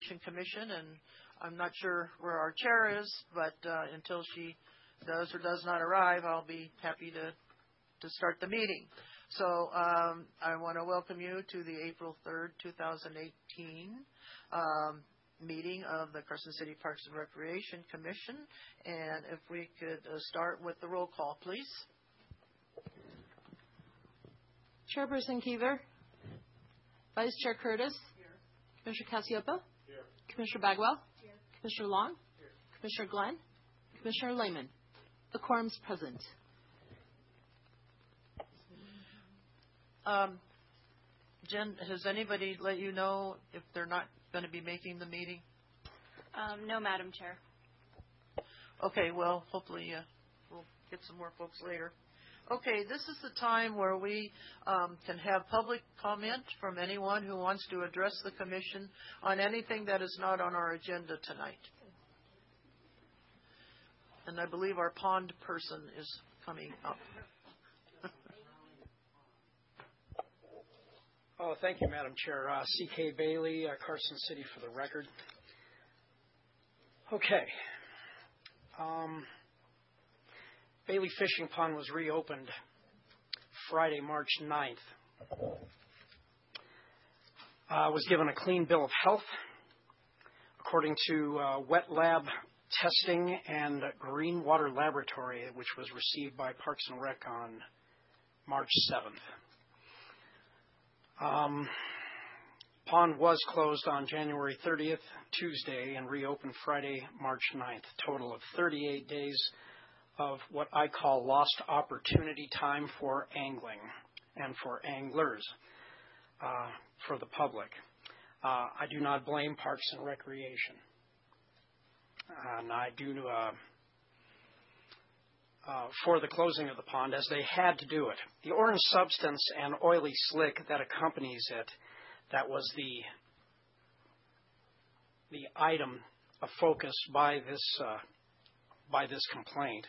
Commission, and I'm not sure where our chair is, but until she does or does not arrive, I'll be happy to start the meeting. So I want to welcome you to the April 3rd, 2018 meeting of the Carson City Parks and Recreation Commission. And if we could start with the roll call, please. Chairperson Keever. Vice Chair Curtis. Here. Commissioner Cassiopo. Here. Commissioner Bagwell. Here. Commissioner Long. Here. Commissioner Glenn. Commissioner Lehman. The quorum's present. Jen, has anybody let you know if they're not going to be making the meeting? No, Madam Chair. Okay, well, hopefully we'll get some more folks later. Okay, this is the time where we can have public comment from anyone who wants to address the Commission on anything that is not on our agenda tonight. And I believe our pond person is coming up. Oh, thank you, Madam Chair. C.K. Bailey, Carson City for the record. Okay. Bailey Fishing Pond was reopened Friday, March 9th. Was given a clean bill of health according to wet lab testing and green water laboratory, which was received by Parks and Rec on March 7th. Pond was closed on January 30th, Tuesday, and reopened Friday, March 9th. Total of 38 days of what I call lost opportunity time for angling and for anglers, for the public. I do not blame Parks and Recreation. And I do for the closing of the pond, as they had to do it. The orange substance and oily slick that accompanies it, that was the item of focus by this complaint.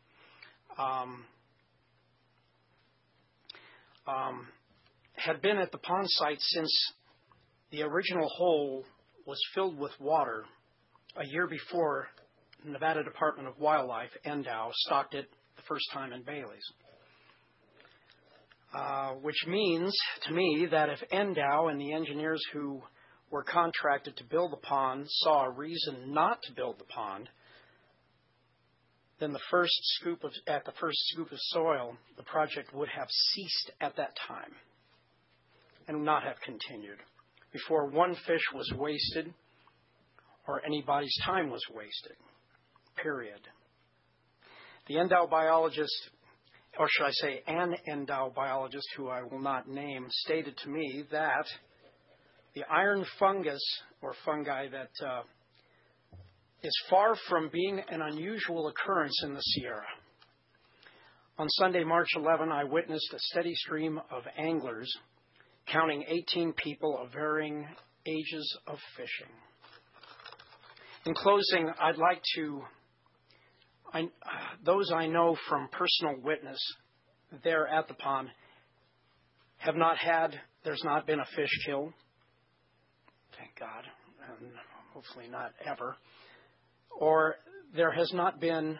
Had been at the pond site since the original hole was filled with water a year before Nevada Department of Wildlife, NDOW, stocked it the first time in Bailey's. Which means to me that if NDOW and the engineers who were contracted to build the pond saw a reason not to build the pond, then at the first scoop of soil, the project would have ceased at that time and not have continued before one fish was wasted or anybody's time was wasted. Period. The NDOW biologist, or should I say an NDOW biologist who I will not name, stated to me that the iron fungus or fungi that is far from being an unusual occurrence in the Sierra. On Sunday, March 11, I witnessed a steady stream of anglers, counting 18 people of varying ages of fishing. In closing, I'd like to those I know from personal witness there at the pond there's not been a fish kill, thank God, and hopefully not ever, or there has not been,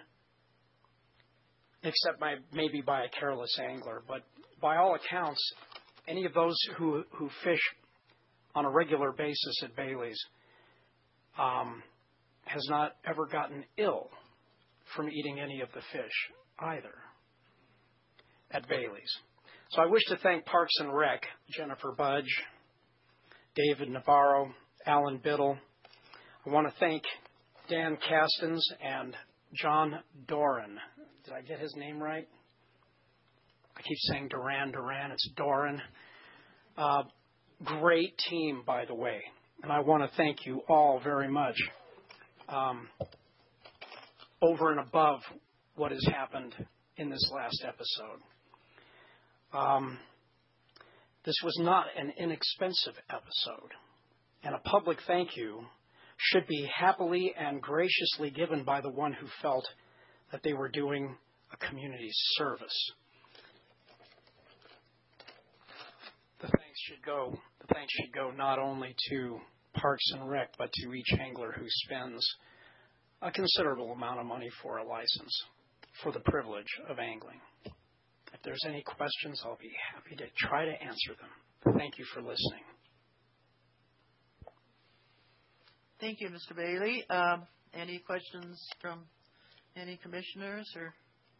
except maybe by a careless angler, but by all accounts, any of those who fish on a regular basis at Bailey's has not ever gotten ill from eating any of the fish either at Bailey's. So I wish to thank Parks and Rec, Jennifer Budge, David Navarro, Alan Biddle. I want to thank Dan Castens and John Doran. Did I get his name right? I keep saying Duran. It's Doran. Great team, by the way. And I want to thank you all very much. Over and above what has happened in this last episode. This was not an inexpensive episode, and a public thank you should be happily and graciously given by the one who felt that they were doing a community service. The thanks should go not only to Parks and Rec, but to each angler who spends a considerable amount of money for a license for the privilege of angling. If there's any questions, I'll be happy to try to answer them. Thank you for listening. Thank you, Mr. Bailey. Any questions from any commissioners? Or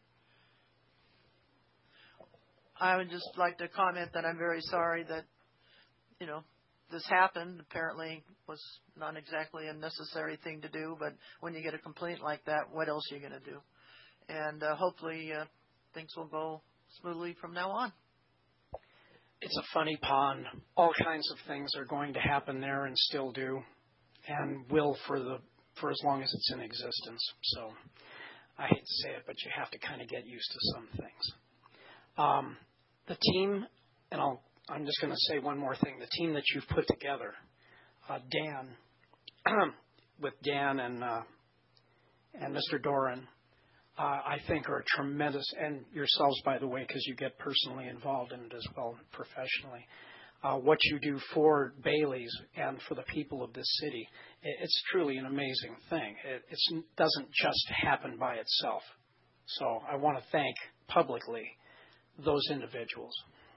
I would just like to comment that I'm very sorry that, this happened. Apparently was not exactly a necessary thing to do, but when you get a complaint like that, what else are you going to do? And hopefully things will go smoothly from now on. It's a funny pond. All kinds of things are going to happen there and still do, and will for as long as it's in existence. So I hate to say it, but you have to kind of get used to some things. The team, and I'm just going to say one more thing. The team that you've put together, Dan, with Dan and Mr. Doran, I think are tremendous, and yourselves, by the way, because you get personally involved in it as well professionally. What you do for Bailey's and for the people of this city, it's truly an amazing thing. It doesn't just happen by itself. So I want to thank publicly those individuals.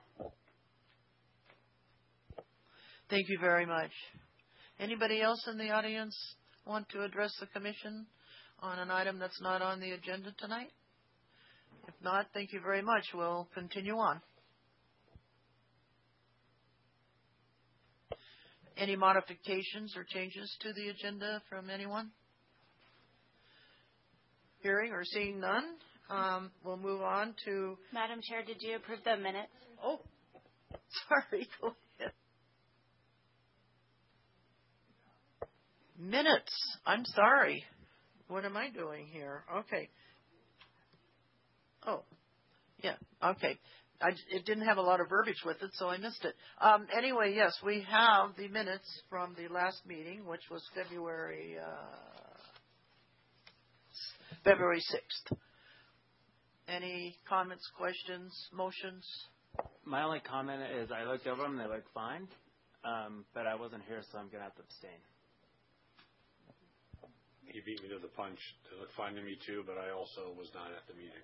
Thank you very much. Anybody else in the audience want to address the commission on an item that's not on the agenda tonight? If not, thank you very much. We'll continue on. Any modifications or changes to the agenda from anyone? Hearing or seeing none, we'll move on to... Madam Chair, did you approve the minutes? Oh, sorry. Go ahead. Minutes. I'm sorry. What am I doing here? Okay. Oh, yeah. Okay. It didn't have a lot of verbiage with it, so I missed it. Anyway, yes, we have the minutes from the last meeting, which was February 6th. Any comments, questions, motions? My only comment is I looked over them, they look fine, but I wasn't here, so I'm going to have to abstain. He beat me to the punch. They look fine to me too, but I also was not at the meeting.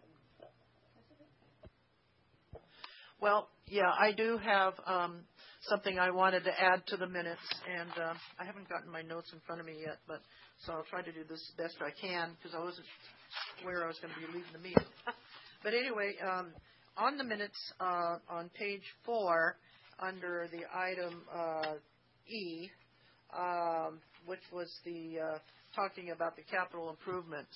Well, yeah, I do have something I wanted to add to the minutes, and I haven't gotten my notes in front of me yet, but so I'll try to do this best I can because I wasn't aware I was going to be leaving the meeting. But anyway, on the minutes on page 4, under the item E, which was the talking about the capital improvements,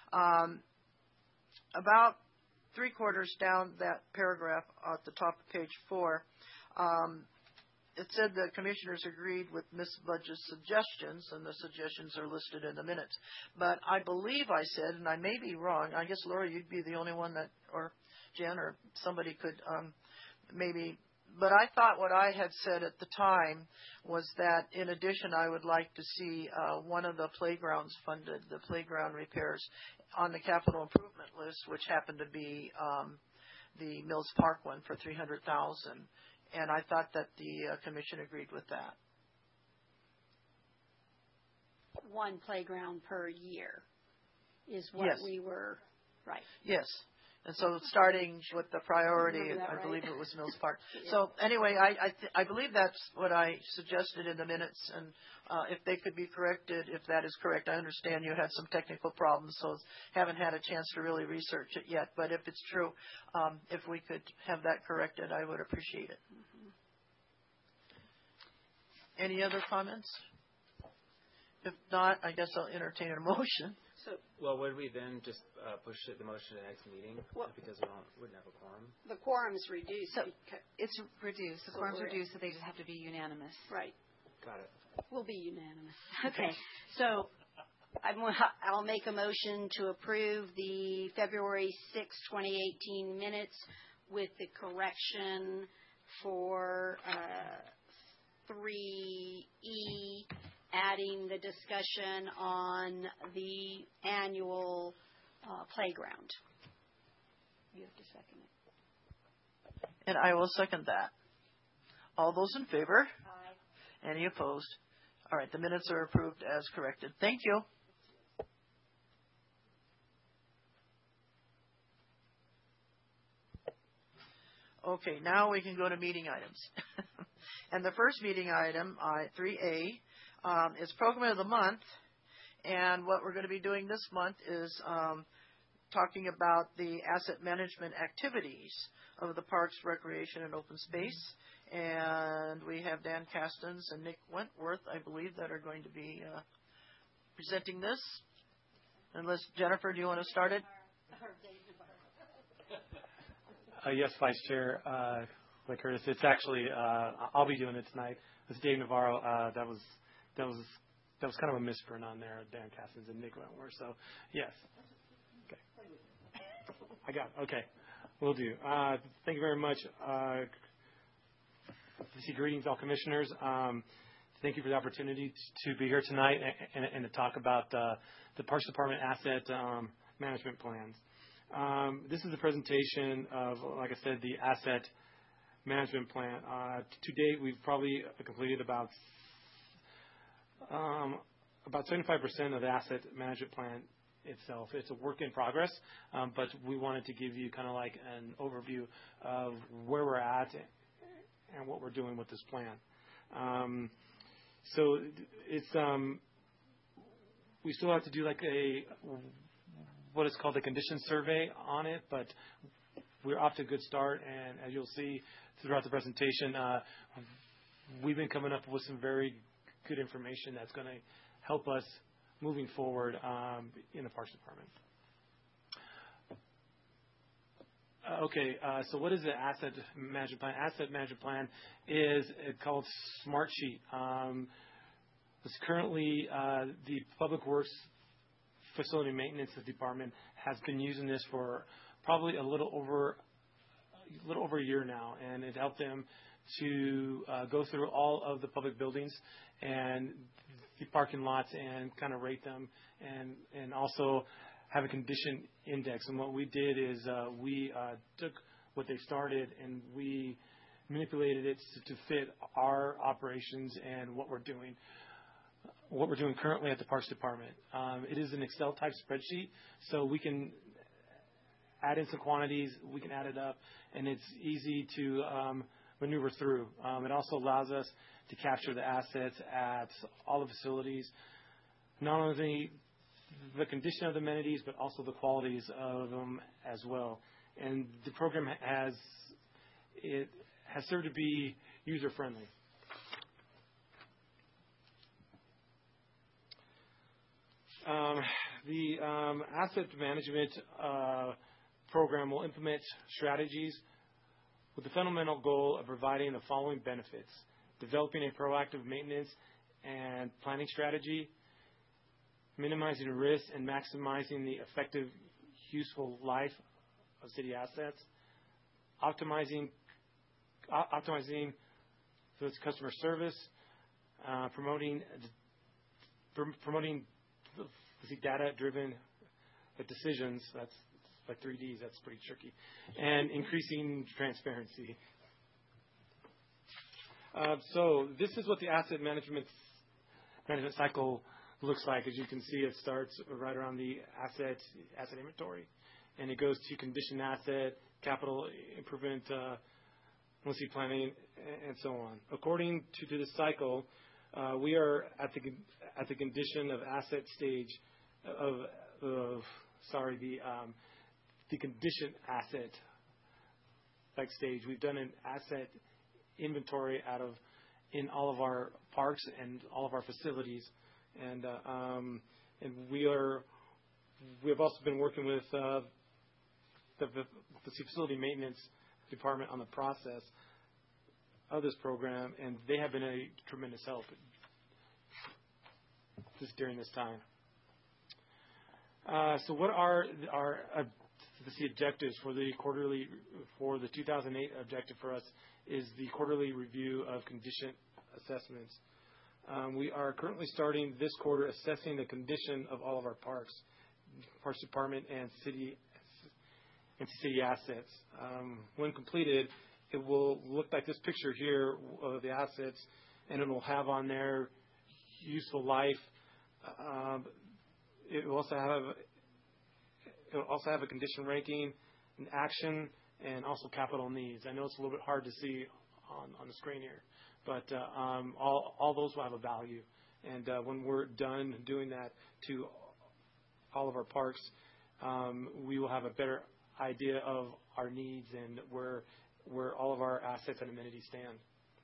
about 3/4 down that paragraph at the top of page 4, it said the commissioners agreed with Ms. Budge's suggestions, and the suggestions are listed in the minutes. But I believe I said, and I may be wrong, I guess, Laura, you'd be the only one that, or Jen, or somebody could maybe, but I thought what I had said at the time was that, in addition, I would like to see one of the playgrounds funded, the playground repairs, on the capital improvement list, which happened to be the Mills Park one for $300,000, and I thought that the commission agreed with that. One playground per year is what Yes. we were, right. Yes. And so starting with the priority, I believe it was Mills Park. So anyway, I believe that's what I suggested in the minutes, and if they could be corrected, if that is correct. I understand you had some technical problems, so haven't had a chance to really research it yet. But if it's true, if we could have that corrected, I would appreciate it. Mm-hmm. Any other comments? If not, I guess I'll entertain a motion. Well, would we then just push the motion to the next meeting because we wouldn't have a quorum? The quorum is reduced. So it's reduced. The quorum's reduced, so they just have to be unanimous. Right. Got it. We'll be unanimous. Okay. So I'll make a motion to approve the February 6, 2018 minutes with the correction for 3E, adding the discussion on the annual playground. You have to second it. And I will second that. All those in favor? Aye. Any opposed? All right, the minutes are approved as corrected. Thank you. Okay, now we can go to meeting items. And the first meeting item, 3A, is Program of the Month. And what we're going to be doing this month is talking about the asset management activities of the Parks, Recreation, and Open Space. And we have Dan Castens and Nick Wentworth, I believe, that are going to be presenting this. Unless, Jennifer, do you want to start it? Yes, Vice Chair Curtis. It's actually I'll be doing it tonight. It's Dave Navarro. That was kind of a misprint on there. Dan Castens and Nick Wentworth. So yes. Okay. I got it. Okay. Will do. Thank you very much. Greetings, all commissioners. Thank you for the opportunity to be here tonight and to talk about the Parks Department asset management plans. This is a presentation of, like I said, the asset management plan. To date, we've probably completed about 75% of the asset management plan itself. It's a work in progress, but we wanted to give you kind of like an overview of where we're at and what we're doing with this plan. So it's we still have to do like what is called a condition survey on it, but we're off to a good start. And as you'll see throughout the presentation, we've been coming up with some very good information that's going to help us moving forward in the Parks Department. Okay, so what is the asset management plan? Asset management plan is called Smartsheet. It's currently the Public Works Facility Maintenance Department has been using this for probably a little over a year now, and it helped them to go through all of the public buildings and the parking lots and kind of rate them and also have a condition index. And what we did is we took what they started and we manipulated it to fit our operations and what we're doing currently at the Parks Department. It is an Excel type spreadsheet, so we can add in some quantities, we can add it up, and it's easy to maneuver through. It also allows us to capture the assets at all the facilities, not only the condition of the amenities, but also the qualities of them as well. And the program has served to be user-friendly. The asset management program will implement strategies with the fundamental goal of providing the following benefits: developing a proactive maintenance and planning strategy, minimizing risk and maximizing the effective, useful life of city assets, optimizing its customer service, promoting data-driven decisions. That's like 3Ds. That's pretty tricky. And increasing transparency. So this is what the asset management cycle looks like. As you can see, it starts right around the asset inventory, and it goes to condition asset, capital improvement, policy planning, and so on. According to this cycle, we are at the condition of asset stage the condition asset like stage. We've done an asset inventory in all of our parks and all of our facilities, and we have also been working with the facility maintenance department on the process of this program, and they have been a tremendous help during this time. So what are the objectives for the 2008 objective for us is the quarterly review of condition assessments. We are currently starting this quarter assessing the condition of all of our Parks Department and city assets. When completed, it will look like this picture here of the assets, and it will have on there useful life. It will also have a condition ranking, an action, and also capital needs. I know it's a little bit hard to see on the screen here, but all those will have a value. And when we're done doing that to all of our parks, we will have a better idea of our needs and where all of our assets and amenities stand.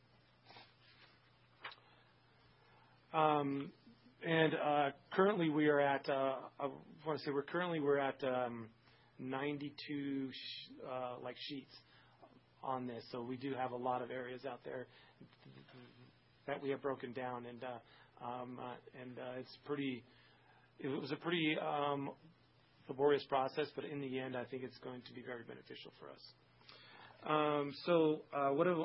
Currently we are at, we're at 92 sheets on this. So we do have a lot of areas out there that we have broken down, and it was a pretty laborious process, but in the end, I think it's going to be very beneficial for us. What of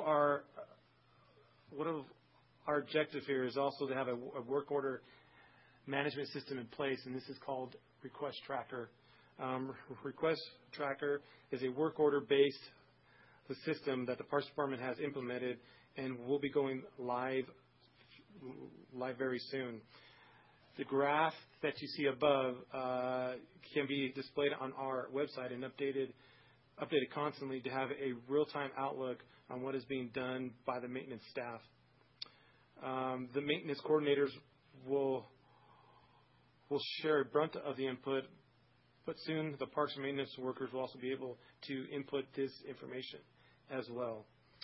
our objective here is also to have a work order management system in place, and this is called Request Tracker. Request Tracker is a work order based system that the Parks Department has implemented and will be going live very soon. The graph that you see above can be displayed on our website and updated constantly to have a real-time outlook on what is being done by the maintenance staff. The maintenance coordinators will share a brunt of the input, but soon the parks and maintenance workers will also be able to input this information as well.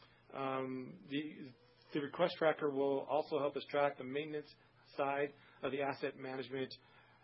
The Request Tracker will also help us track the maintenance side of the asset management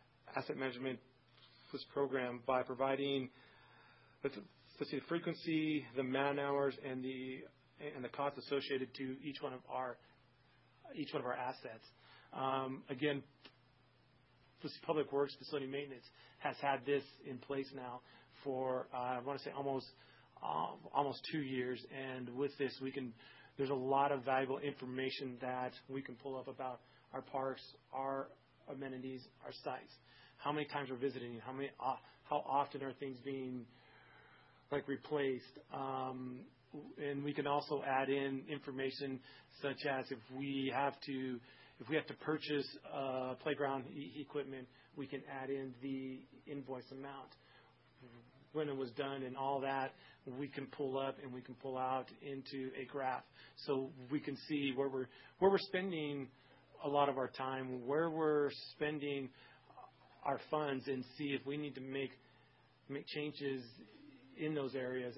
program by providing the frequency, the man hours, and the costs associated to each one of our assets. Again, Public Works Facility Maintenance has had this in place now for I want to say almost 2 years, and with this there's a lot of valuable information that we can pull up about our parks, our amenities, our sites. How many times we're visiting? How often are things being replaced? And we can also add in information such as if we have to purchase playground equipment, we can add in the invoice amount, when it was done, and all that we can pull up and we can pull out into a graph, so we can see where we're spending a lot of our time, where we're spending our funds, and see if we need to make changes in those areas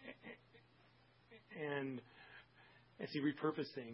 and see repurpose things.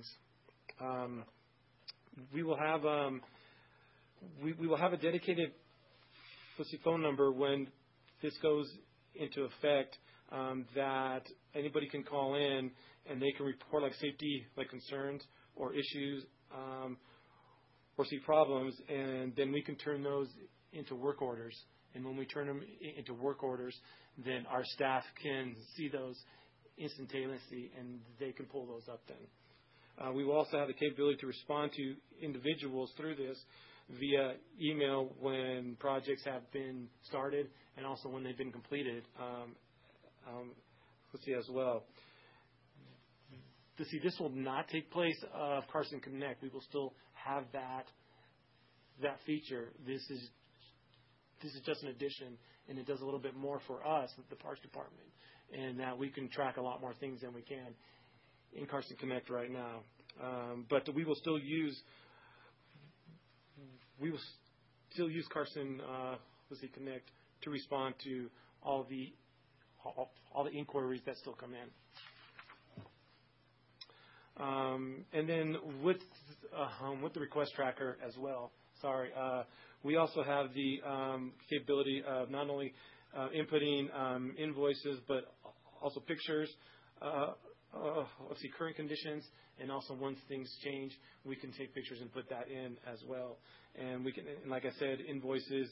We will have a dedicated phone number when this goes into effect, that anybody can call in and they can report safety concerns or issues, or see problems, and then we can turn those into work orders. And when we turn them into work orders, then our staff can see those instantaneously and they can pull those up then. We will also have the capability to respond to individuals through this via email when projects have been started and also when they've been completed. As well. This will not take place of Carson Connect. We will still have that feature. This is just an addition, and it does a little bit more for us, the Parks Department, and that we can track a lot more things than we can in Carson Connect right now. But we will still use Carson Connect to respond to all the inquiries that still come in. And then with the Request Tracker as well, we also have the capability of not only inputting invoices, but also pictures, current conditions, and also once things change, we can take pictures and put that in as well. And we can, and like I said, invoices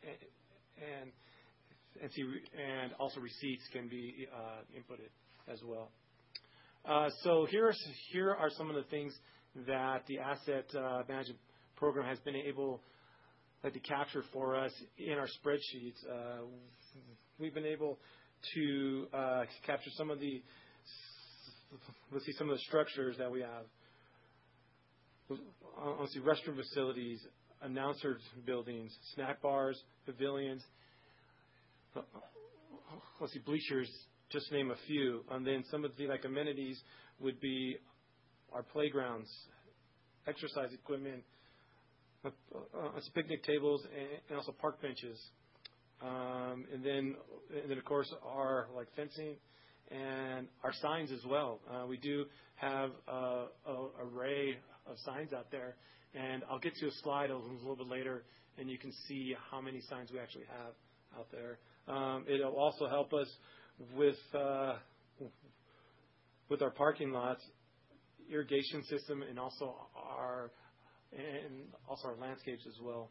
and also receipts can be inputted as well. So here are some of the things that the asset management program has been able to capture for us in our spreadsheets. We've been able to capture some of the structures that we have. let's see, restroom facilities, announcer buildings, snack bars, pavilions, let's see, bleachers, just to name a few. And then some of the like amenities would be our playgrounds, exercise equipment, picnic tables, and also park benches. And then of course our like fencing and our signs as well. We do have a array of signs out there, and I'll get to a slide a little bit later, and you can see how many signs we actually have out there. It'll also help us with our parking lots, irrigation system, and also our landscapes as well.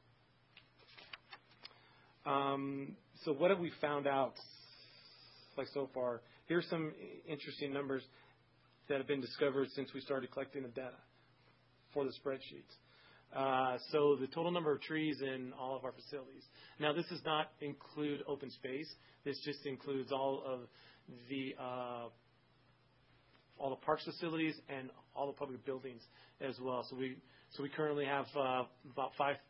So what have we found out like so far? Here's some interesting numbers that have been discovered since we started collecting the data for the spreadsheets. So the total number of trees in all of our facilities. Now this does not include open space. This just includes all of the parks facilities and all the public buildings as well. So we currently have about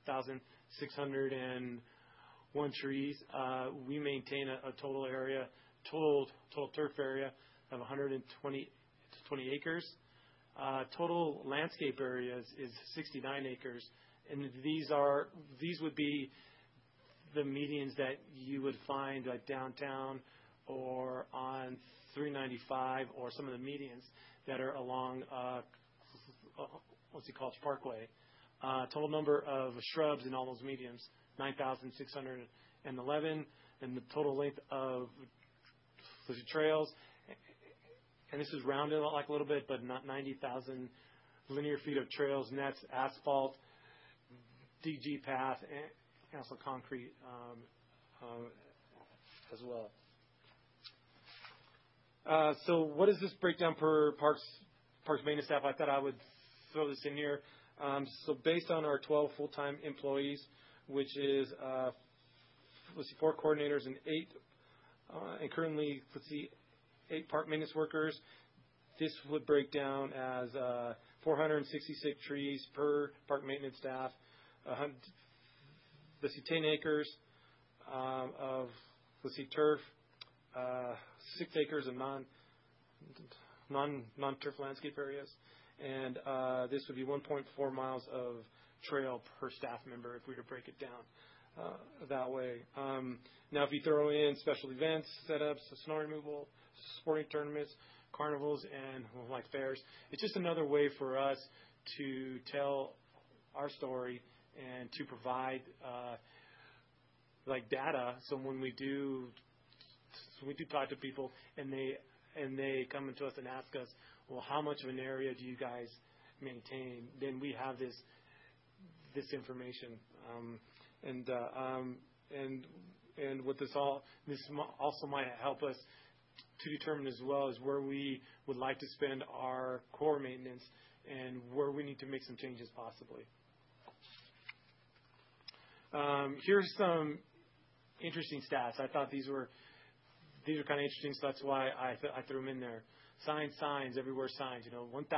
5,601 trees. We maintain a total turf area of 120 acres. Total landscape area is 69 acres, and these would be the medians that you would find like downtown or on 395 or some of the medians that are along College Parkway. Total number of shrubs in all those medians, 9,611, and the total length of the trails, and this is rounded like a little bit, but not 90,000 linear feet of trails, nets, asphalt, DG path, and also concrete as well. So what does this breakdown per parks maintenance staff? I thought I would throw this in here. So based on our 12 full-time employees, which is 4 coordinators and 8, and currently 8 park maintenance workers, this would break down as 466 trees per park maintenance staff, 10 acres of turf, 6 acres of non-turf landscape areas, and this would be 1.4 miles of trail per staff member if we were to break it down that way. Now, if you throw in special events, setups, snow removal, sporting tournaments, carnivals, and like fairs, it's just another way for us to tell our story and to provide like data. So when we do talk to people and they come to us and ask us, well, how much of an area do you guys maintain? Then we have this information, and what this also might help us to determine as well is where we would like to spend our core maintenance and where we need to make some changes possibly. Here's some interesting stats. I thought these were kind of interesting, so that's why I threw them in there. Signs, everywhere signs.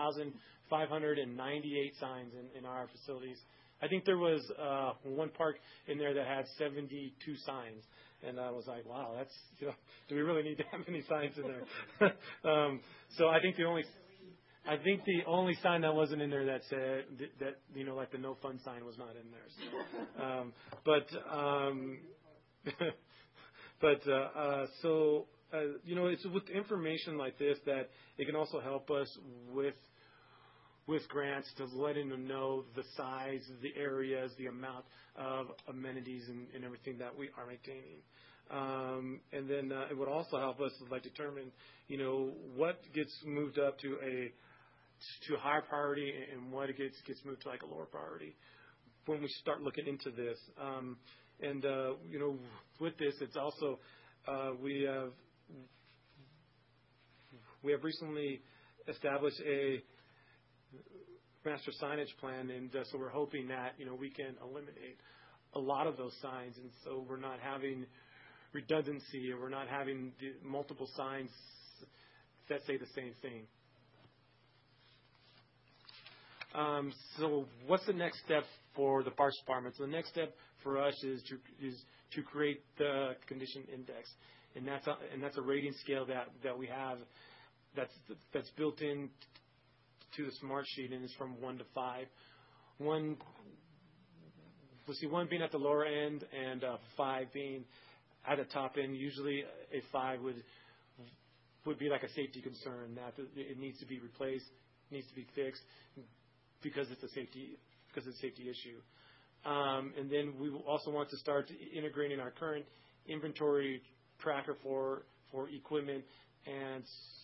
1,598 signs in our facilities. I think there was one park in there that had 72 signs, and I was like, wow, that's do we really need to have any signs in there? So I think the only sign that wasn't in there that said that like the no fun sign was not in there. So, it's with information like this that it can also help us with grants to letting them know the size, the areas, the amount of amenities and everything that we are maintaining. And then it would also help us like determine, what gets moved up to a higher priority and what gets moved to like a lower priority when we start looking into this. With this, it's also we have recently established a master signage plan, and so we're hoping that we can eliminate a lot of those signs, and so we're not having redundancy, and we're not having multiple signs that say the same thing. So what's the next step for the Parks Department? So the next step for us is to create the condition index, and that's a rating scale that we have that's built in to the smart sheet, and it's from 1 to 5. One being at the lower end and 5 being at the top end. Usually a 5 would be like a safety concern that it needs to be replaced, needs to be fixed because it's a safety issue. And then we also want to start integrating our current inventory tracker for equipment, and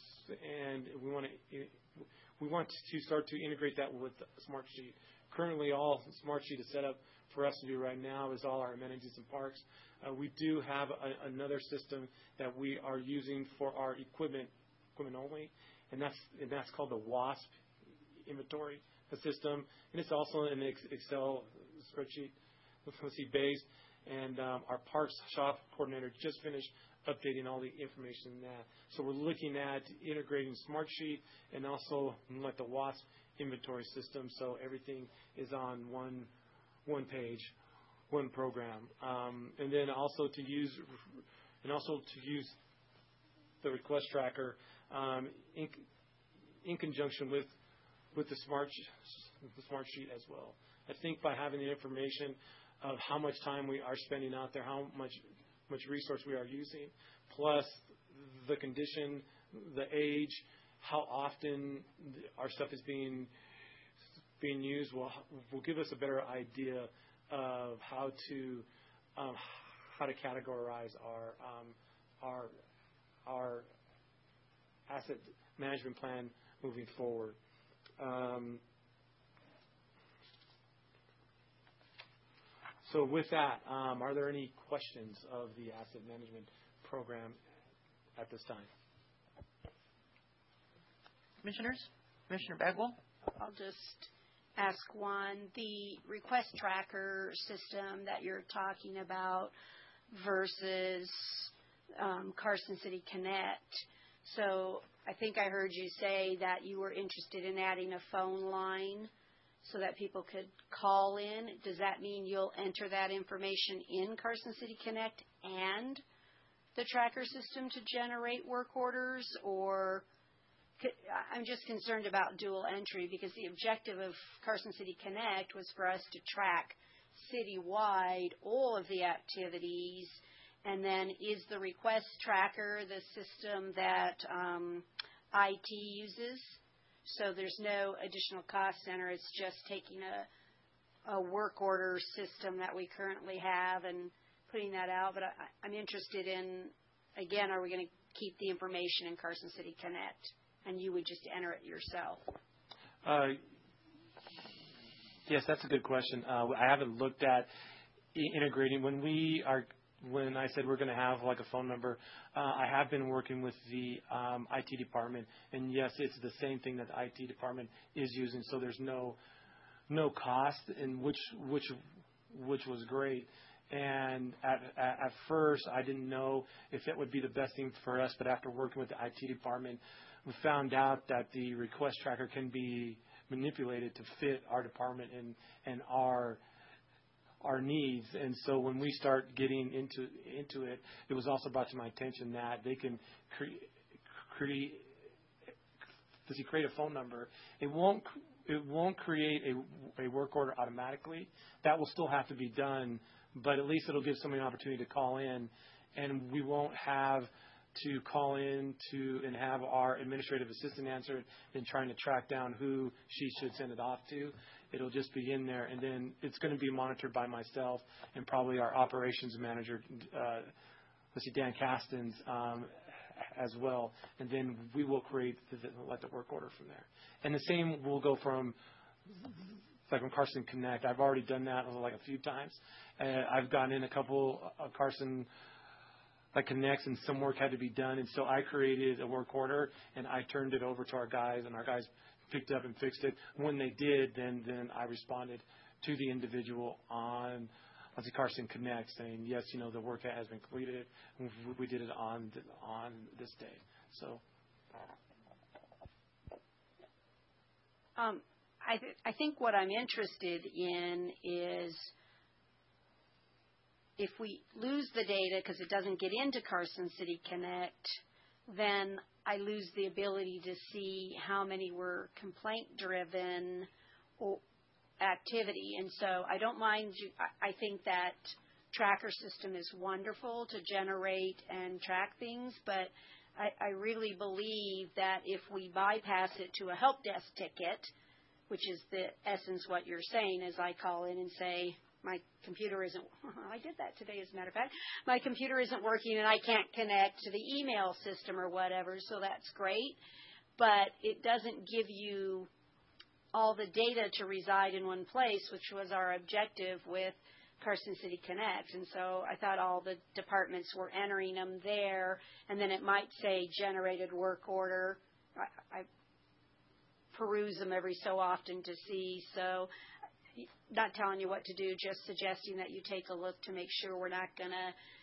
we want to start to integrate that with Smartsheet. Currently, all Smartsheet is set up for us to do right now is all our amenities and parks. We do have another system that we are using for our equipment only, and that's called the WASP inventory system, and it's also an Excel spreadsheet based. And our parks shop coordinator just finished updating all the information in that. So we're looking at integrating Smartsheet and also like the WASP inventory system, so everything is on one page, one program, and then also to use the request tracker in conjunction with the Smartsheet as well. I think by having the information of how much time we are spending out there, how much resource we are using, plus the condition, the age, how often our stuff is being used will give us a better idea of how to categorize our asset management plan moving forward. So with that, are there any questions of the asset management program at this time? Commissioners? Commissioner Bagwell? I'll just ask one. The request tracker system that you're talking about versus Carson City Connect. So I think I heard you say that you were interested in adding a phone line so that people could call in. Does that mean you'll enter that information in Carson City Connect and the tracker system to generate work orders? Or I'm just concerned about dual entry, because the objective of Carson City Connect was for us to track citywide all of the activities. And then is the request tracker the system that IT uses? So there's no additional cost center. It's just taking a work order system that we currently have and putting that out. But I'm interested in, again, are we going to keep the information in Carson City Connect and you would just enter it yourself? Yes, that's a good question. I haven't looked at integrating. When I said we're going to have like a phone number, I have been working with the IT department, and yes, it's the same thing that the IT department is using. So there's no cost, and which was great. And at first, I didn't know if it would be the best thing for us, but after working with the IT department, we found out that the request tracker can be manipulated to fit our department and our needs. And so when we start getting into it, it was also brought to my attention that they can create a phone number. It won't create a work order automatically. That will still have to be done, but at least it'll give somebody an opportunity to call in, and we won't have to call in and have our administrative assistant answer it and trying to track down who she should send it off to. It'll just be in there, and then it's going to be monitored by myself and probably our operations manager, Dan Castens, as well. And then we will create the work order from there. And the same will go from Carson Connect. I've already done that like a few times. I've gotten in a couple of Carson Connects, and some work had to be done, and so I created a work order and I turned it over to our guys, and our guys picked up and fixed it. When they did, then I responded to the individual on the Carson Connect saying, yes, the work has been completed. We did it on this day. So I I think what I'm interested in is if we lose the data because it doesn't get into Carson City Connect, then I lose the ability to see how many were complaint-driven activity. And so I don't mind. I think that tracker system is wonderful to generate and track things, but I really believe that if we bypass it to a help desk ticket, which is the essence what you're saying, is I call in and say, my computer isn't, I did that today as a matter of fact, my computer isn't working and I can't connect to the email system or whatever, so that's great, but it doesn't give you all the data to reside in one place, which was our objective with Carson City Connect. And so I thought all the departments were entering them there, and then it might say generated work order. I peruse them every so often to see. So not telling you what to do, just suggesting that you take a look to make sure we're not going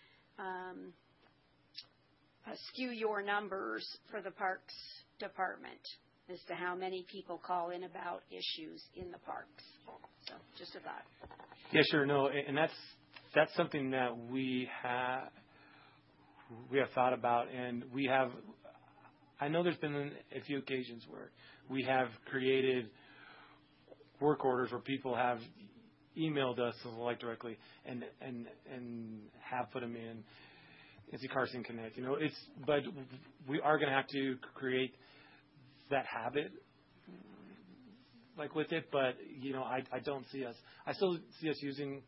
to skew your numbers for the Parks Department as to how many people call in about issues in the parks. So just a thought. Yeah, sure. No, and that's something that we have thought about, and we have. I know there's been a few occasions where we have created work orders where people have emailed us like directly and have put them in. It's a Carson Connect, but we are going to have to create that habit like with it, but I don't see us. I still see us using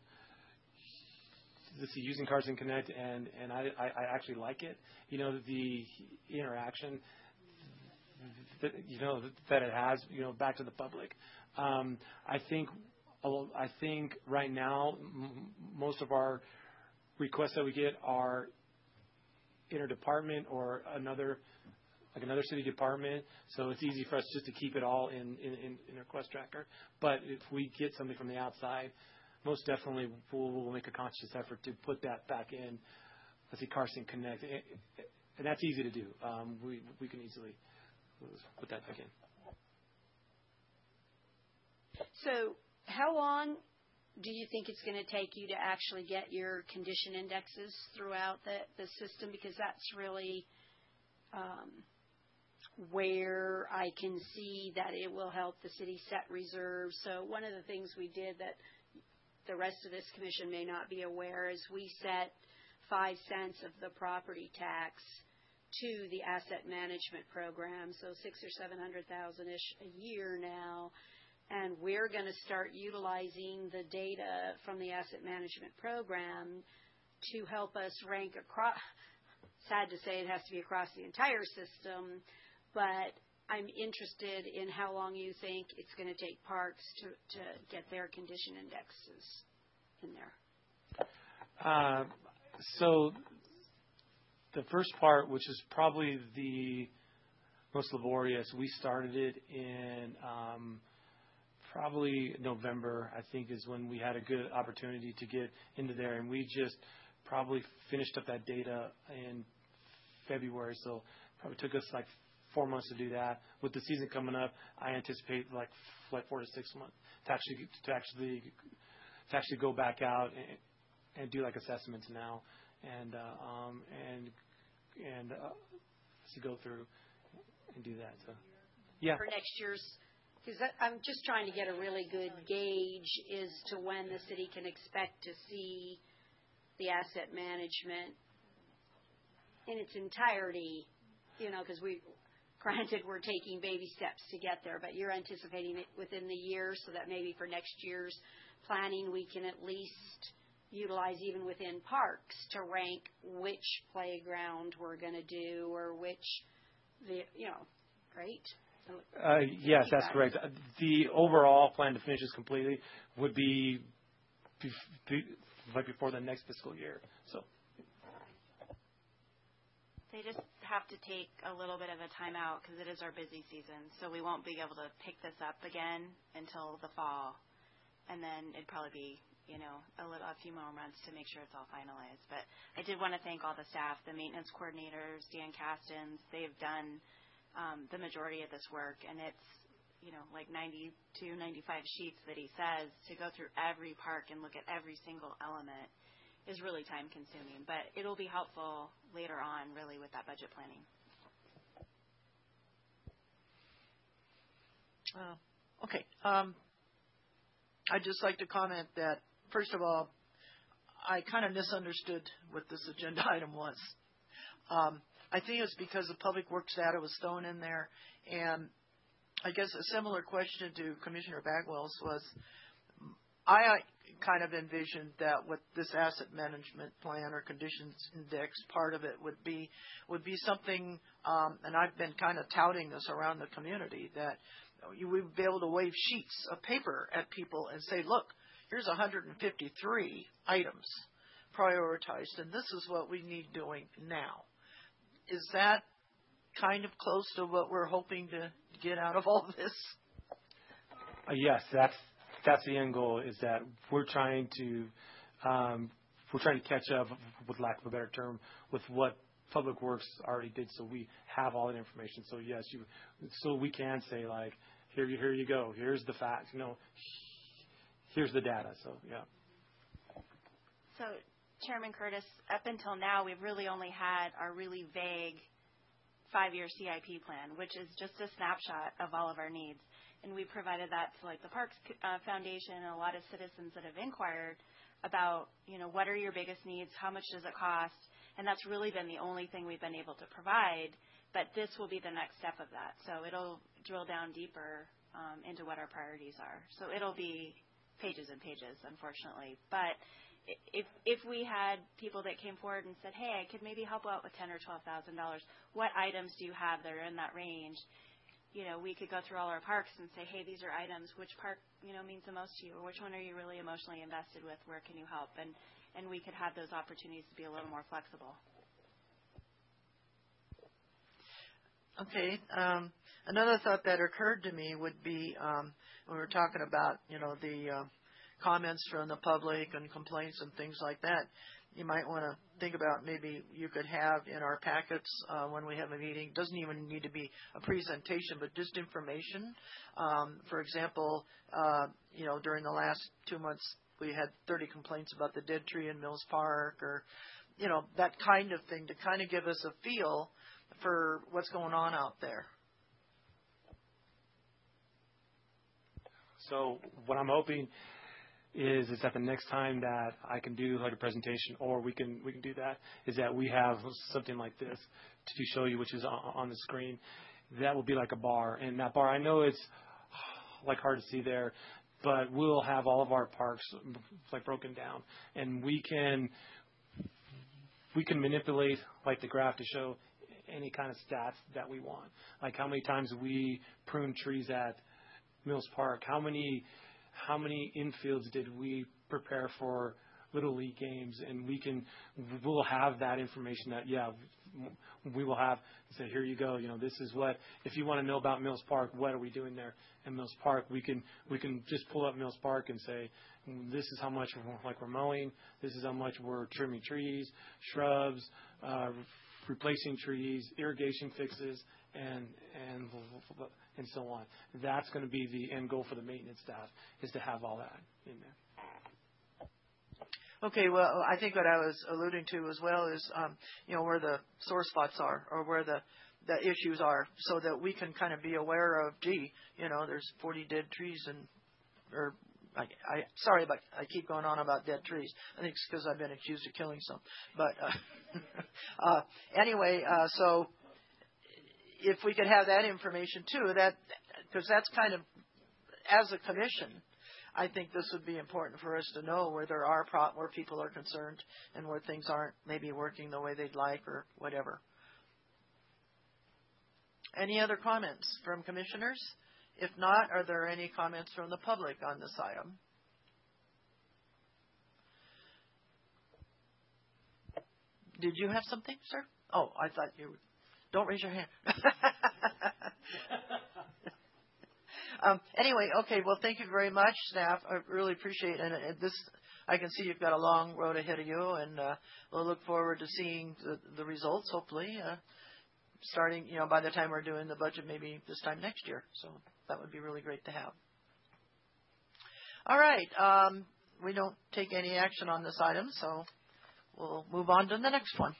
Carson Connect, and I actually like it. The interaction that it has, back to the public. I think right now most of our requests that we get are interdepartment or another city department, so it's easy for us just to keep it all in a request tracker. But if we get something from the outside, most definitely we'll make a conscious effort to put that back in. Let's see, Carson Connect, and that's easy to do. We can easily put that back in. So how long do you think it's going to take you to actually get your condition indexes throughout the system? Because that's really where I can see that it will help the city set reserves. So one of the things we did that the rest of this commission may not be aware is we set 5 cents of the property tax to the asset management program, so $600,000 or $700,000-ish a year now, and we're going to start utilizing the data from the asset management program to help us rank across. Sad to say it has to be across the entire system, but I'm interested in how long you think it's going to take parks to get their condition indexes in there. So the first part, which is probably the most laborious, we started it in probably November, I think, is when we had a good opportunity to get into there, and we just probably finished up that data in February, so probably took us like 4 months to do that. With the season coming up, I anticipate like 4 to 6 months to actually go back out and do like assessments now and to go through and do that. So yeah. For next year's, because I'm just trying to get a really good gauge as to when the city can expect to see the asset management in its entirety, because granted, we're taking baby steps to get there, but you're anticipating it within the year so that maybe for next year's planning we can at least utilize even within parks to rank which playground we're going to do or which, right? Yes, that's correct. The overall plan to finish this completely would be right before the next fiscal year. So they just have to take a little bit of a time out because it is our busy season, so we won't be able to pick this up again until the fall, and then it'd probably be a few more months to make sure it's all finalized. But I did want to thank all the staff, the maintenance coordinators, Dan Castens. They've done the majority of this work, and like 92, 95 sheets that he says to go through every park and look at every single element is really time consuming. But it'll be helpful later on, really, with that budget planning. Okay. I'd just like to comment that, first of all, I kind of misunderstood what this agenda item was. I think it's because the public works data was thrown in there, and I guess a similar question to Commissioner Bagwell's was, I kind of envisioned that with this asset management plan or conditions index, part of it would be something, and I've been kind of touting this around the community, that you would be able to wave sheets of paper at people and say, look, here's 153 items prioritized, and this is what we need doing now. Is that kind of close to what we're hoping to get out of all this? Yes, that's the end goal. Is that we're trying to catch up, with lack of a better term, with what Public Works already did. So we have all that information. So yes, so we can say, like, here you go. Here's the facts. Here's the data. So yeah. So Chairman Curtis, up until now, we've really only had our really vague 5-year CIP plan, which is just a snapshot of all of our needs. And we provided that to, like, the Parks Foundation and a lot of citizens that have inquired about, what are your biggest needs? How much does it cost? And that's really been the only thing we've been able to provide. But this will be the next step of that. So it'll drill down deeper into what our priorities are. So it'll be pages and pages, unfortunately. But if we had people that came forward and said, hey, I could maybe help out with $10,000 or $12,000, what items do you have that are in that range? We could go through all our parks and say, hey, these are items. Which park, means the most to you? Or which one are you really emotionally invested with? Where can you help? And we could have those opportunities to be a little more flexible. Okay. Another thought that occurred to me would be when we're talking about, the comments from the public and complaints and things like that, you might want to think about maybe you could have in our packets when we have a meeting, doesn't even need to be a presentation, but just information. For example, during the last 2 months, we had 30 complaints about the dead tree in Mills Park, or, that kind of thing, to kind of give us a feel for what's going on out there. So what I'm hoping is that the next time that I can do like a presentation, or we can do that, is that we have something like this to show you, which is on the screen. That will be like a bar, and that bar, I know it's like hard to see there, but we'll have all of our parks like broken down, and we can manipulate like the graph to show any kind of stats that we want, like how many times we prune trees at Mills Park, how many infields did we prepare for Little League games, and we'll have that information that, we will have, say, here you go, this is what, if you want to know about Mills Park, what are we doing there in Mills Park, we can just pull up Mills Park and say, this is how much we're mowing, this is how much we're trimming trees, shrubs, replacing trees, irrigation fixes, and so on. That's going to be the end goal for the maintenance staff, is to have all that in there. Okay, well, I think what I was alluding to as well is, where the sore spots are, or where the issues are, so that we can kind of be aware of, there's 40 dead trees, sorry, but I keep going on about dead trees. I think it's because I've been accused of killing some. But anyway, so if we could have that information too, because that's kind of, as a commission, I think this would be important for us to know where there are where people are concerned and where things aren't maybe working the way they'd like or whatever. Any other comments from commissioners? If not, are there any comments from the public on this item? Did you have something, sir? Oh, I thought you would. Don't raise your hand. Anyway, okay, well, thank you very much, staff. I really appreciate it. And this, I can see you've got a long road ahead of you, and we'll look forward to seeing the results, hopefully, starting, by the time we're doing the budget, maybe this time next year. So that would be really great to have. All right. We don't take any action on this item, so we'll move on to the next one.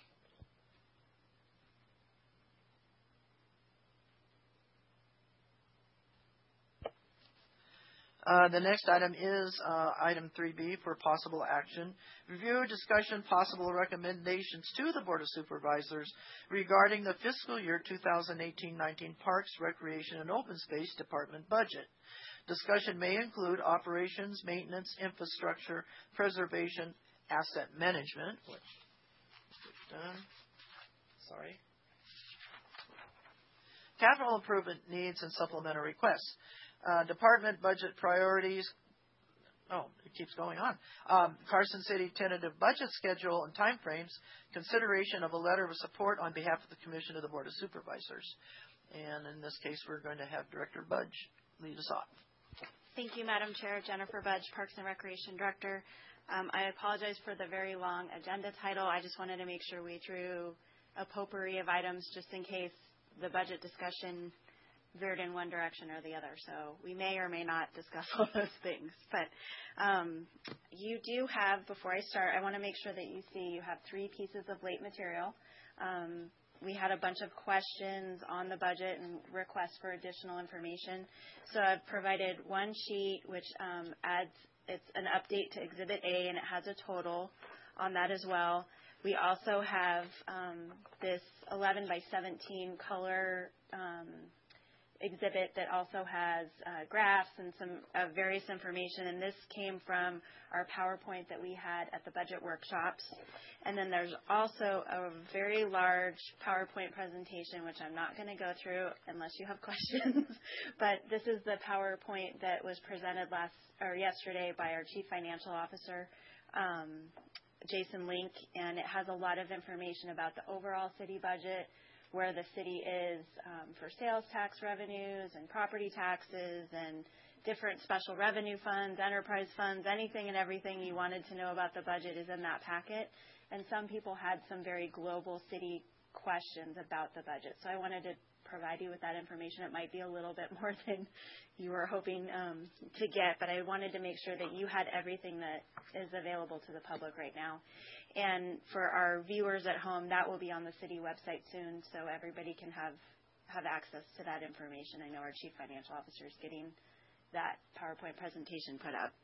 The next item is item 3B for possible action. Review, discussion, possible recommendations to the Board of Supervisors regarding the fiscal year 2018-19 Parks, Recreation, and Open Space Department budget. Discussion may include operations, maintenance, infrastructure, preservation, asset management. Capital improvement needs and supplemental requests. Department budget priorities. Oh, it keeps going on. Carson City tentative budget schedule and timeframes. Consideration of a letter of support on behalf of the Commission of the Board of Supervisors. And in this case, we're going to have Director Budge lead us off. Thank you, Madam Chair. Jennifer Budge, Parks and Recreation Director. I apologize for the very long agenda title. I just wanted to make sure we threw a potpourri of items just in case the budget discussion veered in one direction or the other. So we may or may not discuss all those things. But you do have, before I start, I want to make sure that you see you have 3 pieces of late material. We had a bunch of questions on the budget and requests for additional information. So I've provided one sheet which it's an update to Exhibit A, and it has a total on that as well. We also have this 11 by 17 color exhibit that also has graphs and some various information, and this came from our PowerPoint that we had at the budget workshops. And then there's also a very large PowerPoint presentation, which I'm not going to go through unless you have questions, but this is the PowerPoint that was presented yesterday by our Chief Financial Officer, Jason Link, and it has a lot of information about the overall city budget, where the city is for sales tax revenues and property taxes and different special revenue funds, enterprise funds, anything and everything you wanted to know about the budget is in that packet. And some people had some very global city questions about the budget. So I wanted to provide you with that information. It might be a little bit more than you were hoping to get, but I wanted to make sure that you had everything that is available to the public right now. And for our viewers at home, that will be on the city website soon, so everybody can have access to that information. I know our Chief Financial Officer is getting that PowerPoint presentation put up.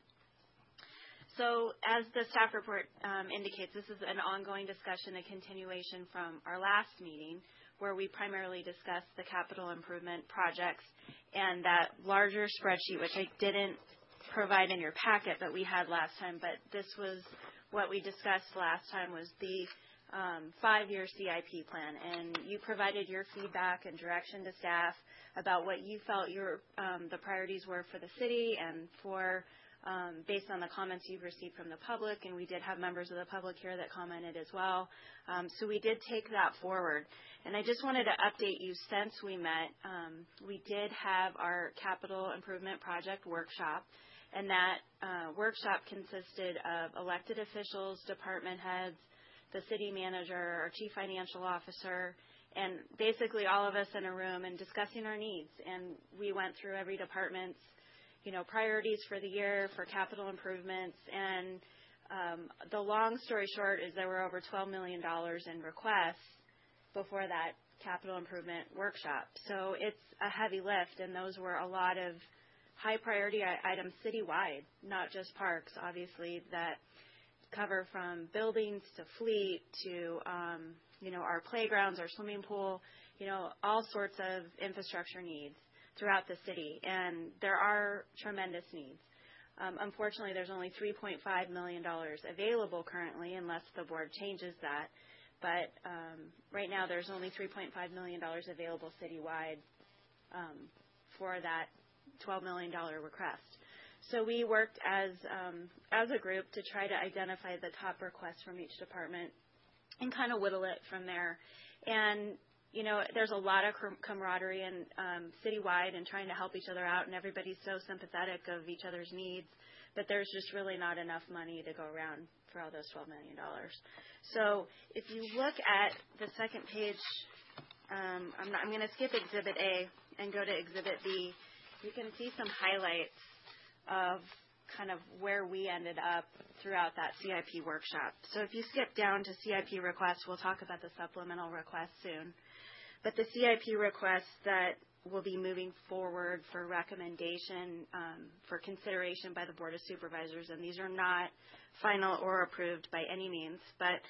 So as the staff report indicates, this is an ongoing discussion, a continuation from our last meeting, where we primarily discussed the capital improvement projects and that larger spreadsheet, which I didn't provide in your packet, but we had last time. But this was what we discussed last time, was the 5-year CIP plan, and you provided your feedback and direction to staff about what you felt the priorities were for the city and for based on the comments you've received from the public, and we did have members of the public here that commented as well. So we did take that forward. And I just wanted to update you since we met. We did have our capital improvement project workshop, and that workshop consisted of elected officials, department heads, the city manager, our chief financial officer, and basically all of us in a room and discussing our needs. And we went through every department's priorities for the year for capital improvements. And the long story short is there were over $12 million in requests before that capital improvement workshop. So it's a heavy lift, and those were a lot of high priority items citywide, not just parks, obviously, that cover from buildings to fleet to, our playgrounds, our swimming pool, all sorts of infrastructure needs throughout the city, and there are tremendous needs. Unfortunately, there's only $3.5 million available currently, unless the board changes that. But right now, there's only $3.5 million available citywide for that $12 million request. So we worked as a group to try to identify the top requests from each department and kind of whittle it from there. And there's a lot of camaraderie and citywide and trying to help each other out, and everybody's so sympathetic of each other's needs, but there's just really not enough money to go around for all those $12 million. So if you look at the second page, I'm going to skip Exhibit A and go to Exhibit B. you can see some highlights of kind of where we ended up throughout that CIP workshop. So if you skip down to CIP requests, we'll talk about the supplemental requests soon. But the CIP requests that will be moving forward for recommendation for consideration by the Board of Supervisors, and these are not final or approved by any means, but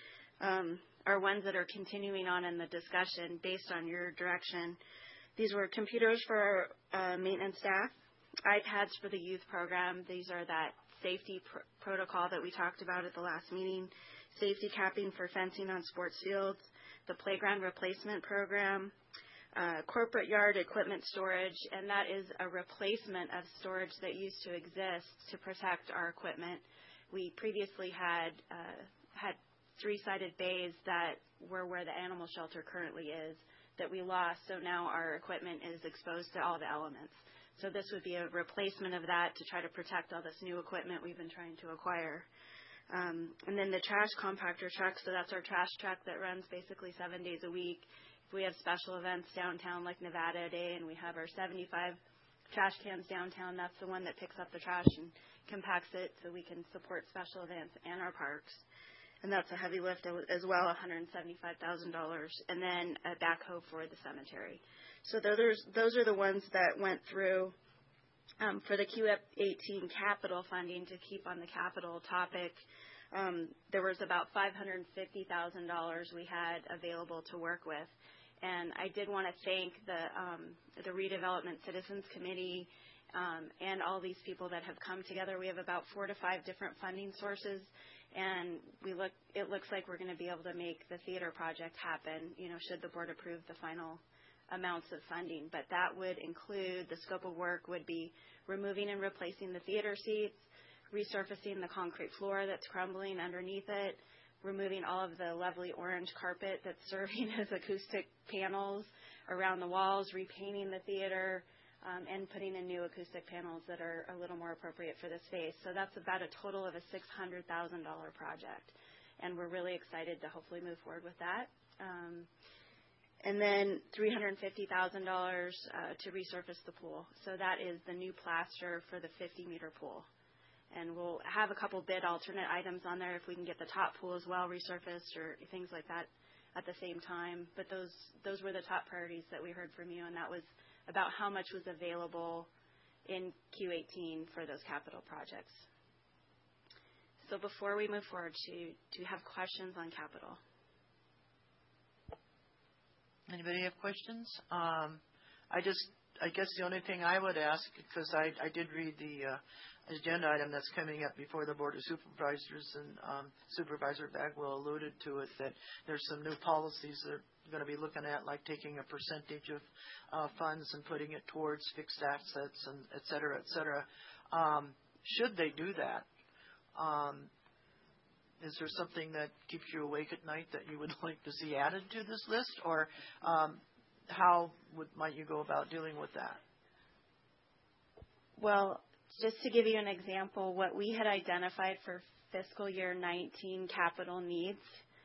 are ones that are continuing on in the discussion based on your direction. These were computers for maintenance staff, iPads for the youth program. These are that safety protocol that we talked about at the last meeting, safety capping for fencing on sports fields, the playground replacement program, corporate yard equipment storage, and that is a replacement of storage that used to exist to protect our equipment. We previously had three-sided bays that were where the animal shelter currently is that we lost, so now our equipment is exposed to all the elements. So this would be a replacement of that to try to protect all this new equipment we've been trying to acquire. And then the trash compactor truck, so that's our trash truck that runs basically 7 days a week. If we have special events downtown like Nevada Day and we have our 75 trash cans downtown, that's the one that picks up the trash and compacts it so we can support special events and our parks. And that's a heavy lift as well, $175,000. And then a backhoe for the cemetery. So those are the ones that went through for the QF18 capital funding. To keep on the capital topic, there was about $550,000 we had available to work with. And I did want to thank the Redevelopment Citizens Committee and all these people that have come together. We have about 4 to 5 different funding sources, and it looks like we're going to be able to make the theater project happen, should the board approve the final amounts of funding. But that would include, the scope of work would be removing and replacing the theater seats, resurfacing the concrete floor that's crumbling underneath it, removing all of the lovely orange carpet that's serving as acoustic panels around the walls, repainting the theater, and putting in new acoustic panels that are a little more appropriate for the space. So that's about a total of a $600,000 project. And we're really excited to hopefully move forward with that. And then $350,000 to resurface the pool. So that is the new plaster for the 50-meter pool. And we'll have a couple bid alternate items on there if we can get the top pool as well resurfaced or things like that at the same time. But those were the top priorities that we heard from you, and that was about how much was available in Q18 for those capital projects. So before we move forward, do you have questions on capital? Anybody have questions? I guess the only thing I would ask, because I did read the agenda item that's coming up before the Board of Supervisors, and Supervisor Bagwell alluded to it, that there's some new policies they're going to be looking at, like taking a percentage of funds and putting it towards fixed assets, and et cetera, et cetera. Should they do that, is there something that keeps you awake at night that you would like to see added to this list, or how might you go about dealing with that? Well, just to give you an example, what we had identified for fiscal year 19 capital needs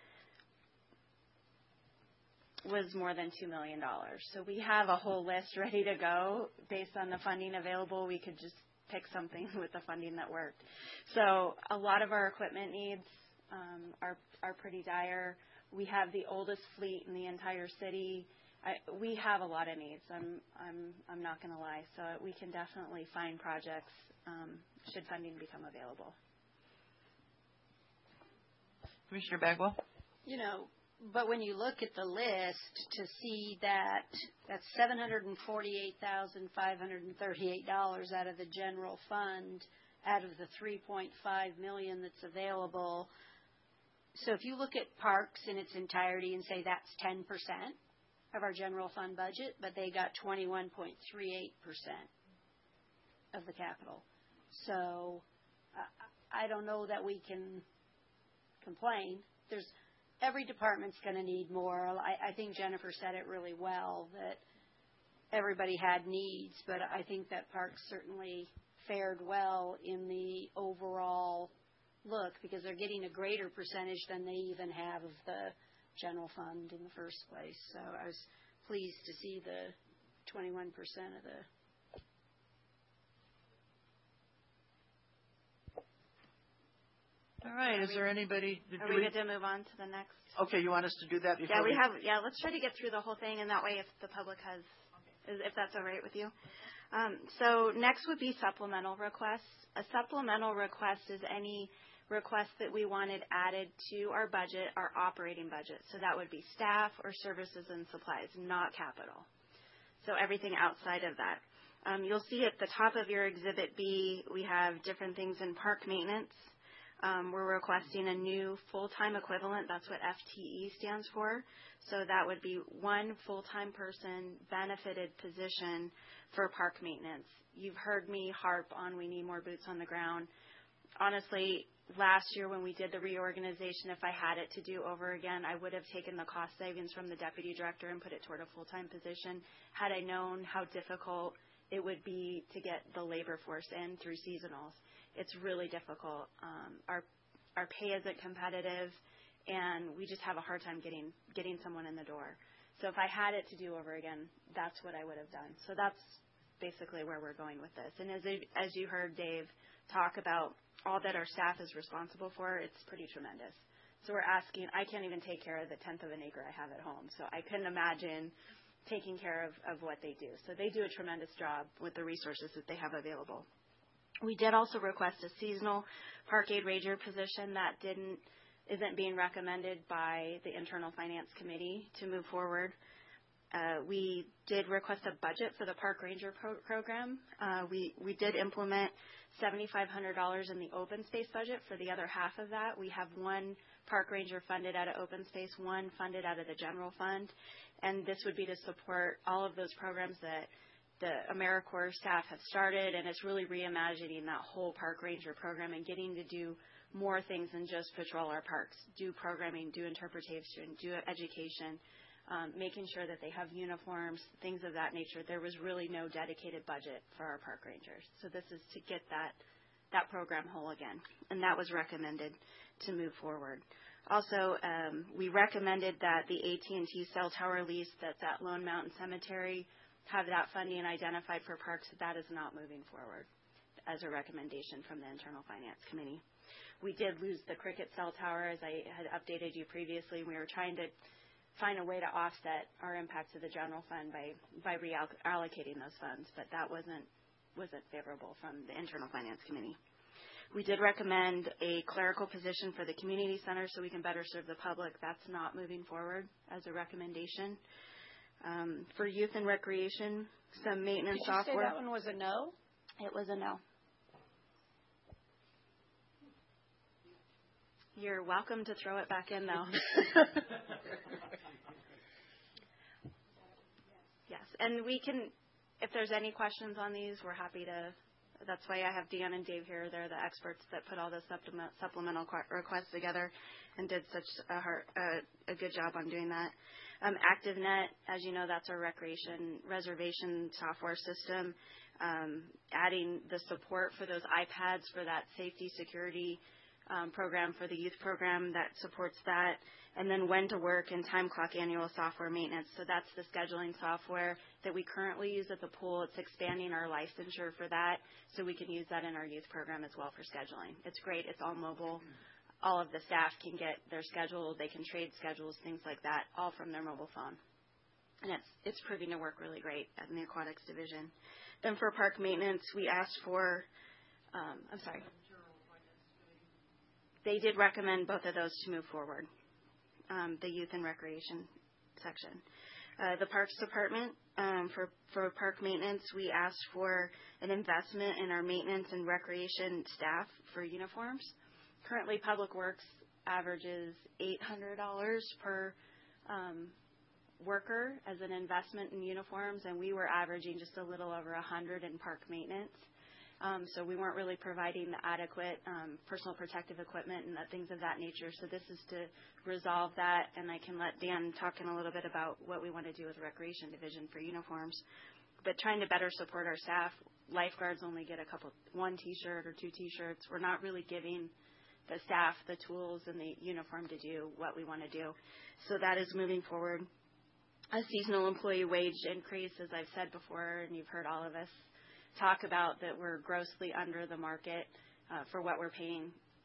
was more than $2 million. So we have a whole list ready to go based on the funding available. We could just pick something with the funding that worked. So a lot of our equipment needs are pretty dire. We have the oldest fleet in the entire city. We have a lot of needs. I'm not going to lie. So we can definitely find projects should funding become available. Commissioner Bagwell? But when you look at the list to see that that's $748,538 out of the general fund, out of the $3.5 million that's available. So if you look at parks in its entirety and say that's 10% of our general fund budget, but they got 21.38% of the capital. So I don't know that we can complain. Every department's going to need more. I think Jennifer said it really well, that everybody had needs, but I think that parks certainly fared well in the overall look because they're getting a greater percentage than they even have of the general fund in the first place. So I was pleased to see the 21% of the All right. Is there anybody? Are we good to move on to the next? Okay, you want us to do that before? Let's try to get through the whole thing, and that way, if the public has, if that's all right with you. So next would be supplemental requests. A supplemental request is any request that we wanted added to our budget, our operating budget. So that would be staff or services and supplies, not capital. So everything outside of that. You'll see at the top of your Exhibit B, we have different things in park maintenance. We're requesting a new full-time equivalent. That's what FTE stands for. So that would be one full-time person benefited position for park maintenance. You've heard me harp on we need more boots on the ground. Honestly, last year when we did the reorganization, if I had it to do over again, I would have taken the cost savings from the deputy director and put it toward a full-time position. Had I known how difficult it would be to get the labor force in through seasonals. It's really difficult. Our pay isn't competitive, and we just have a hard time getting someone in the door. So if I had it to do over again, that's what I would have done. So that's basically where we're going with this. And as you heard Dave talk about all that our staff is responsible for, it's pretty tremendous. So we're asking, I can't even take care of the 1/10 of an acre I have at home. So I couldn't imagine taking care of what they do. So they do a tremendous job with the resources that they have available. We did also request a seasonal park aid ranger position that isn't being recommended by the Internal Finance Committee to move forward. We did request a budget for the park ranger program. We did implement $7,500 in the open space budget. For the other half of that, we have one park ranger funded out of open space, one funded out of the general fund, and this would be to support all of those programs that the AmeriCorps staff have started, and it's really reimagining that whole park ranger program and getting to do more things than just patrol our parks, do programming, do interpretation, do education, making sure that they have uniforms, things of that nature. There was really no dedicated budget for our park rangers. So this is to get that program whole again, and that was recommended to move forward. Also, we recommended that the AT&T cell tower lease that's at Lone Mountain Cemetery have that funding identified for parks. That is not moving forward as a recommendation from the Internal Finance Committee. We did lose the Cricket cell tower, as I had updated you previously. We were trying to find a way to offset our impact to the general fund by reallocating those funds, but that wasn't favorable from the Internal Finance Committee. We did recommend a clerical position for the community center so we can better serve the public. That's not moving forward as a recommendation. For youth and recreation, some maintenance software. Did you say that one was a no? It was a no. You're welcome to throw it back in, though. Yes, and we can, if there's any questions on these, we're happy to. That's why I have Dan and Dave here. They're the experts that put all the supplemental requests together and did such a good job on doing that. ActiveNet, as you know, that's our recreation reservation software system. Adding the support for those iPads for that safety security program for the youth program that supports that. And then When to Work and Time Clock annual software maintenance. So that's the scheduling software that we currently use at the pool. It's expanding our licensure for that so we can use that in our youth program as well for scheduling. It's great. It's all mobile. All of the staff can get their schedule. They can trade schedules, things like that, all from their mobile phone. And it's proving to work really great in the aquatics division. Then for park maintenance, we asked for, they did recommend both of those to move forward. The youth and recreation section. The Parks Department, for park maintenance, we asked for an investment in our maintenance and recreation staff for uniforms. Currently, Public Works averages $800 per worker as an investment in uniforms, and we were averaging just a little over $100 in park maintenance. So we weren't really providing the adequate personal protective equipment and things of that nature. So this is to resolve that, and I can let Dan talk in a little bit about what we want to do with the Recreation Division for uniforms. But trying to better support our staff, lifeguards only get one T-shirt or two T-shirts. We're not really giving the staff the tools and the uniform to do what we want to do. So that is moving forward. A seasonal employee wage increase, as I've said before, and you've heard all of us talk about that we're grossly under the market for what we're paying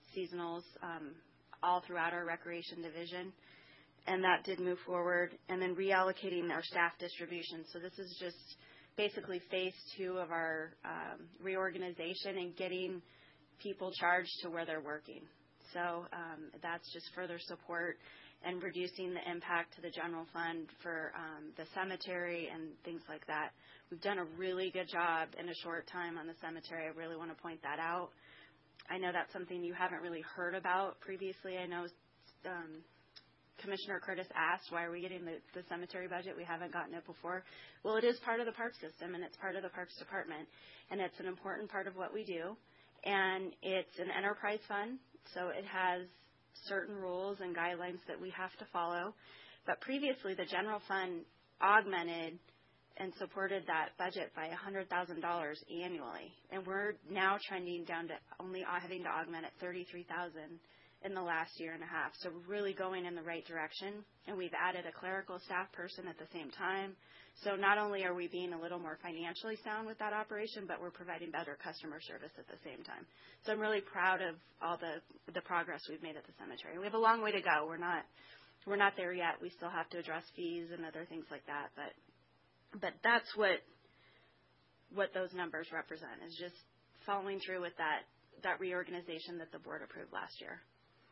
seasonals all throughout our recreation division, and that did move forward. And then reallocating our staff distribution. So this is just basically phase 2 of our reorganization and getting people charged to where they're working. So that's just further support and reducing the impact to the general fund for the cemetery and things like that. We've done a really good job in a short time on the cemetery. I really want to point that out. I know that's something you haven't really heard about previously. I know Commissioner Curtis asked, why are we getting the cemetery budget? We haven't gotten it before. Well, it is part of the park system, and it's part of the Parks Department, and it's an important part of what we do. And it's an enterprise fund, so it has certain rules and guidelines that we have to follow. But previously, the general fund augmented and supported that budget by $100,000 annually. And we're now trending down to only having to augment at $33,000 in the last year and a half. So we're really going in the right direction. And we've added a clerical staff person at the same time. So not only are we being a little more financially sound with that operation, but we're providing better customer service at the same time. So I'm really proud of all the progress we've made at the cemetery. We have a long way to go. We're not there yet. We still have to address fees and other things like that. But that's what those numbers represent, is just following through with that reorganization that the board approved last year.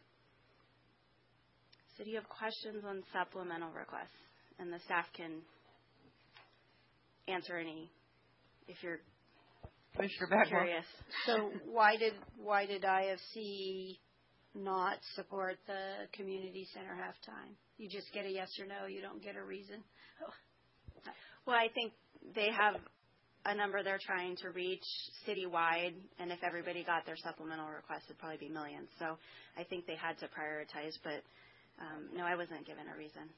So do you have questions on supplemental requests? And the staff can answer any if you're curious. So why did IFC not support the community center halftime? You just get a yes or no. You don't get a reason. Well, I think they have a number they're trying to reach citywide, and if everybody got their supplemental request, it'd probably be millions. So I think they had to prioritize, but no, I wasn't given a reason.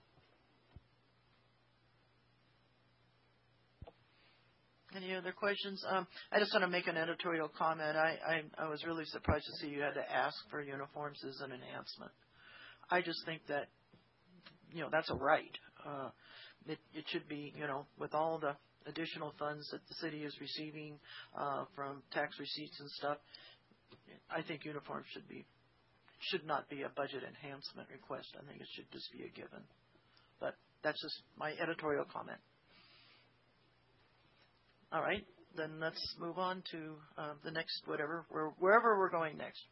Any other questions? I just want to make an editorial comment. I was really surprised to see you had to ask for uniforms as an enhancement. I just think that, that's a right. It should be, with all the additional funds that the city is receiving from tax receipts and stuff, I think uniforms should not be a budget enhancement request. I think it should just be a given. But that's just my editorial comment. All right, then let's move on to the next wherever we're going next.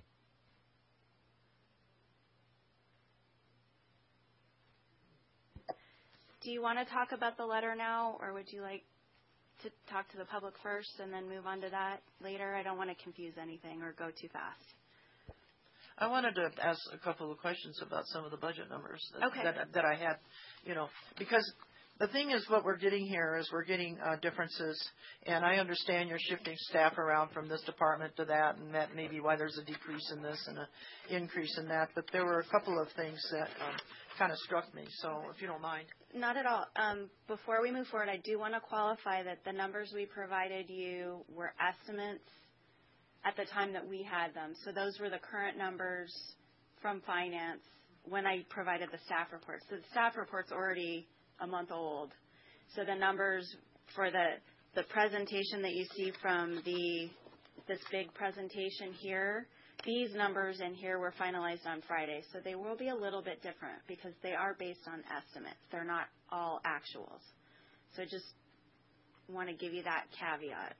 Do you want to talk about the letter now, or would you like to talk to the public first and then move on to that later? I don't want to confuse anything or go too fast. I wanted to ask a couple of questions about some of the budget numbers that I had, because the thing is, what we're getting here is we're getting differences, and I understand you're shifting staff around from this department to that, and that may be why there's a decrease in this and an increase in that. But there were a couple of things that kind of struck me, so if you don't mind. Not at all. Before we move forward, I do want to qualify that the numbers we provided you were estimates at the time that we had them. So those were the current numbers from finance when I provided the staff report. So the staff report's already a month old. So the numbers for the presentation that you see from this big presentation here, these numbers in here were finalized on Friday. So they will be a little bit different because they are based on estimates. They're not all actuals. So I just want to give you that caveat.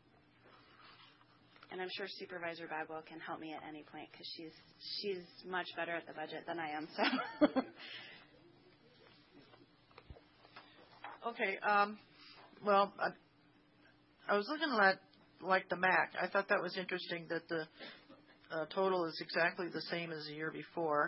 And I'm sure Supervisor Bagwell can help me at any point because she's much better at the budget than I am. So. Okay. Well, I was looking at the MAC. I thought that was interesting that the total is exactly the same as the year before.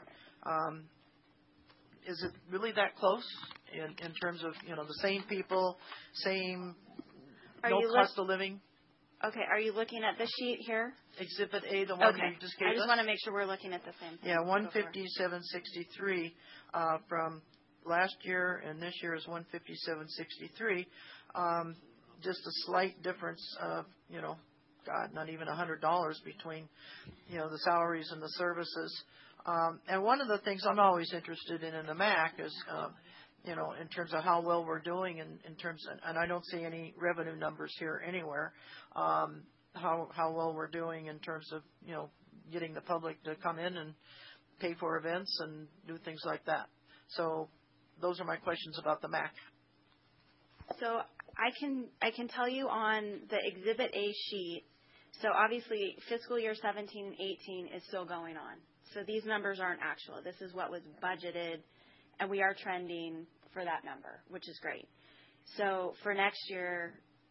Is it really that close in terms of the same people, same cost of living? Okay, are you looking at the sheet here? Exhibit A, the one you just gave us? I just want to make sure we're looking at the same thing. Yeah, 157.63 from last year, and this year is 157.63. Just a slight difference of, not even $100 between, the salaries and the services. And one of the things I'm always interested in the MAC is, in terms of how well we're doing in terms of, and I don't see any revenue numbers here anywhere, how well we're doing in terms of, getting the public to come in and pay for events and do things like that. So those are my questions about the MAC. So I can tell you on the Exhibit A sheet, so obviously fiscal year 17 and 18 is still going on. So these numbers aren't actual. This is what was budgeted, and we are trending for that number, which is great. So for next year,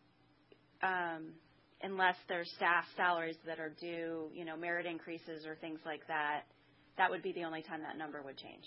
unless there's staff salaries that are due, merit increases or things like that, that would be the only time that number would change.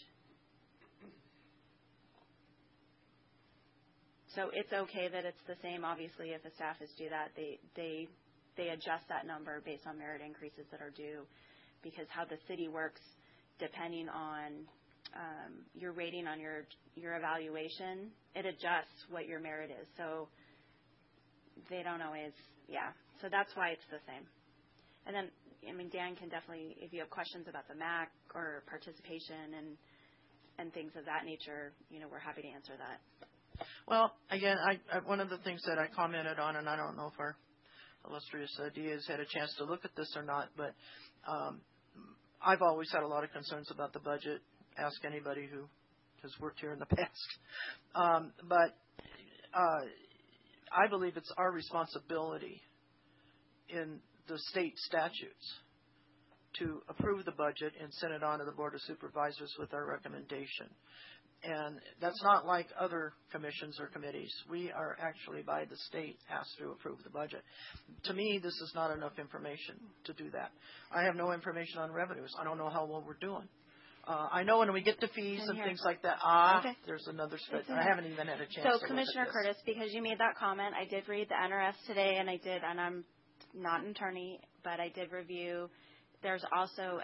So it's okay that it's the same. Obviously, if a staff is due that, they adjust that number based on merit increases that are due, because how the city works, depending on your rating on your evaluation, it adjusts what your merit is. So they don't always, So that's why it's the same. And then, Dan can definitely, if you have questions about the MAC or participation and things of that nature, we're happy to answer that. Well, again, one of the things that I commented on, and I don't know if our illustrious DA has had a chance to look at this or not, but I've always had a lot of concerns about the budget. Ask anybody who has worked here in the past. But I believe it's our responsibility in the state statutes to approve the budget and send it on to the Board of Supervisors with our recommendation. And that's not like other commissions or committees. We are actually, by the state, asked to approve the budget. To me, this is not enough information to do that. I have no information on revenues. I don't know how well we're doing. I know when we get to fees and things like that, okay, there's another spread. I haven't even had a chance to look at Commissioner this. Curtis, because you made that comment, I did read the NRS today, and I'm not an attorney, but I did review. There's also,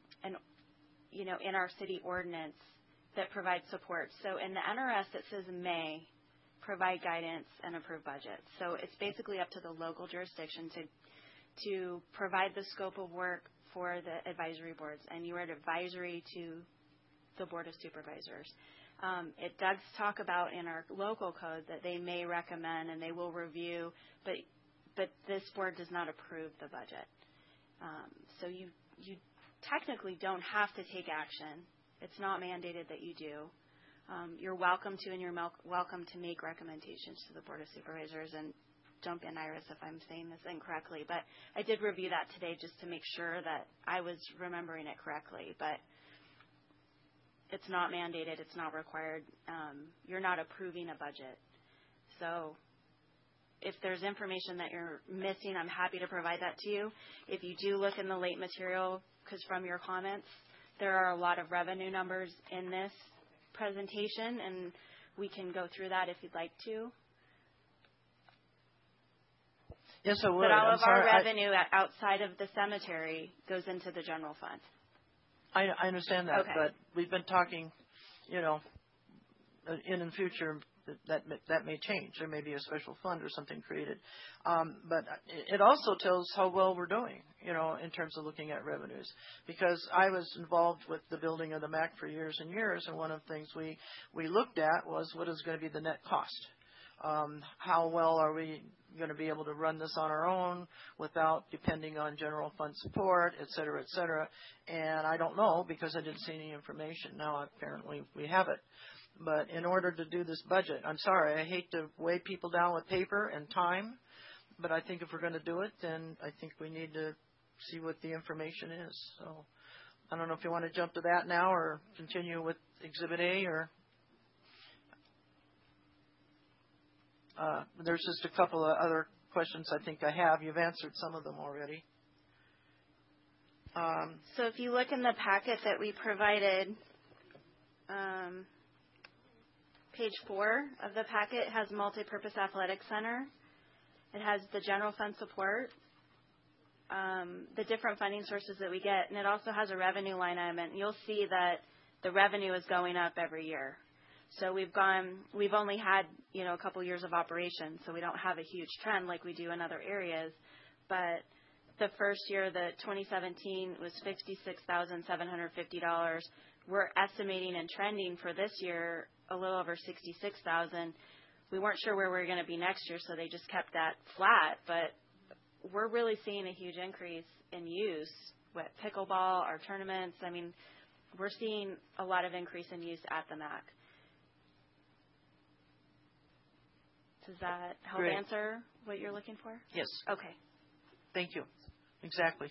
in our city ordinance, that provides support. So in the NRS, it says may provide guidance and approve budget. So it's basically up to the local jurisdiction to provide the scope of work for the advisory boards, and you are advisory to the Board of Supervisors. It does talk about in our local code that they may recommend and they will review, but this board does not approve the budget. So you technically don't have to take action. It's not mandated that you do. You're welcome to, and you're welcome to make recommendations to the Board of Supervisors. And jump in, Iris, if I'm saying this incorrectly. But I did review that today just to make sure that I was remembering it correctly. But it's not mandated. It's not required. You're not approving a budget. So if there's information that you're missing, I'm happy to provide that to you. If you do look in the late material, because from your comments, there are a lot of revenue numbers in this presentation, and we can go through that if you'd like to. Yes, I would. But all of our revenue outside of the cemetery goes into the general fund. I understand that, okay. But we've been talking, in the future that may change. There may be a special fund or something created. But it also tells how well we're doing, in terms of looking at revenues. Because I was involved with the building of the MAC for years and years, and one of the things we looked at was what is going to be the net cost. How well are we going to be able to run this on our own without depending on general fund support, et cetera, et cetera. And I don't know because I didn't see any information. Now, apparently, we have it. But in order to do this budget, I'm sorry, I hate to weigh people down with paper and time, but I think if we're going to do it, then I think we need to see what the information is. So I don't know if you want to jump to that now or continue with Exhibit A, or there's just a couple of other questions I think I have. You've answered some of them already. So if you look in the packet that we provided, page 4 of the packet has Multipurpose Athletic Center. It has the general fund support, the different funding sources that we get, and it also has a revenue line item. And you'll see that the revenue is going up every year. So we've only had, a couple years of operation, so we don't have a huge trend like we do in other areas. But the first year, the 2017, was $56,750. We're estimating and trending for this year a little over $66,000. We weren't sure where we were going to be next year, so they just kept that flat. But we're really seeing a huge increase in use what, pickleball, our tournaments. I mean, we're seeing a lot of increase in use at the MAC. Does that help Great. answer what you're looking for? Yes. Okay. Thank you. Exactly.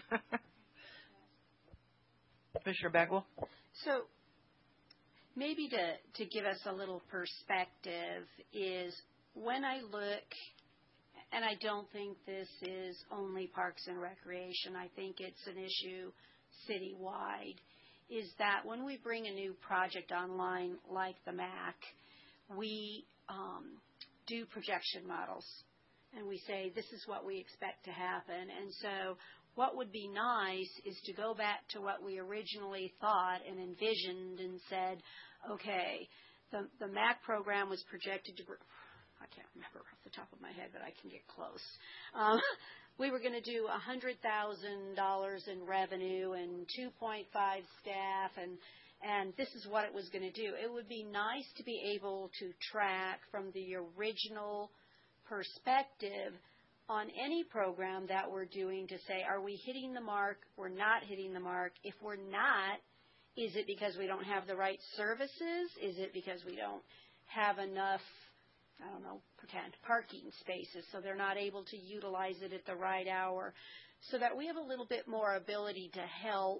Commissioner Bagwell? So maybe to give us a little perspective is when I look, and I don't think this is only Parks and Recreation, I think it's an issue citywide, is that when we bring a new project online like the MAC, we do projection models. And we say, this is what we expect to happen. And so what would be nice is to go back to what we originally thought and envisioned and said, okay, the MAC program was projected to grow. I can't remember off the top of my head, but I can get close. We were going to do $100,000 in revenue and 2.5 staff, and this is what it was going to do. It would be nice to be able to track from the original perspective on any program that we're doing to say, are we hitting the mark? We're not hitting the mark. If we're not, is it because we don't have the right services? Is it because we don't have enough, I don't know, pretend parking spaces, so they're not able to utilize it at the right hour? So that we have a little bit more ability to help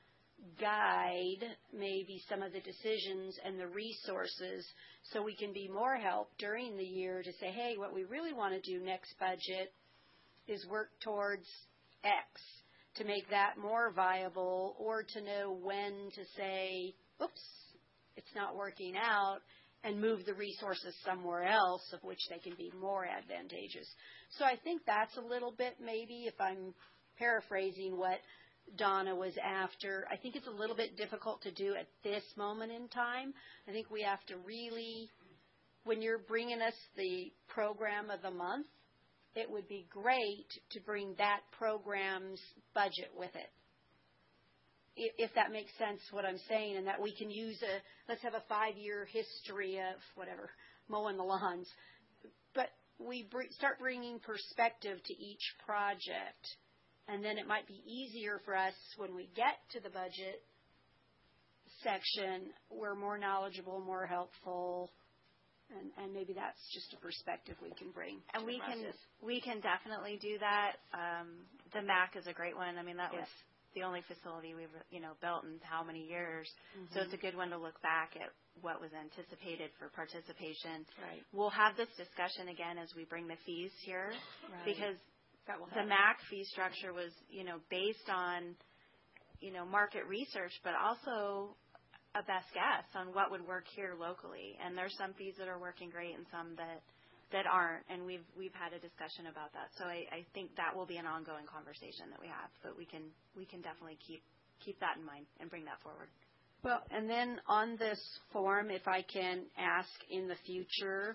guide maybe some of the decisions and the resources so we can be more help during the year to say, hey, what we really want to do next budget is work towards X to make that more viable, or to know when to say, oops, it's not working out, and move the resources somewhere else of which they can be more advantageous. So I think that's a little bit, maybe if I'm paraphrasing what Donna was after, I think it's a little bit difficult to do at this moment in time. I think we have to really, when you're bringing us the program of the month, it would be great to bring that program's budget with it. If that makes sense what I'm saying, and that we can use let's have a 5-year history of whatever, mowing the lawns. But we start bringing perspective to each project. And then it might be easier for us when we get to the budget section, we're more knowledgeable, more helpful, and maybe that's just a perspective we can bring. And we can definitely do that. The MAC is a great one. I mean, that was the only facility we've built in how many years. Mm-hmm. So it's a good one to look back at what was anticipated for participation. Right. We'll have this discussion again as we bring the fees here, right. because the MAC fee structure was, based on, market research, but also a best guess on what would work here locally. And there's some fees that are working great and some that aren't. And we've had a discussion about that. So I think that will be an ongoing conversation that we have. But we can definitely keep that in mind and bring that forward. Well, and then on this form, if I can ask in the future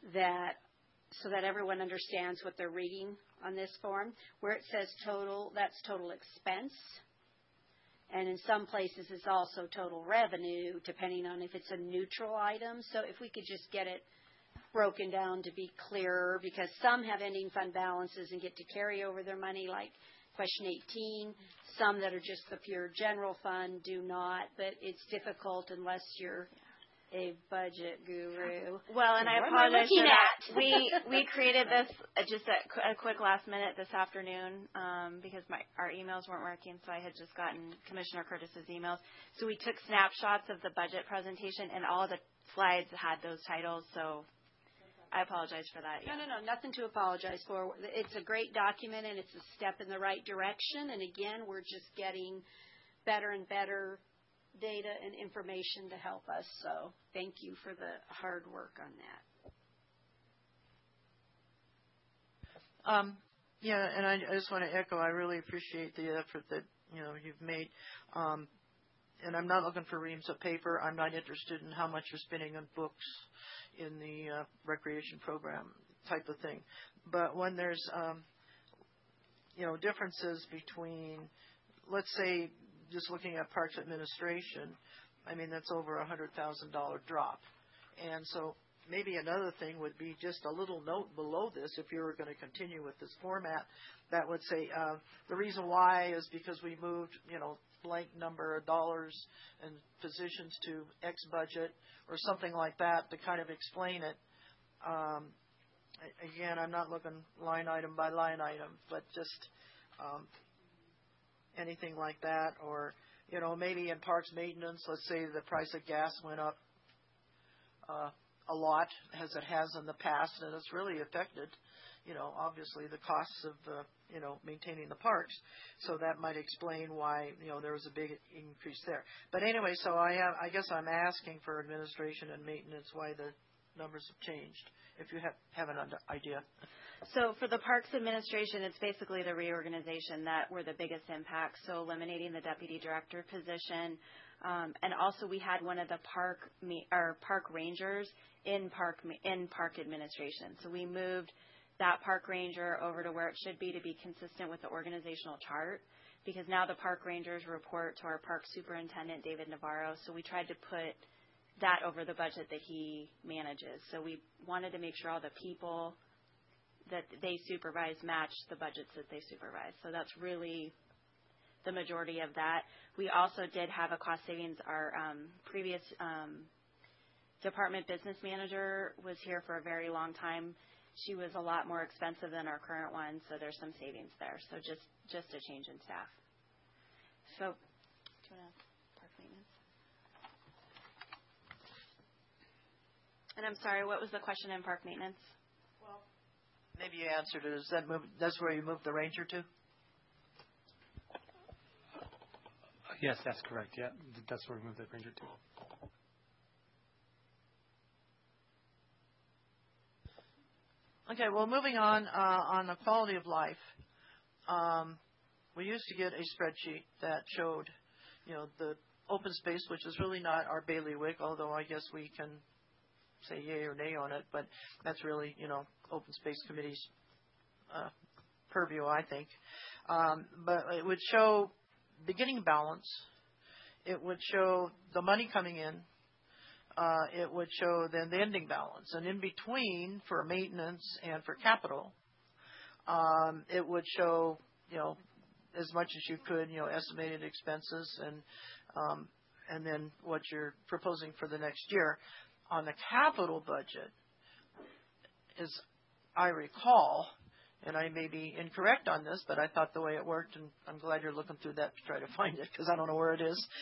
so that everyone understands what they're reading on this form, where it says total, that's total expense. And in some places it's also total revenue, depending on if it's a neutral item. So if we could just get it broken down to be clearer, because some have ending fund balances and get to carry over their money, like question 18. Some that are just the pure general fund do not, but it's difficult unless you're a budget guru. Well, and I apologize for that. We created this just a quick last minute this afternoon because our emails weren't working, so I had just gotten Commissioner Curtis's emails. So we took snapshots of the budget presentation, and all the slides had those titles, so I apologize for that. No, nothing to apologize for. It's a great document, and it's a step in the right direction, and again, we're just getting better and better data and information to help us. So thank you for the hard work on that. And I just want to echo, I really appreciate the effort that you've made. And I'm not looking for reams of paper. I'm not interested in how much you're spending on books in the recreation program type of thing. But when there's differences between, let's say, just looking at parks administration, I mean, that's over $100,000 drop. And so maybe another thing would be just a little note below this, if you were going to continue with this format, that would say the reason why is because we moved, blank number of dollars and positions to X budget or something like that to kind of explain it. Again, I'm not looking line item by line item, but just anything like that. Or, maybe in parks maintenance, let's say the price of gas went up a lot, as it has in the past, and it's really affected, obviously the costs of, maintaining the parks. So that might explain why, there was a big increase there. But anyway, so I guess I'm asking for administration and maintenance why the numbers have changed, if you have an idea. So for the Parks Administration, it's basically the reorganization that were the biggest impacts. So eliminating the deputy director position, and also we had one of the park rangers in park administration. So we moved that park ranger over to where it should be to be consistent with the organizational chart, because now the park rangers report to our park superintendent, David Navarro. So we tried to put that over the budget that he manages. So we wanted to make sure all the people that they supervise match the budgets that they supervise. So that's really the majority of that. We also did have a cost savings. Our previous department business manager was here for a very long time. She was a lot more expensive than our current one, so there's some savings there. So just a change in staff. So, do you want to park maintenance? And I'm sorry, what was the question in park maintenance? Well, maybe you answered it. That's where you moved the ranger to? Yes, that's correct. Yeah, that's where we moved the ranger to. Okay, well, moving on the quality of life, we used to get a spreadsheet that showed, the open space, which is really not our bailiwick, although I guess we can say yay or nay on it, but that's really, open space committee's purview, I think. But it would show beginning balance. It would show the money coming in. It would show then the ending balance. And in between, for maintenance and for capital, it would show, as much as you could, estimated expenses and then what you're proposing for the next year. On the capital budget, as I recall, and I may be incorrect on this, but I thought the way it worked, and I'm glad you're looking through that to try to find it, because I don't know where it is.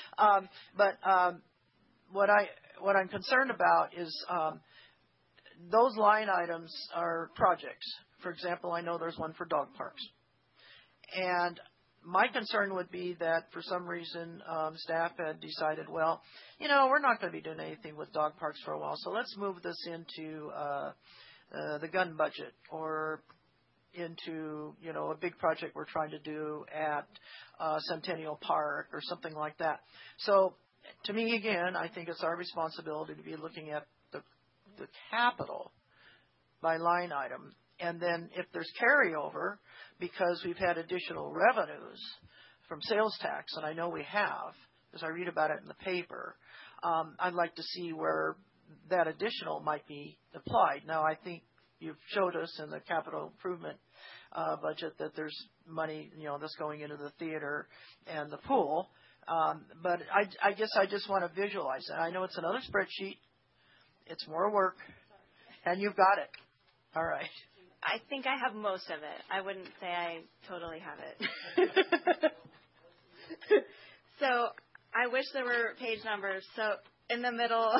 What I'm concerned about is those line items are projects. For example, I know there's one for dog parks. And my concern would be that for some reason staff had decided, well, we're not going to be doing anything with dog parks for a while, so let's move this into the gun budget or into, a big project we're trying to do at Centennial Park or something like that. So to me, again, I think it's our responsibility to be looking at the capital by line item. And then if there's carryover, because we've had additional revenues from sales tax, and I know we have, because I read about it in the paper, I'd like to see where that additional might be applied. Now, I think you've showed us in the capital improvement budget that there's money, that's going into the theater and the pool. But I guess I just want to visualize it. I know it's another spreadsheet. It's more work. And you've got it. All right. I think I have most of it. I wouldn't say I totally have it. So I wish there were page numbers. So in the middle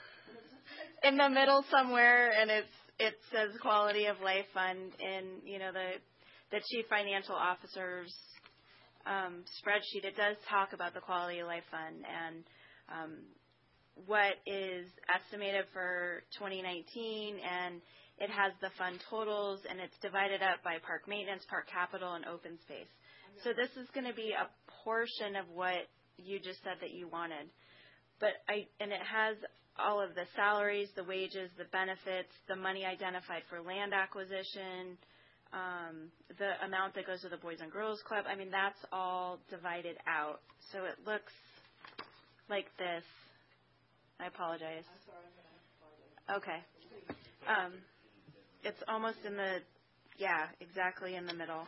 somewhere, and it says Quality of Life Fund in, the Chief Financial Officer's spreadsheet. It does talk about the Quality of Life Fund and what is estimated for 2019, and it has the fund totals, and it's divided up by park maintenance, park capital, and open space. So this is going to be a portion of what you just said that you wanted. And it has all of the salaries, the wages, the benefits, the money identified for land acquisition, the amount that goes to the Boys and Girls Club. I mean, that's all divided out. So it looks like this. I apologize. Okay. It's almost exactly in the middle.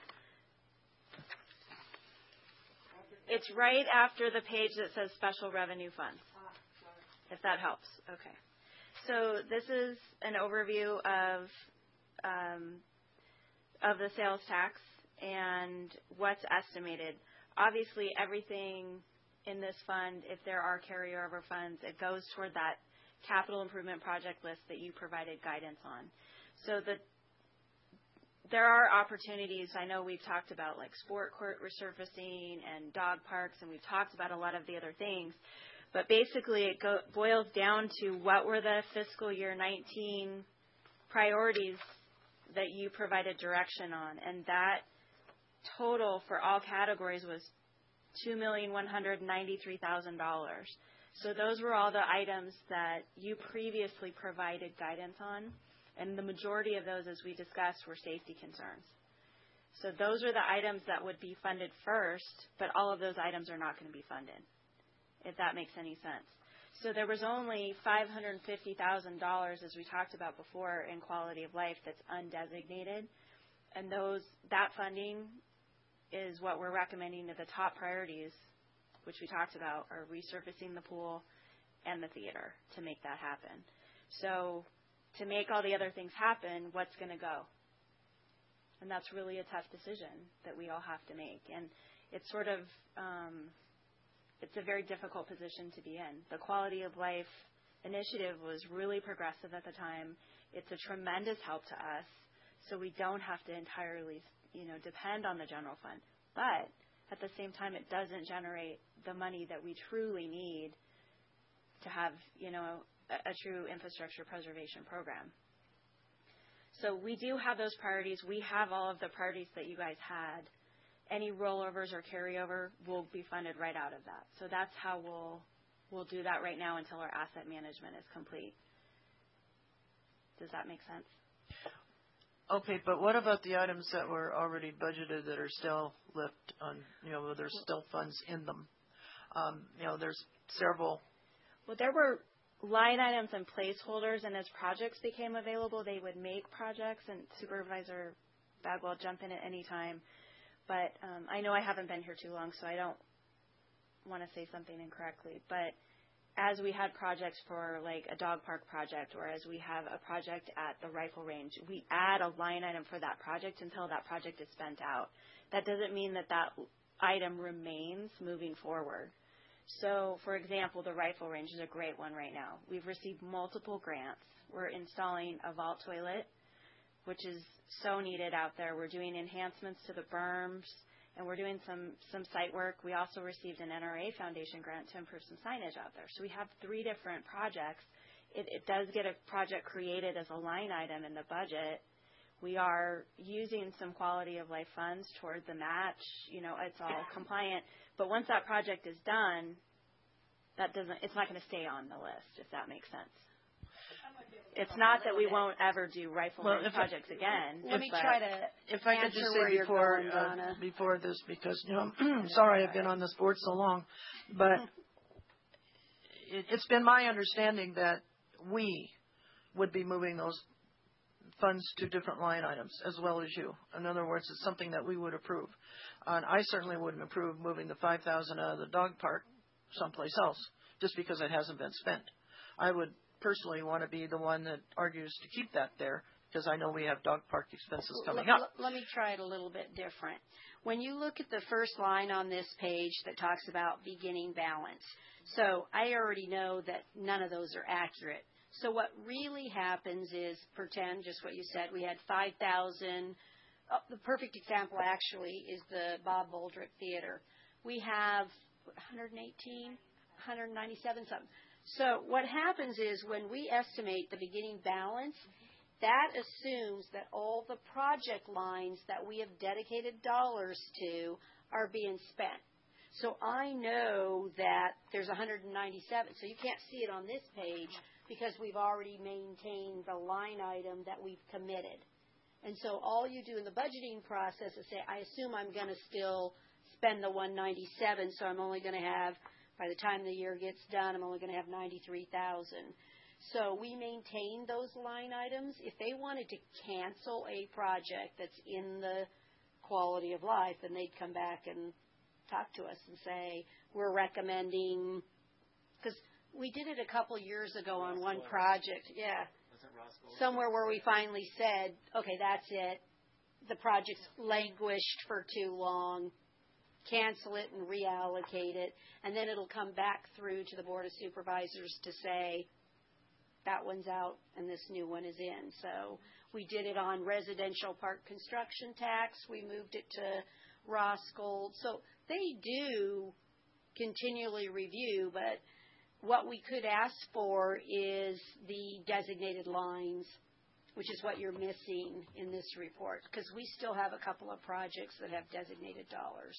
It's right after the page that says special revenue funds, if that helps. Okay. So this is an overview of the sales tax and what's estimated. Obviously, everything in this fund, if there are carryover funds, it goes toward that capital improvement project list that you provided guidance on. So there are opportunities. I know we've talked about like sport court resurfacing and dog parks, and we've talked about a lot of the other things. But basically, it boils down to what were the fiscal year 19 priorities that you provided direction on, and that total for all categories was $2,193,000. So those were all the items that you previously provided guidance on, and the majority of those, as we discussed, were safety concerns. So those are the items that would be funded first, but all of those items are not going to be funded, if that makes any sense. So there was only $550,000, as we talked about before, in quality of life that's undesignated, and that funding is what we're recommending to the top priorities, which we talked about, are resurfacing the pool and the theater to make that happen. So to make all the other things happen, what's going to go? And that's really a tough decision that we all have to make. And it's sort of, it's a very difficult position to be in. The quality of life initiative was really progressive at the time. It's a tremendous help to us, so we don't have to entirely, depend on the general fund. But at the same time, it doesn't generate the money that we truly need to have, a true infrastructure preservation program. So we do have those priorities. We have all of the priorities that you guys had. Any rollovers or carryover will be funded right out of that. So that's how we'll do that right now until our asset management is complete. Does that make sense? Okay, but what about the items that were already budgeted that are still left on, there's still funds in them? There's several. Well, there were line items and placeholders, and as projects became available, they would make projects, and Supervisor Bagwell jump in at any time. But I know I haven't been here too long, so I don't want to say something incorrectly. But as we had projects for like a dog park project, or as we have a project at the rifle range, we add a line item for that project until that project is spent out. That doesn't mean that item remains moving forward. So, for example, the rifle range is a great one right now. We've received multiple grants. We're installing a vault toilet, which is so needed out there. We're doing enhancements to the berms, and we're doing some site work. We also received an NRA Foundation grant to improve some signage out there. So we have 3 different projects. It does get a project created as a line item in the budget. We are using some quality of life funds toward the match. It's all compliant. But once that project is done, it's not going to stay on the list, if that makes sense. It's not that we won't ever do rifle range projects again. Let me try to if I could just say before this, because I'm sorry I've been on this board so long, but it's been my understanding that we would be moving those funds to different line items as well as you. In other words, it's something that we would approve. And I certainly wouldn't approve moving the $5,000 out of the dog park someplace else just because it hasn't been spent. I would personally want to be the one that argues to keep that there because I know we have dog park expenses coming up. Let me try it a little bit different. When you look at the first line on this page that talks about beginning balance, so I already know that none of those are accurate. So what really happens is, pretend just what you said, we had 5,000. The perfect example actually is the Bob Boldrick Theater. We have 118, 197 something. So what happens is when we estimate the beginning balance, that assumes that all the project lines that we have dedicated dollars to are being spent. So I know that there's 197. So you can't see it on this page because we've already maintained the line item that we've committed. And so all you do in the budgeting process is say, I assume I'm going to still spend the 197, so I'm only going to have, by the time the year gets done, I'm only going to have 93,000. So we maintain those line items. If they wanted to cancel a project that's in the quality of life, then they'd come back and talk to us and say, we're recommending, because we did it a couple years ago on one project. Yeah. Somewhere where we finally said, okay, that's it. The project's languished for too long. Cancel it and reallocate it. And then it'll come back through to the Board of Supervisors to say, that one's out and this new one is in. So we did it on residential park construction tax. We moved it to Roscold. So they do continually review, but what we could ask for is the designated lines, which is what you're missing in this report, because we still have a couple of projects that have designated dollars.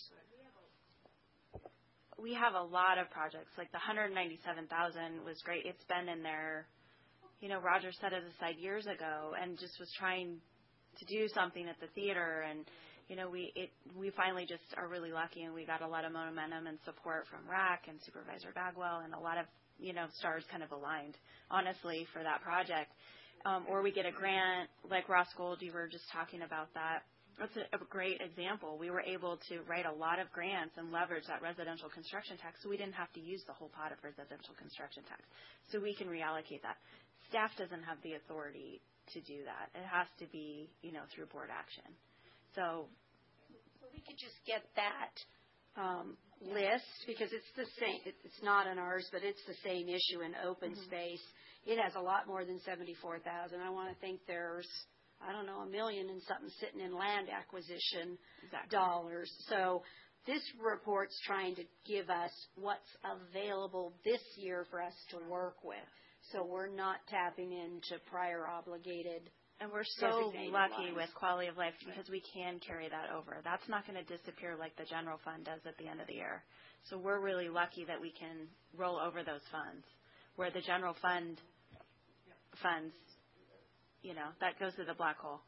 We have a lot of projects. Like the $197,000 was great. It's been in there. You know, Roger set it aside years ago and just was trying to do something at the theater. And, you know, we finally just are really lucky, and we got a lot of momentum and support from RAC and Supervisor Bagwell, and a lot of, you know, stars kind of aligned, honestly, for that project. Or we get a grant like Roscold, you were just talking about that. That's a great example. We were able to write a lot of grants and leverage that residential construction tax, so we didn't have to use the whole pot of residential construction tax. So we can reallocate that. Staff doesn't have the authority to do that. It has to be, you know, through board action. So we could just get that list, because it's the same. It's not in ours, but it's the same issue in open space. It has a lot more than $74,000. I want to think there's, I don't know, $1 million and something sitting in land acquisition dollars. So this report's trying to give us what's available this year for us to work with. So we're not tapping into prior obligated. And we're so lucky with quality of life because we can carry that over. That's not going to disappear like the general fund does at the end of the year. So we're really lucky that we can roll over those funds, where the general fund funds, you know, that goes to the black hole.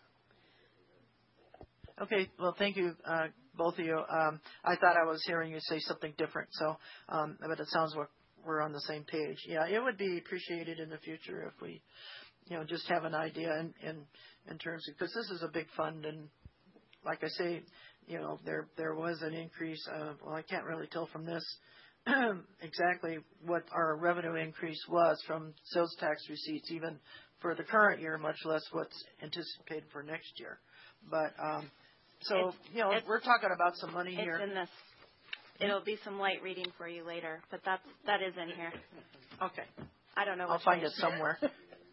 Okay, well, thank you, both of you. I thought I was hearing you say something different, so but it sounds like we're on the same page. Yeah, it would be appreciated in the future if we, you know, just have an idea in terms of, because this is a big fund, and like I say, you know, there was an increase. Well, I can't really tell from this exactly what our revenue increase was from sales tax receipts, even for the current year, much less what's anticipated for next year. But so, you know, we're talking about some money here. It's in this. It'll be some light reading for you later, but that is in here. Okay. I don't know. I'll find it somewhere. 4%.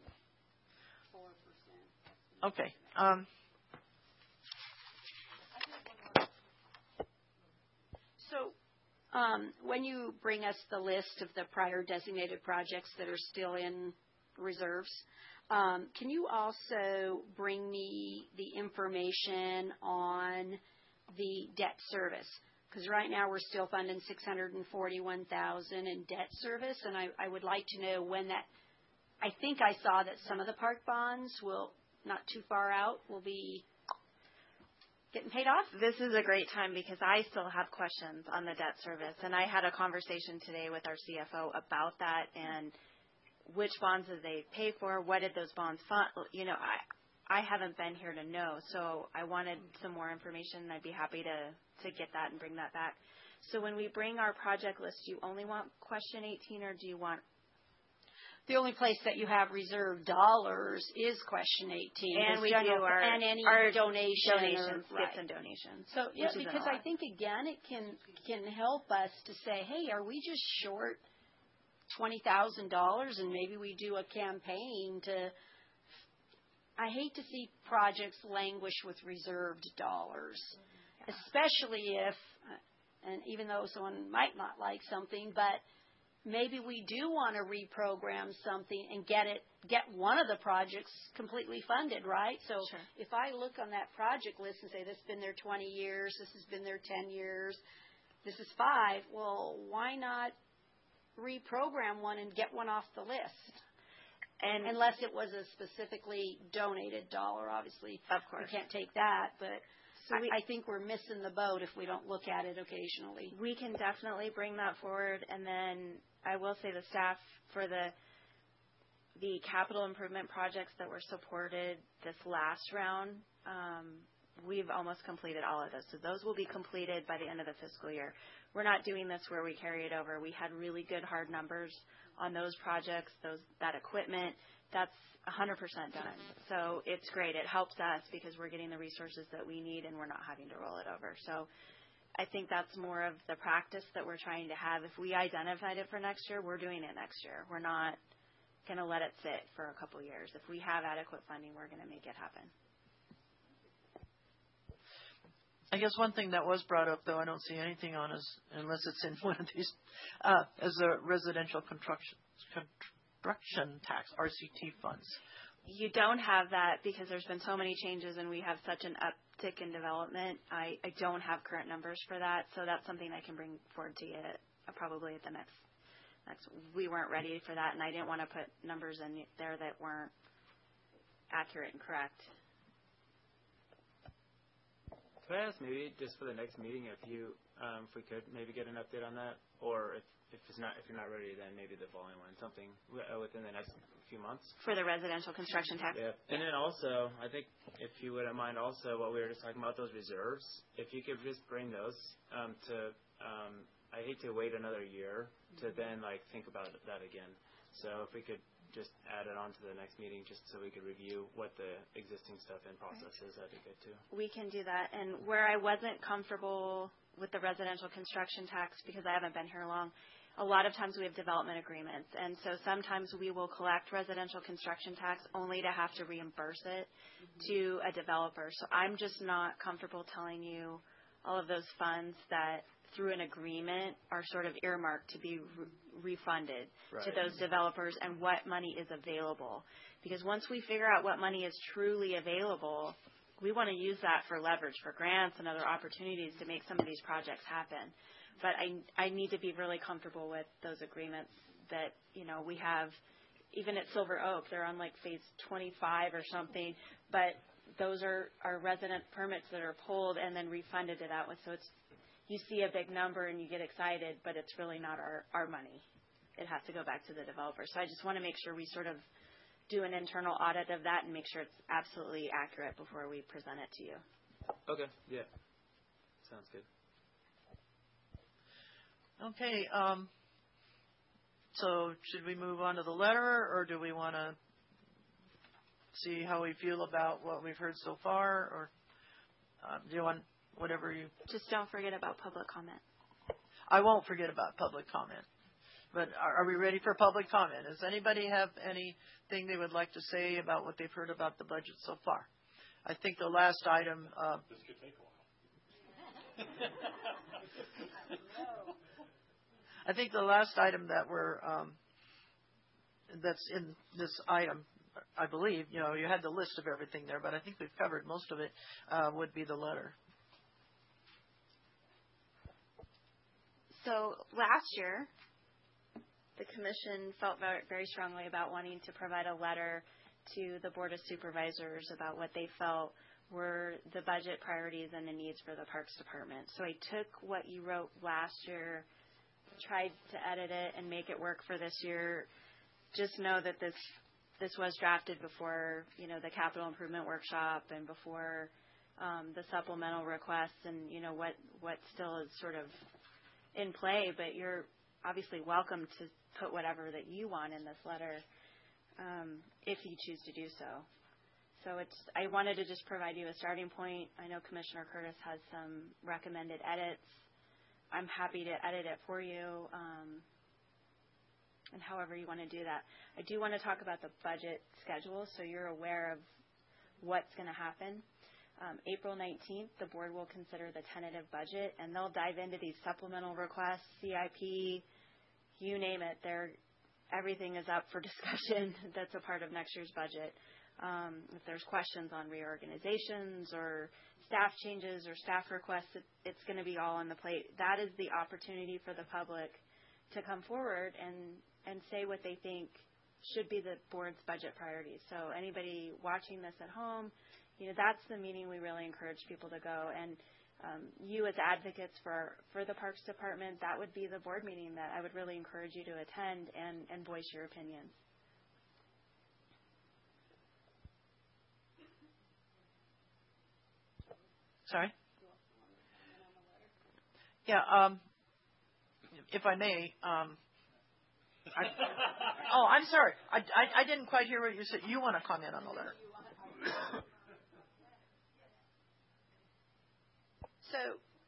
Okay. So when you bring us the list of the prior designated projects that are still in reserves, can you also bring me the information on the debt service? Because right now we're still funding $641,000 in debt service, and I would like to know when that. I think I saw that some of the park bonds will not too far out will be getting paid off. This is a great time because I still have questions on the debt service, and I had a conversation today with our CFO about that and which bonds did they pay for, what did those bonds fund. You know, I haven't been here to know, so I wanted some more information. I'd be happy to get that and bring that back. So when we bring our project list, do you only want question 18, or do you want? The only place that you have reserved dollars is question 18. And we do and any donations, right. gifts and donations. So yeah, because I think again it can help us to say, hey, are we just short $20,000, and maybe we do a campaign to. I hate to see projects languish with reserved dollars, especially if, and even though someone might not like something, but maybe we do want to reprogram something and get one of the projects completely funded, right? So sure. If I look on that project list and say this has been there 20 years, this has been there 10 years, this is 5, well, why not reprogram one and get one off the list? And unless it was a specifically donated dollar, obviously, of course, we can't take that. But so I think we're missing the boat if we don't look at it occasionally. We can definitely bring that forward, and then I will say the staff for the the capital improvement projects that were supported this last round, we've almost completed all of those. So those will be completed by the end of the fiscal year. We're not doing this where we carry it over. We had really good hard numbers on those projects, that equipment. That's 100% done. So it's great. It helps us because we're getting the resources that we need and we're not having to roll it over. So I think that's more of the practice that we're trying to have. If we identified it for next year, we're doing it next year. We're not going to let it sit for a couple years. If we have adequate funding, we're going to make it happen. I guess one thing that was brought up, though I don't see anything on, is unless it's in one of these, is the residential construction tax, RCT funds. You don't have that because there's been so many changes and we have such an uptick in development. I don't have current numbers for that, so that's something I can bring forward to you probably at the next. We weren't ready for that, and I didn't want to put numbers in there that weren't accurate and correct. Could I ask maybe just for the next meeting if we could maybe get an update on that, or if you're not ready, then maybe the following one, something within the next few months for the residential construction tax. Yeah, and then also I think if you wouldn't mind also what we were just talking about, those reserves, if you could just bring those to. I hate to wait another year to then think about that again. So if we could just add it on to the next meeting just so we could review what the existing stuff in process is, that'd be good too. We can do that. And where I wasn't comfortable with the residential construction tax, because I haven't been here long, a lot of times we have development agreements. And so sometimes we will collect residential construction tax only to have to reimburse it to a developer. So I'm just not comfortable telling you all of those funds that through an agreement are sort of earmarked to be refunded to those developers and what money is available. Because once we figure out what money is truly available, we want to use that for leverage, for grants and other opportunities to make some of these projects happen. But I need to be really comfortable with those agreements that, we have. Even at Silver Oak, they're on phase 25 or something, but those are our resident permits that are pulled and then refunded to that one. So you see a big number and you get excited, but it's really not our money. It has to go back to the developer. So I just want to make sure we sort of do an internal audit of that and make sure it's absolutely accurate before we present it to you. Okay. Yeah. Sounds good. Okay. So should we move on to the letter, or do we want to see how we feel about what we've heard so far, or do you want whatever you... Just don't forget about public comment. I won't forget about public comment. But are we ready for public comment? Does anybody have anything they would like to say about what they've heard about the budget so far? I think the last item... this could take a while. I think the last item that that's in this item, I believe, you had the list of everything there, but I think we've covered most of it, would be the letter. So last year, the commission felt very strongly about wanting to provide a letter to the Board of Supervisors about what they felt were the budget priorities and the needs for the Parks Department. So I took what you wrote last year, tried to edit it and make it work for this year. Just know that this was drafted before, the capital improvement workshop and before the supplemental requests and, what still is sort of in play, but you're obviously welcome to put whatever that you want in this letter if you choose to do so. So I wanted to just provide you a starting point. I know Commissioner Curtis has some recommended edits. I'm happy to edit it for you and however you want to do that. I do want to talk about the budget schedule so you're aware of what's going to happen. April 19th, the board will consider the tentative budget, and they'll dive into these supplemental requests, CIP, you name it. Everything is up for discussion that's a part of next year's budget. If there's questions on reorganizations or staff changes or staff requests, it's going to be all on the plate. That is the opportunity for the public to come forward and say what they think should be the board's budget priorities. So anybody watching this at home, that's the meeting we really encourage people to go. And you as advocates for the Parks Department, that would be the board meeting that I would really encourage you to attend and voice your opinions. Sorry? Yeah, if I may, I'm sorry. I didn't quite hear what you said. You want to comment on the letter? So,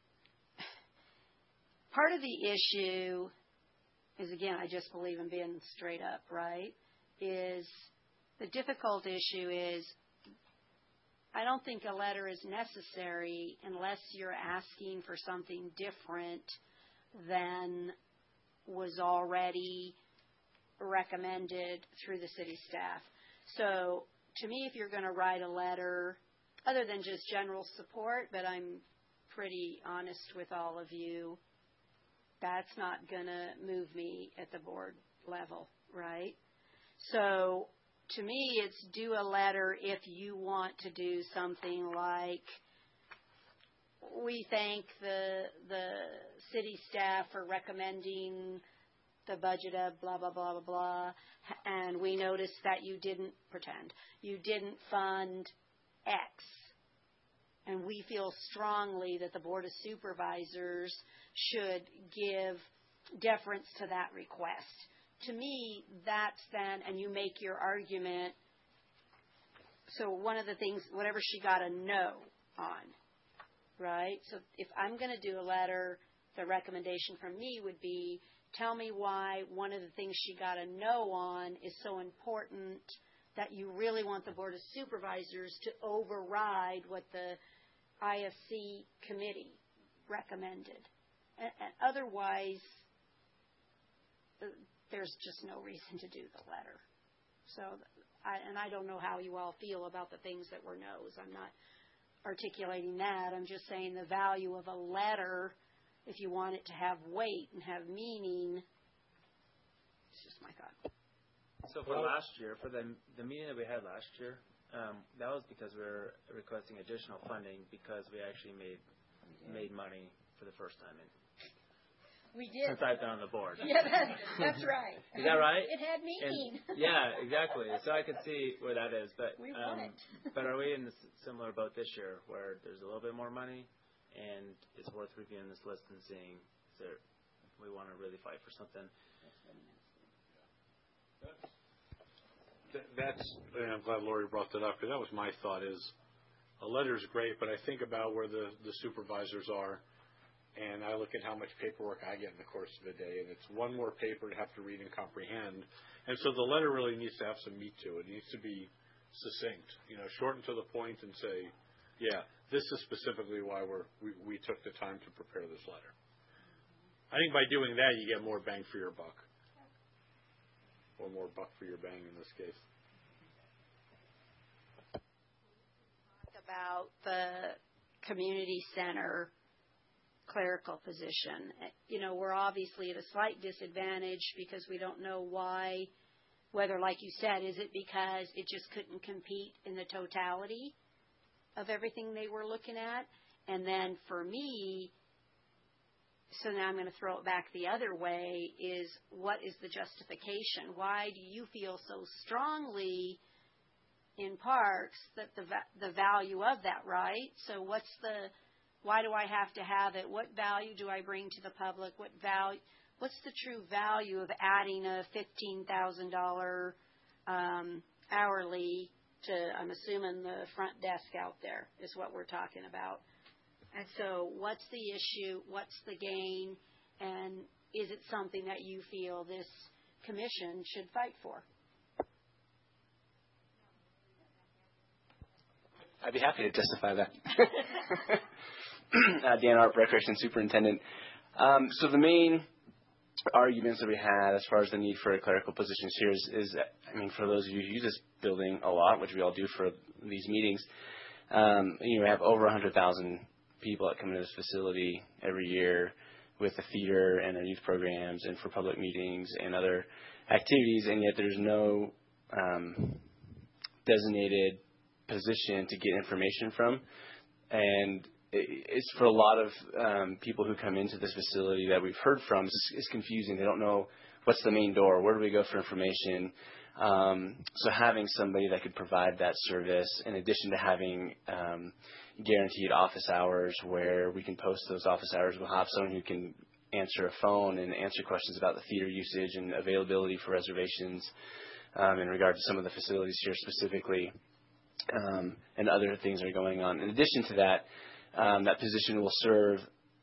part of the issue is, again, I just believe in being straight up, right? Is the difficult issue is I don't think a letter is necessary unless you're asking for something different than was already recommended through the city staff. So, to me, if you're going to write a letter, other than just general support, but I'm pretty honest with all of you, that's not going to move me at the board level, right? So, to me, it's do a letter if you want to do something like, we thank the city staff for recommending the budget of blah, blah, blah, blah, blah, and we noticed that you didn't fund X. And we feel strongly that the Board of Supervisors should give deference to that request. To me, that's then, and you make your argument. So one of the things, whatever she got a no on, right? So if I'm going to do a letter, the recommendation from me would be, tell me why one of the things she got a no on is so important that you really want the Board of Supervisors to override what the IFC committee recommended. And otherwise, there's just no reason to do the letter. So, I don't know how you all feel about the things that were no's. I'm not articulating that. I'm just saying the value of a letter, if you want it to have weight and have meaning, it's just my thought. So for last year, for the meeting that we had last year, that was because we were requesting additional funding because we actually made money for the first time we did. Since I've been on the board. Yeah, that's right. Is that right? It had meaning. Yeah, exactly. So I could see where that is. But we won it. But are we in the similar boat this year where there's a little bit more money and it's worth reviewing this list and seeing we want to really fight for something? And I'm glad Lori brought that up, because that was my thought, is a letter is great, but I think about where the supervisors are, and I look at how much paperwork I get in the course of a day, and it's one more paper to have to read and comprehend. And so the letter really needs to have some meat to it. It needs to be succinct, short and to the point, and say, yeah, this is specifically why we took the time to prepare this letter. I think by doing that, you get more bang for your buck. Or more buck for your bang in this case. About the community center clerical position. We're obviously at a slight disadvantage because we don't know why, whether, like you said, is it because it just couldn't compete in the totality of everything they were looking at? And then for me, so now I'm going to throw it back the other way, is what is the justification? Why do you feel so strongly in parks that the value of that, right? So why do I have to have it? What value do I bring to the public? What's the true value of adding a $15,000 hourly to, I'm assuming, the front desk out there is what we're talking about. And so what's the issue? What's the gain? And is it something that you feel this commission should fight for? I'd be happy to justify that. Dan Arp, Recreation Superintendent. So the main arguments that we had as far as the need for clerical positions here is, for those of you who use this building a lot, which we all do for these meetings, we have over 100,000 people that come into this facility every year with the theater and our youth programs and for public meetings and other activities, and yet there's no designated position to get information from. And it's for a lot of people who come into this facility that we've heard from, it's confusing. They don't know what's the main door? Where do we go for information? So having somebody that could provide that service, in addition to having guaranteed office hours where we can post those office hours, we'll have someone who can answer a phone and answer questions about the theater usage and availability for reservations in regard to some of the facilities here specifically, and other things that are going on. In addition to that, that position will serve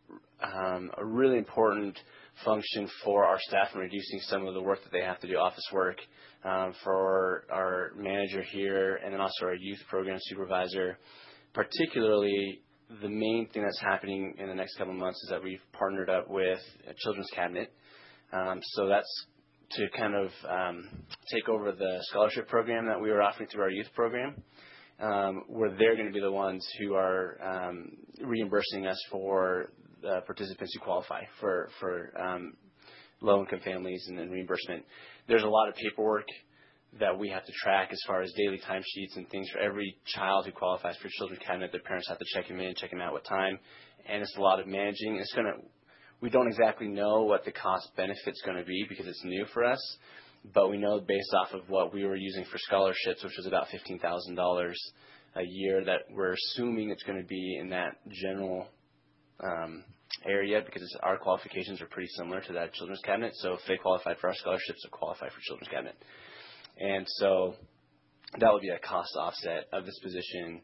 a really important function for our staff in reducing some of the work that they have to do, office work, for our manager here, and then also our youth program supervisor. Particularly, the main thing that's happening in the next couple of months is that we've partnered up with a Children's Cabinet. So that's to kind of take over the scholarship program that we were offering through our youth program, where they're going to be the ones who are reimbursing us for the participants who qualify for low-income families and then reimbursement. There's a lot of paperwork that we have to track as far as daily timesheets and things for every child who qualifies for Children's Cabinet. Their parents have to check them in, check them out what time, and it's a lot of managing. We don't exactly know what the cost benefit's going to be because it's new for us, but we know based off of what we were using for scholarships, which was about $15,000 a year, that we're assuming it's going to be in that general area because our qualifications are pretty similar to that Children's Cabinet. So if they qualified for our scholarships, they'll qualify for Children's Cabinet. And so that would be a cost offset of this position,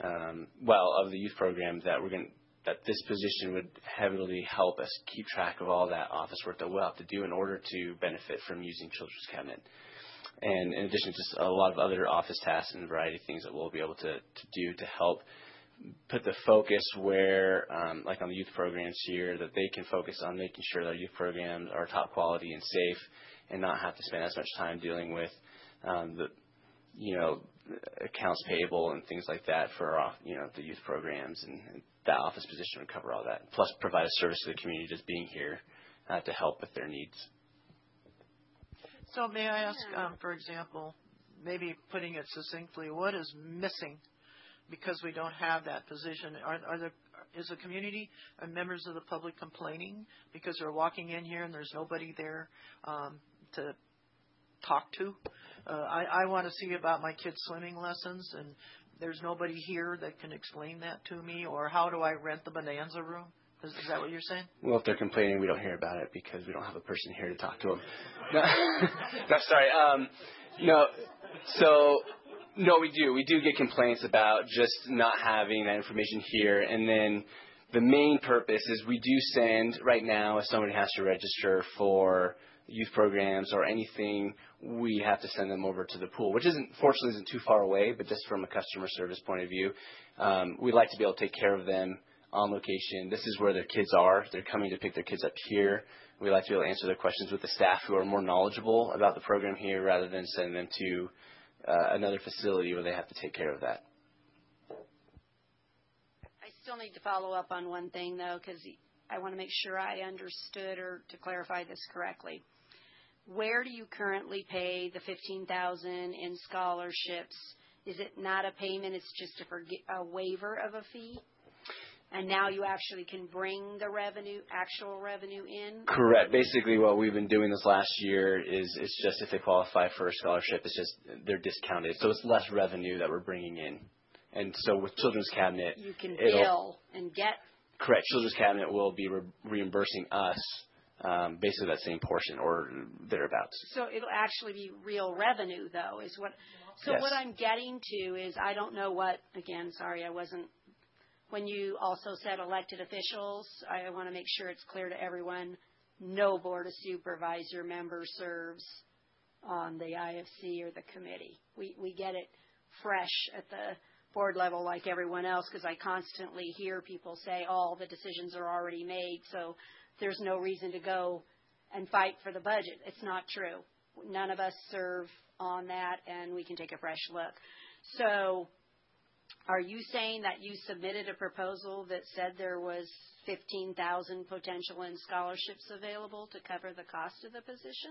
of the youth program that this position would heavily help us keep track of all that office work that we'll have to do in order to benefit from using Children's Cabinet. And in addition, just a lot of other office tasks and a variety of things that we'll be able to do to help put the focus where, like on the youth programs here, that they can focus on making sure that our youth programs are top quality and safe and not have to spend as much time dealing with accounts payable and things like that for the youth programs, and that office position would cover all that. Plus, provide a service to the community, just being here to help with their needs. So, may I ask, for example, maybe putting it succinctly, what is missing because we don't have that position? Is the community and members of the public complaining because they're walking in here and there's nobody there to talk to? I want to see about my kids' swimming lessons, and there's nobody here that can explain that to me. Or how do I rent the Bonanza room? Is that what you're saying? Well, if they're complaining, we don't hear about it because we don't have a person here to talk to them. No, sorry. No, we do. We do get complaints about just not having that information here. And then the main purpose is we do send, right now, if somebody has to register for youth programs or anything, we have to send them over to the pool, which fortunately isn't too far away, but just from a customer service point of view, we'd like to be able to take care of them on location. This is where their kids are. They're coming to pick their kids up here. We like to be able to answer their questions with the staff who are more knowledgeable about the program here rather than sending them to another facility where they have to take care of that. I still need to follow up on one thing, though, because I want to make sure I understood or to clarify this correctly. Where do you currently pay the $15,000 in scholarships? Is it not a payment? It's just a waiver of a fee? And now you actually can bring the actual revenue in? Correct. Basically, what we've been doing this last year is it's just if they qualify for a scholarship, it's just they're discounted. So it's less revenue that we're bringing in. And so with Children's Cabinet, you can bill and get. Correct. Children's Cabinet will be reimbursing us basically that same portion or thereabouts. So it'll actually be real revenue, though, is what. So yes. What I'm getting to is I don't know what. Again, sorry, I wasn't. When you also said elected officials, I want to make sure it's clear to everyone, no Board of Supervisor member serves on the IFC or the committee. We get it fresh at the board level like everyone else because I constantly hear people say, all the decisions are already made, so there's no reason to go and fight for the budget. It's not true. None of us serve on that, and we can take a fresh look. So are you saying that you submitted a proposal that said there was $15,000 potential in scholarships available to cover the cost of the position?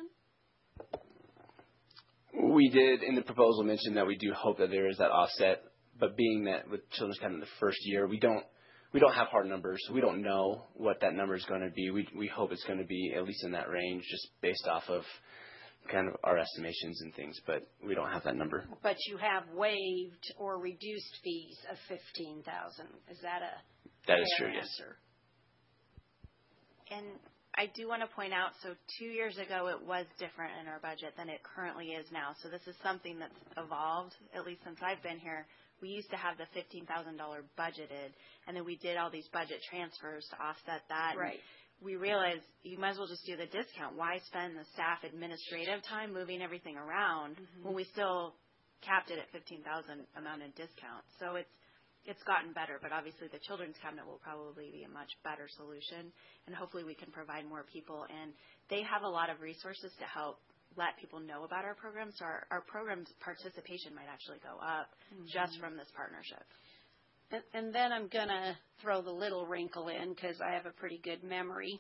We did in the proposal mention that we do hope that there is that offset, but being that with Children's Cabinet in the first year, we don't we don't have hard numbers. We don't know what that number is going to be. We hope it's going to be at least in that range, just based off of kind of our estimations and things, but we don't have that number. But you have waived or reduced fees of $15,000. Is that that is true? Yes. Answer? And I do want to point out, so 2 years ago it was different in our budget than it currently is now. So this is something that's evolved, at least since I've been here. We used to have the $15,000 budgeted, and then we did all these budget transfers to offset that. Right. We realized you might as well just do the discount. Why spend the staff administrative time moving everything around when we still capped it at $15,000 amount in discount? So it's gotten better, but obviously the children's cabinet will probably be a much better solution, and hopefully we can provide more people. And they have a lot of resources to help let people know about our programs. So our program's participation might actually go up just from this partnership. And then I'm going to throw the little wrinkle in because I have a pretty good memory.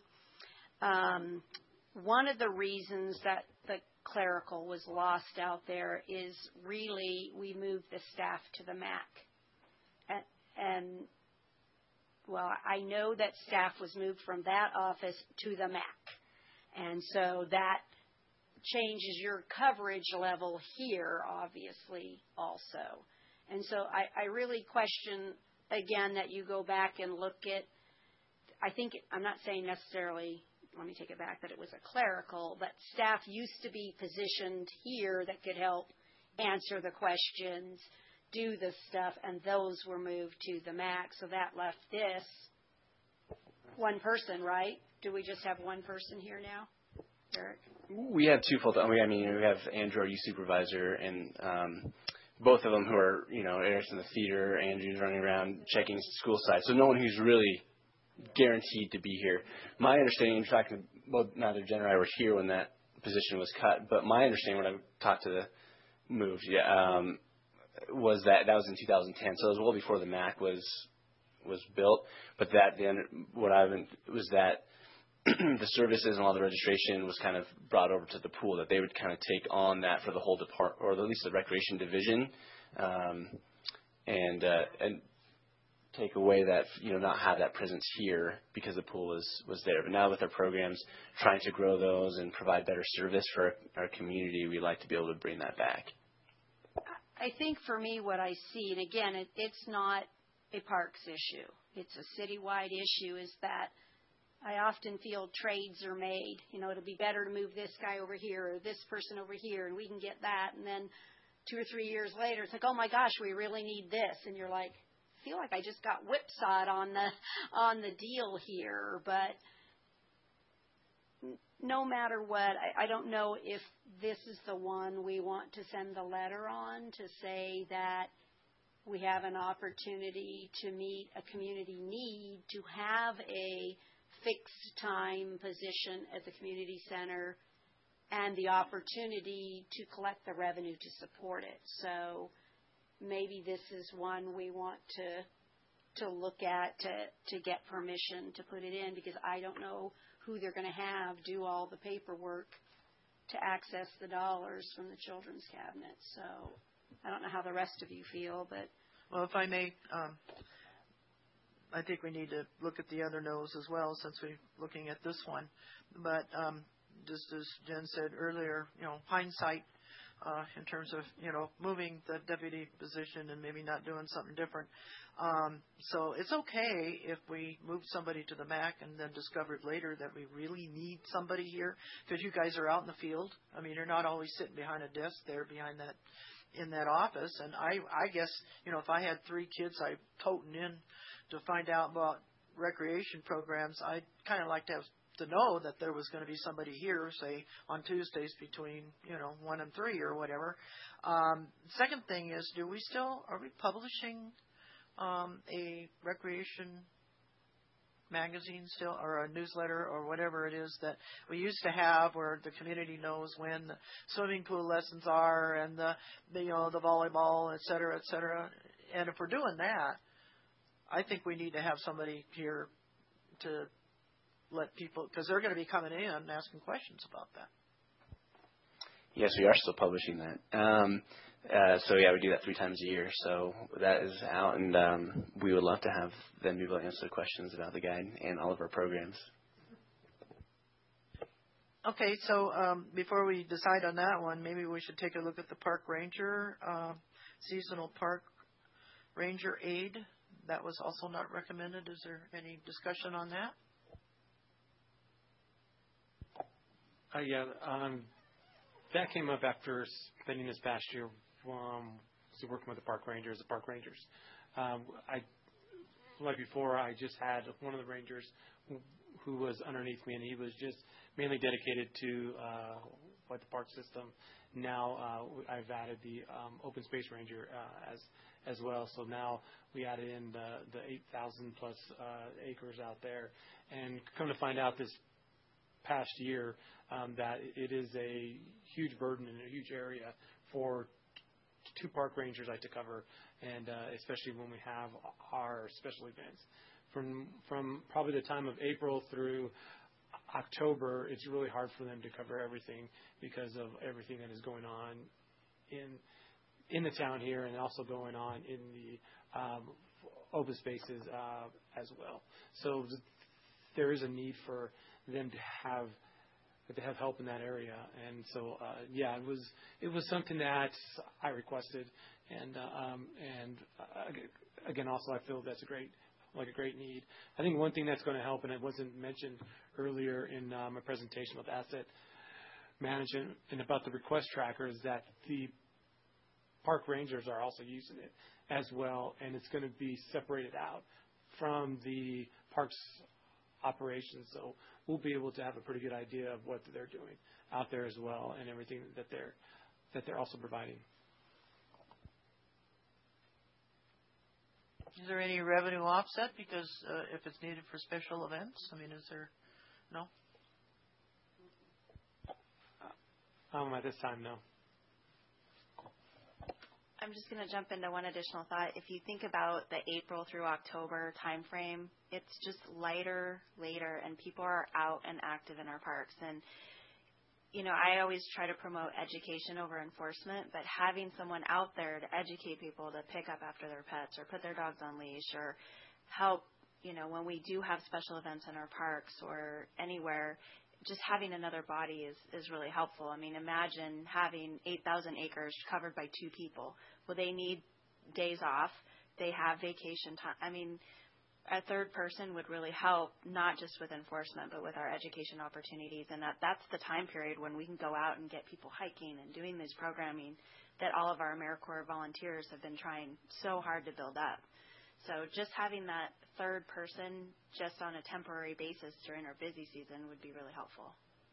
One of the reasons that the clerical was lost out there is really we moved the staff to the MAC. And well, I know that staff was moved from that office to the MAC. And so that changes your coverage level here, obviously, also. And so I really question, again, that you go back and look at, I'm not saying necessarily, let me take it back, that it was a clerical, but staff used to be positioned here that could help answer the questions, do the stuff, and those were moved to the MAC. So that left this one person, right? Do we just have one person here now, Eric? We have two full-time. We have Andrew, our youth supervisor, and both of them who are, Eric's in the theater, Andrew's running around checking school side. So no one who's really guaranteed to be here. My understanding, in fact, neither Jen or I were here when that position was cut, but my understanding when I talked to the move, was that was in 2010. So it was well before the MAC was built. But was that the services and all the registration was kind of brought over to the pool, that they would kind of take on that for the whole department, or at least the recreation division, and take away that, not have that presence here because the pool was there. But now with our programs, trying to grow those and provide better service for our community, we'd like to be able to bring that back. I think for me what I see, and again, it's not a parks issue. It's a citywide issue, is that I often feel trades are made. It'll be better to move this guy over here or this person over here, and we can get that. And then 2 or 3 years later, it's like, oh my gosh, we really need this. And you're like, I feel like I just got whipsawed on the deal here. But no matter what, I don't know if this is the one we want to send the letter on to say that we have an opportunity to meet a community need to have a fixed time position at the community center and the opportunity to collect the revenue to support it. So maybe this is one we want to look at to get permission to put it in, because I don't know who they're going to have do all the paperwork to access the dollars from the children's cabinet. So I don't know how the rest of you feel, but. Well, if I may, I think we need to look at the other no's as well, since we're looking at this one. But just as Jen said earlier, hindsight in terms of, moving the deputy position and maybe not doing something different. So it's okay if we move somebody to the MAC and then discovered later that we really need somebody here, because you guys are out in the field. You're not always sitting behind a desk there behind that in that office. And I guess, if I had 3 kids I toting in to find out about recreation programs, I'd kind of like to know that there was going to be somebody here, say, on Tuesdays between, 1 and 3 or whatever. Second thing is, are we publishing a recreation magazine still, or a newsletter, or whatever it is that we used to have, where the community knows when the swimming pool lessons are and the volleyball, et cetera, et cetera. And if we're doing that, I think we need to have somebody here to let people, because they're going to be coming in and asking questions about that. Yes, we are still publishing that. So yeah, we do that 3 times a year. So that is out, and we would love to have them be able to answer questions about the guide and all of our programs. Okay, so before we decide on that one, maybe we should take a look at the park ranger, seasonal park ranger aid. That was also not recommended. Is there any discussion on that? Yeah, that came up after spending this past year working with the park rangers. Like before, I just had one of the rangers who was underneath me, and he was just mainly dedicated to the park system. Now I've added the open space ranger as well. So now we added in the 8,000 plus acres out there, and come to find out this past year that it is a huge burden in a huge area for 2 park rangers like to cover, and especially when we have our special events. From probably the time of April through October, it's really hard for them to cover everything because of everything that is going on in the town here, and also going on in the open spaces as well. So there is a need for them to have help in that area, and so it was something that I requested, and again, also I feel that's a great need. I think one thing that's going to help, and it wasn't mentioned earlier in my presentation about asset management and about the request tracker, is that the park rangers are also using it as well, and it's going to be separated out from the parks operations. So we'll be able to have a pretty good idea of what they're doing out there as well, and everything that they're also providing. Is there any revenue offset because if it's needed for special events? I mean, is there? No? At this time, no. I'm just going to jump into one additional thought. If you think about the April through October time frame, it's just later, and people are out and active in our parks. And, I always try to promote education over enforcement, but having someone out there to educate people to pick up after their pets or put their dogs on leash or help, when we do have special events in our parks or anywhere, just having another body is really helpful. I mean, imagine having 8,000 acres covered by 2 people. Well, they need days off. They have vacation time. I mean, a third person would really help, not just with enforcement, but with our education opportunities. And that's the time period when we can go out and get people hiking and doing this programming that all of our AmeriCorps volunteers have been trying so hard to build up. So just having that third person just on a temporary basis during our busy season would be really helpful.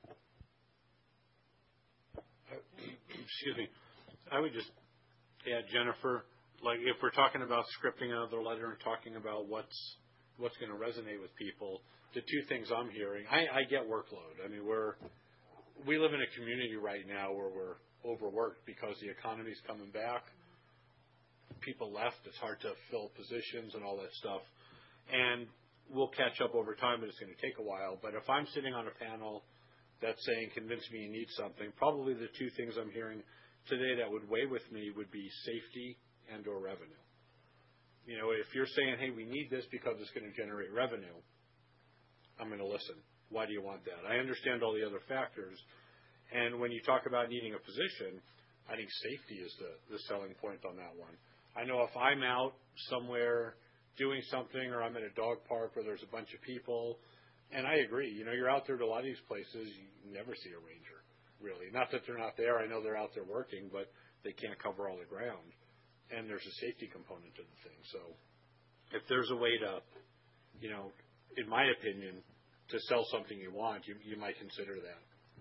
Excuse me. I would just add, Jennifer, like if we're talking about scripting another letter and talking about what's going to resonate with people, the 2 things I'm hearing, I get workload. I mean, we live in a community right now where we're overworked because the economy's coming back. People left. It's hard to fill positions and all that stuff. And we'll catch up over time, but it's going to take a while. But if I'm sitting on a panel that's saying, convince me you need something, probably the 2 things I'm hearing today that would weigh with me would be safety and or revenue. If you're saying, hey, we need this because it's going to generate revenue, I'm going to listen. Why do you want that? I understand all the other factors. And when you talk about needing a position, I think safety is the selling point on that one. I know if I'm out somewhere doing something or I'm at a dog park where there's a bunch of people, and I agree, you're out there to a lot of these places, you never see a ranger, really. Not that they're not there. I know they're out there working, but they can't cover all the ground. And there's a safety component to the thing. So if there's a way to, in my opinion, to sell something you want, you might consider that.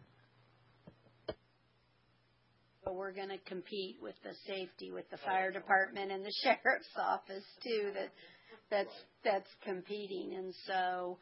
But we're going to compete with the safety, with the fire department and the sheriff's office too. That's competing, and so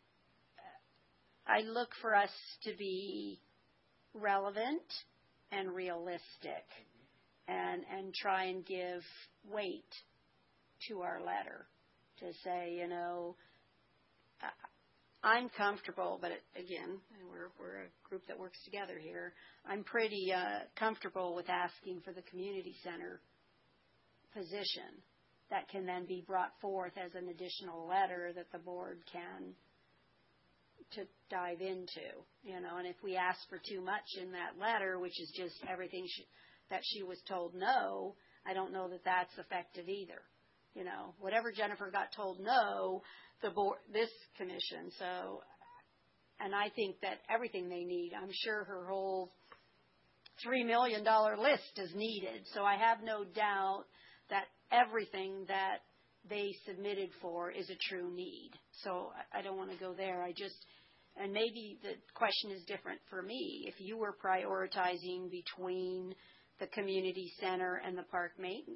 I look for us to be relevant and realistic, and try and give weight to our letter to say, I'm comfortable, but again, we're a group that works together here. I'm pretty comfortable with asking for the community center position that can then be brought forth as an additional letter that the board can to dive into, and if we ask for too much in that letter, which is just everything that she was told no, I don't know that that's effective either. Whatever Jennifer got told no, the board, this commission, so, and I think that everything they need, I'm sure her whole $3 million list is needed, so I have no doubt that everything that they submitted for is a true need. So I don't want to go there. And maybe the question is different for me. If you were prioritizing between the community center and the park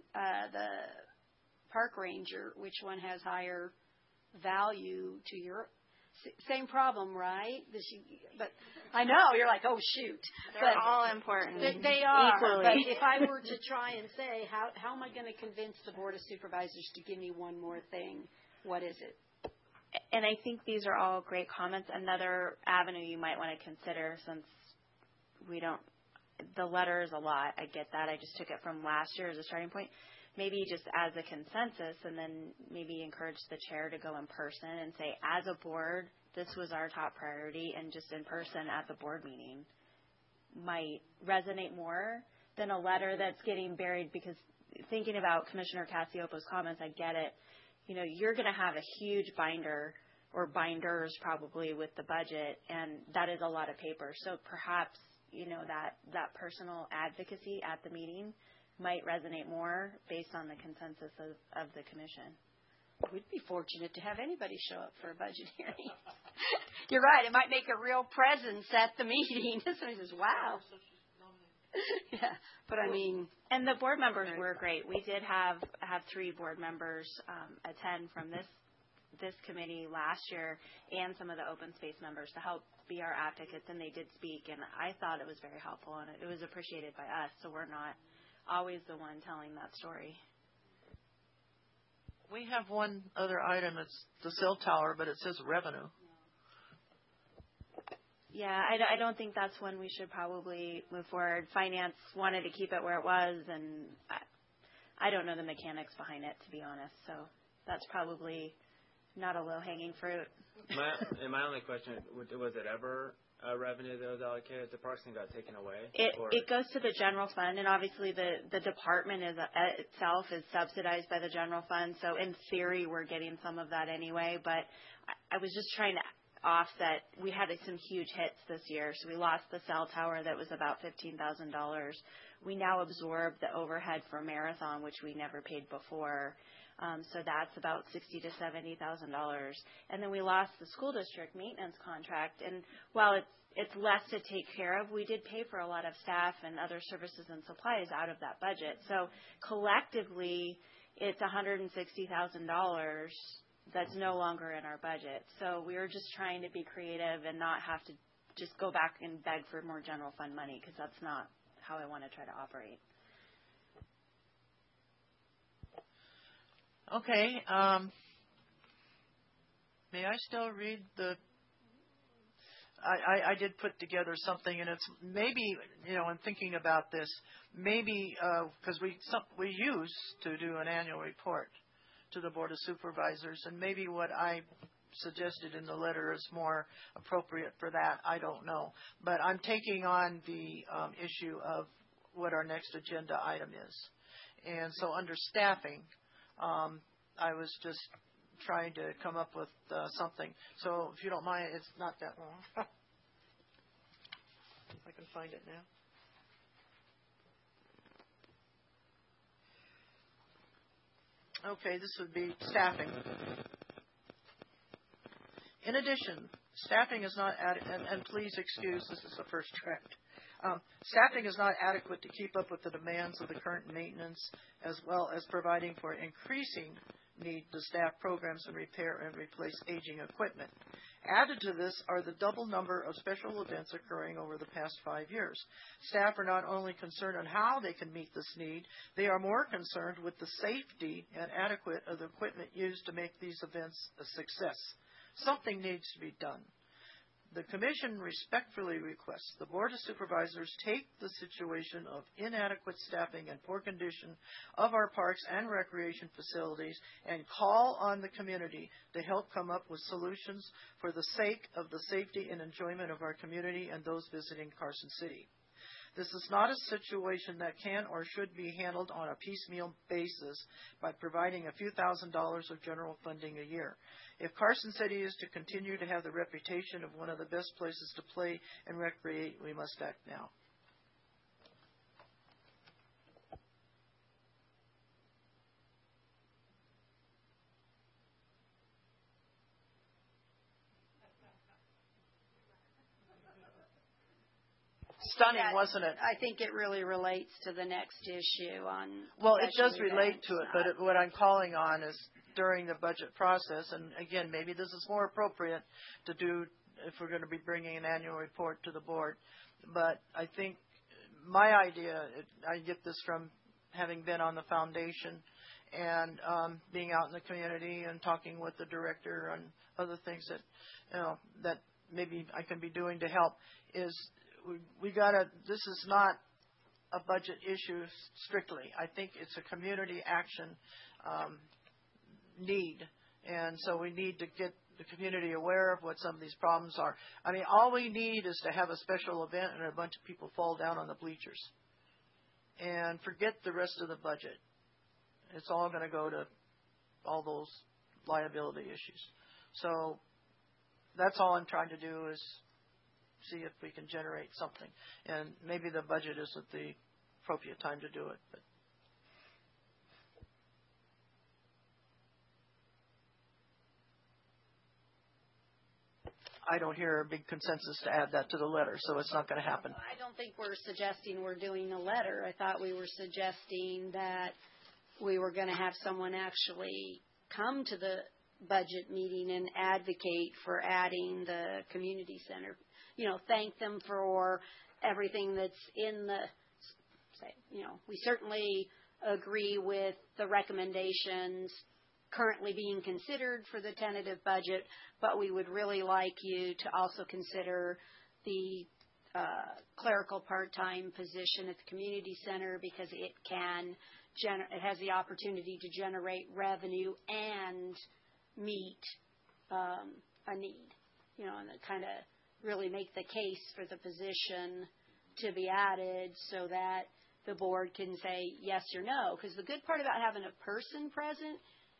ranger, which one has higher value to your same problem, right? But I know you're like, oh shoot. They're all important. They are. Equally. But if I were to try and say, how am I going to convince the Board of Supervisors to give me one more thing? What is it? And I think these are all great comments. Another avenue you might want to consider, since the letter is a lot. I get that. I just took it from last year as a starting point. Maybe just as a consensus, and then maybe encourage the chair to go in person and say, as a board, this was our top priority, and just in person at the board meeting might resonate more than a letter that's getting buried. Because thinking about Commissioner Casiopo's comments, I get it. You're going to have a huge binder or binders probably with the budget, and that is a lot of paper. So perhaps, that personal advocacy at the meeting might resonate more based on the consensus of the commission. We'd be fortunate to have anybody show up for a budget hearing. You're right. It might make a real presence at the meeting. Somebody says, wow. Yeah, but I mean. And the board members were great. We did have 3 board members attend from this committee last year, and some of the open space members to help be our advocates, and they did speak, and I thought it was very helpful, and it was appreciated by us, so we're not always the one telling that story. We have one other item. It's the cell tower, but it says revenue. Yeah, I don't think that's when we should probably move forward. Finance wanted to keep it where it was, and I don't know the mechanics behind it, to be honest. So that's probably not a low-hanging fruit. My only question, was it ever revenue that was allocated to parks and got taken away? It goes to the general fund, and obviously the department itself is subsidized by the general fund. So in theory, we're getting some of that anyway. But I was just trying to offset. We had some huge hits this year. So we lost the cell tower that was about $15,000. We now absorb the overhead for Marathon, which we never paid before. So that's about $60,000 to $70,000. And then we lost the school district maintenance contract. And while it's less to take care of, we did pay for a lot of staff and other services and supplies out of that budget. So collectively, it's $160,000 that's no longer in our budget. So we were just trying to be creative and not have to just go back and beg for more general fund money, because that's not how I want to try to operate. Okay. May I still read the? I did put together something, and it's maybe, I'm thinking about this, maybe because we used to do an annual report to the Board of Supervisors, and maybe what I suggested in the letter is more appropriate for that. I don't know, but I'm taking on the issue of what our next agenda item is, and so under staffing. I was just trying to come up with something. So if you don't mind, it's not that long. If I can find it now. Okay, this would be staffing. In addition, staffing is not adequate, and please excuse, this is the first draft. Staffing is not adequate to keep up with the demands of the current maintenance, as well as providing for increasing need to staff programs and repair and replace aging equipment. Added to this are the double number of special events occurring over the past 5 years. Staff are not only concerned on how they can meet this need, they are more concerned with the safety and adequate of the equipment used to make these events a success. Something needs to be done. The Commission respectfully requests the Board of Supervisors take the situation of inadequate staffing and poor condition of our parks and recreation facilities and call on the community to help come up with solutions for the sake of the safety and enjoyment of our community and those visiting Carson City. This is not a situation that can or should be handled on a piecemeal basis by providing a few $1,000s of general funding a year. If Carson City is to continue to have the reputation of one of the best places to play and recreate, we must act now. Stunning, wasn't it? I think it really relates to the next issue on. Well, it does relate to it, but what I'm calling on is during the budget process, and again, maybe this is more appropriate to do if we're going to be bringing an annual report to the board. But I think my idea, I get this from having been on the foundation and being out in the community and talking with the director and other things that maybe I can be doing to help is. We gotta. This is not a budget issue strictly. I think it's a community action need, and so we need to get the community aware of what some of these problems are. I mean, all we need is to have a special event and a bunch of people fall down on the bleachers, and forget the rest of the budget. It's all going to go to all those liability issues. So that's all I'm trying to do is see if we can generate something. And maybe the budget isn't the appropriate time to do it. But I don't hear a big consensus to add that to the letter, so it's not going to happen. I don't think we're suggesting we're doing a letter. I thought we were suggesting that we were going to have someone actually come to the budget meeting and advocate for adding the community center. You know, thank them for everything that's in the, we certainly agree with the recommendations currently being considered for the tentative budget, but we would really like you to also consider the clerical part-time position at the community center because it has the opportunity to generate revenue and meet a need, and kind of really make the case for the position to be added so that the board can say yes or no. Because the good part about having a person present,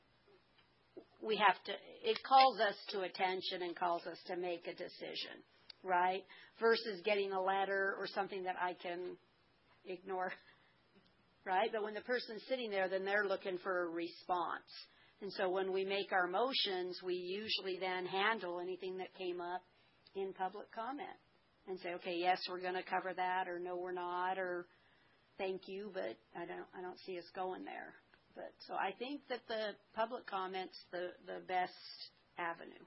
it calls us to attention and calls us to make a decision, right? Versus getting a letter or something that I can ignore, right? But when the person's sitting there, then they're looking for a response. And so when we make our motions, we usually then handle anything that came up in public comment and say, okay, yes, we're going to cover that, or no, we're not, or thank you, but I don't see us going there. But so I think that the public comment's the best avenue.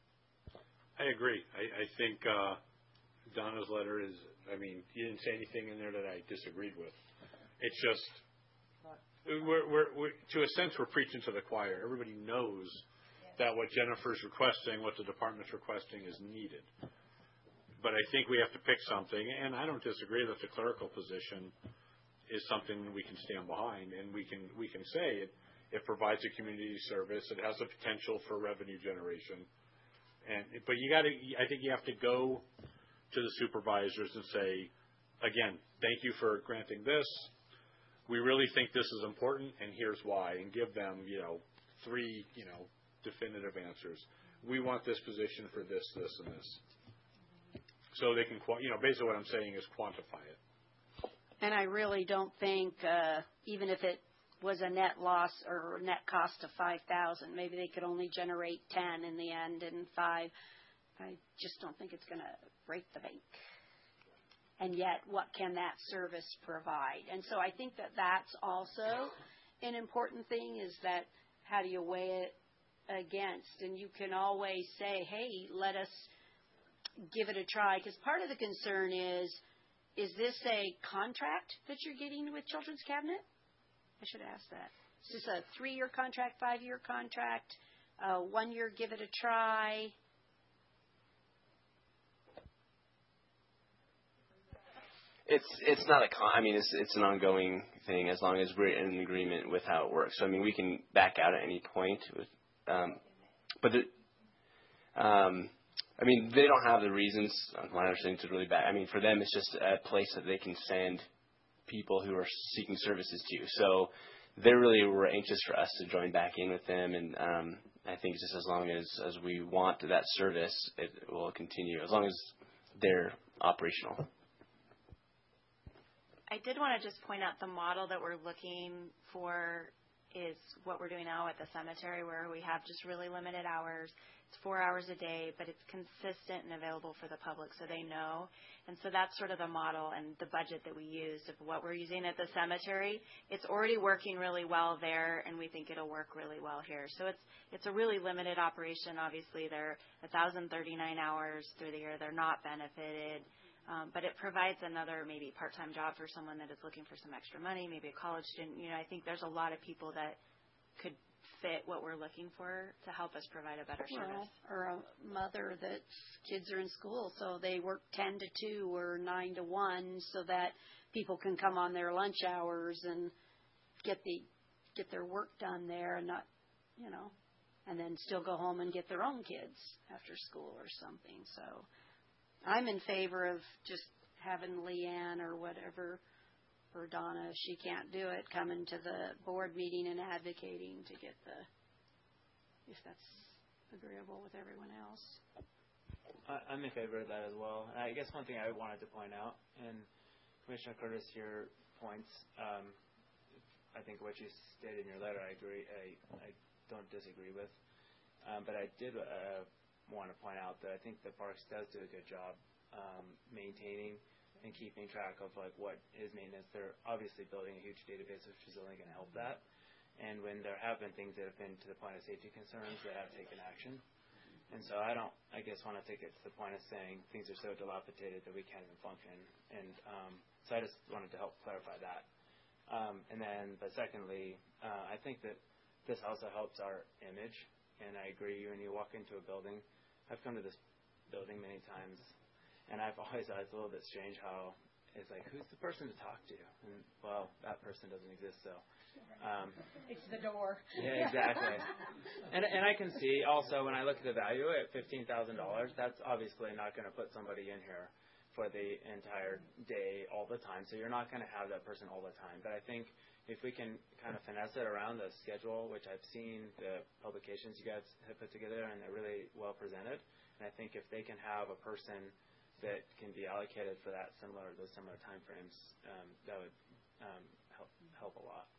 I agree. I think Donna's letter is. I mean, you didn't say anything in there that I disagreed with. It's just we're to a sense we're preaching to the choir. Everybody knows that what Jennifer's requesting, what the department's requesting, is needed. But I think we have to pick something, and I don't disagree that the clerical position is something we can stand behind, and we can say it provides a community service. It has the potential for revenue generation, but I think you have to go to the supervisors and say, again, thank you for granting this. We really think this is important, and here's why, and give them 3 definitive answers. We want this position for this, this, and this. So they can, basically what I'm saying is quantify it. And I really don't think, even if it was a net loss or net cost of $5,000, maybe they could only generate 10 in the end and 5. I just don't think it's going to break the bank. And yet, what can that service provide? And so I think that that's also an important thing is that how do you weigh it against? And you can always say, hey, let us give it a try. Because part of the concern is this a contract that you're getting with Children's Cabinet? I should ask that. Is this a 3-year contract, 5-year contract? 1 year, give it a try. It's not I mean, it's an ongoing thing as long as we're in agreement with how it works. So I mean, we can back out at any point. But I mean, they don't have the reasons, my understanding, to really back. I mean, for them, it's just a place that they can send people who are seeking services to. So they really were anxious for us to join back in with them, and I think just as long as we want that service, it will continue as long as they're operational. I did want to just point out the model that we're looking for is what we're doing now at the cemetery, where we have just really limited hours. It's 4 hours a day, but it's consistent and available for the public so they know. And so that's sort of the model and the budget that we used of what we're using at the cemetery. It's already working really well there, and we think it'll work really well here. So it's a really limited operation. Obviously, they're 1,039 hours through the year. They're not benefited. But it provides another maybe part-time job for someone that is looking for some extra money, maybe a college student. You know, I think there's a lot of people that could fit what we're looking for to help us provide a better service. Or a mother that's kids are in school, so they work 10 to 2 or 9 to 1 so that people can come on their lunch hours and get their work done there and not, you know, and then still go home and get their own kids after school or something. So I'm in favor of just having Leanne or whatever, or Donna, if she can't do it, coming to the board meeting and advocating to get if that's agreeable with everyone else. I'm in favor of that as well. And I guess one thing I wanted to point out, and Commissioner Curtis, your points, I think what you stated in your letter, I agree. I don't disagree with. But I did want to point out that I think the Parks does do a good job maintaining and keeping track of like what is maintenance. They're obviously building a huge database, which is only going to help that. And when there have been things that have been to the point of safety concerns, they have taken action. And so I want to take it to the point of saying things are so dilapidated that we can't even function. And so I just wanted to help clarify that. But secondly, I think that this also helps our image. And I agree, when you walk into a building, I've come to this building many times, and I've always thought it's a little bit strange how it's like, who's the person to talk to? And, well, that person doesn't exist, so. It's the door. Yeah, exactly. And I can see also when I look at the value at $15,000, that's obviously not going to put somebody in here for the entire day all the time, so you're not going to have that person all the time. But I think if we can kind of finesse it around the schedule, which I've seen the publications you guys have put together, and they're really well presented. And I think if they can have a person that can be allocated for those similar time frames, that would help a lot.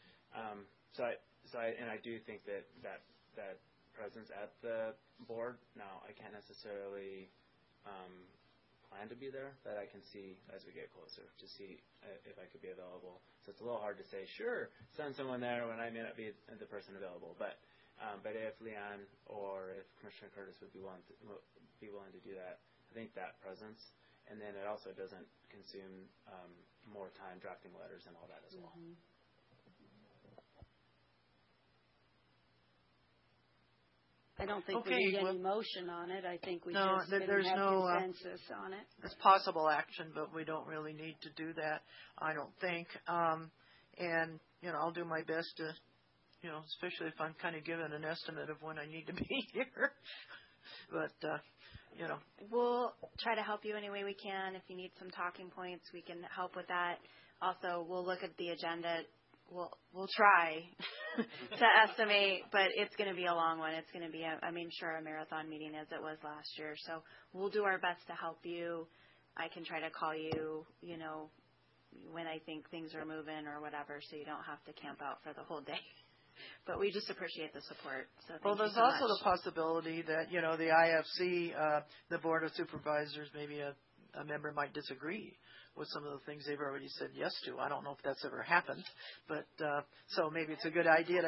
I do think that presence at the board. Now, I can't necessarily plan to be there, but I can see as we get closer to see if I could be available. So it's a little hard to say, sure, send someone there when I may not be the person available. But if Leanne or if Commissioner Curtis would be willing to do that, I think that presence, and then it also doesn't consume more time drafting letters and all that as well. Mm-hmm. I don't think we need any motion on it. I think we just have consensus on it. It's possible action, but we don't really need to do that, I don't think. And, I'll do my best to, especially if I'm kind of given an estimate of when I need to be here. But, We'll try to help you any way we can. If you need some talking points, we can help with that. Also, we'll look at the agenda. We'll try to estimate, but it's going to be a long one. It's going to be, a marathon meeting as it was last year. So we'll do our best to help you. I can try to call you, when I think things are moving or whatever, so you don't have to camp out for the whole day. But we just appreciate the support. So there's also the possibility that, the IFC, the Board of Supervisors, maybe a member might disagree with some of the things they've already said yes to. I don't know if that's ever happened, but so maybe it's a good idea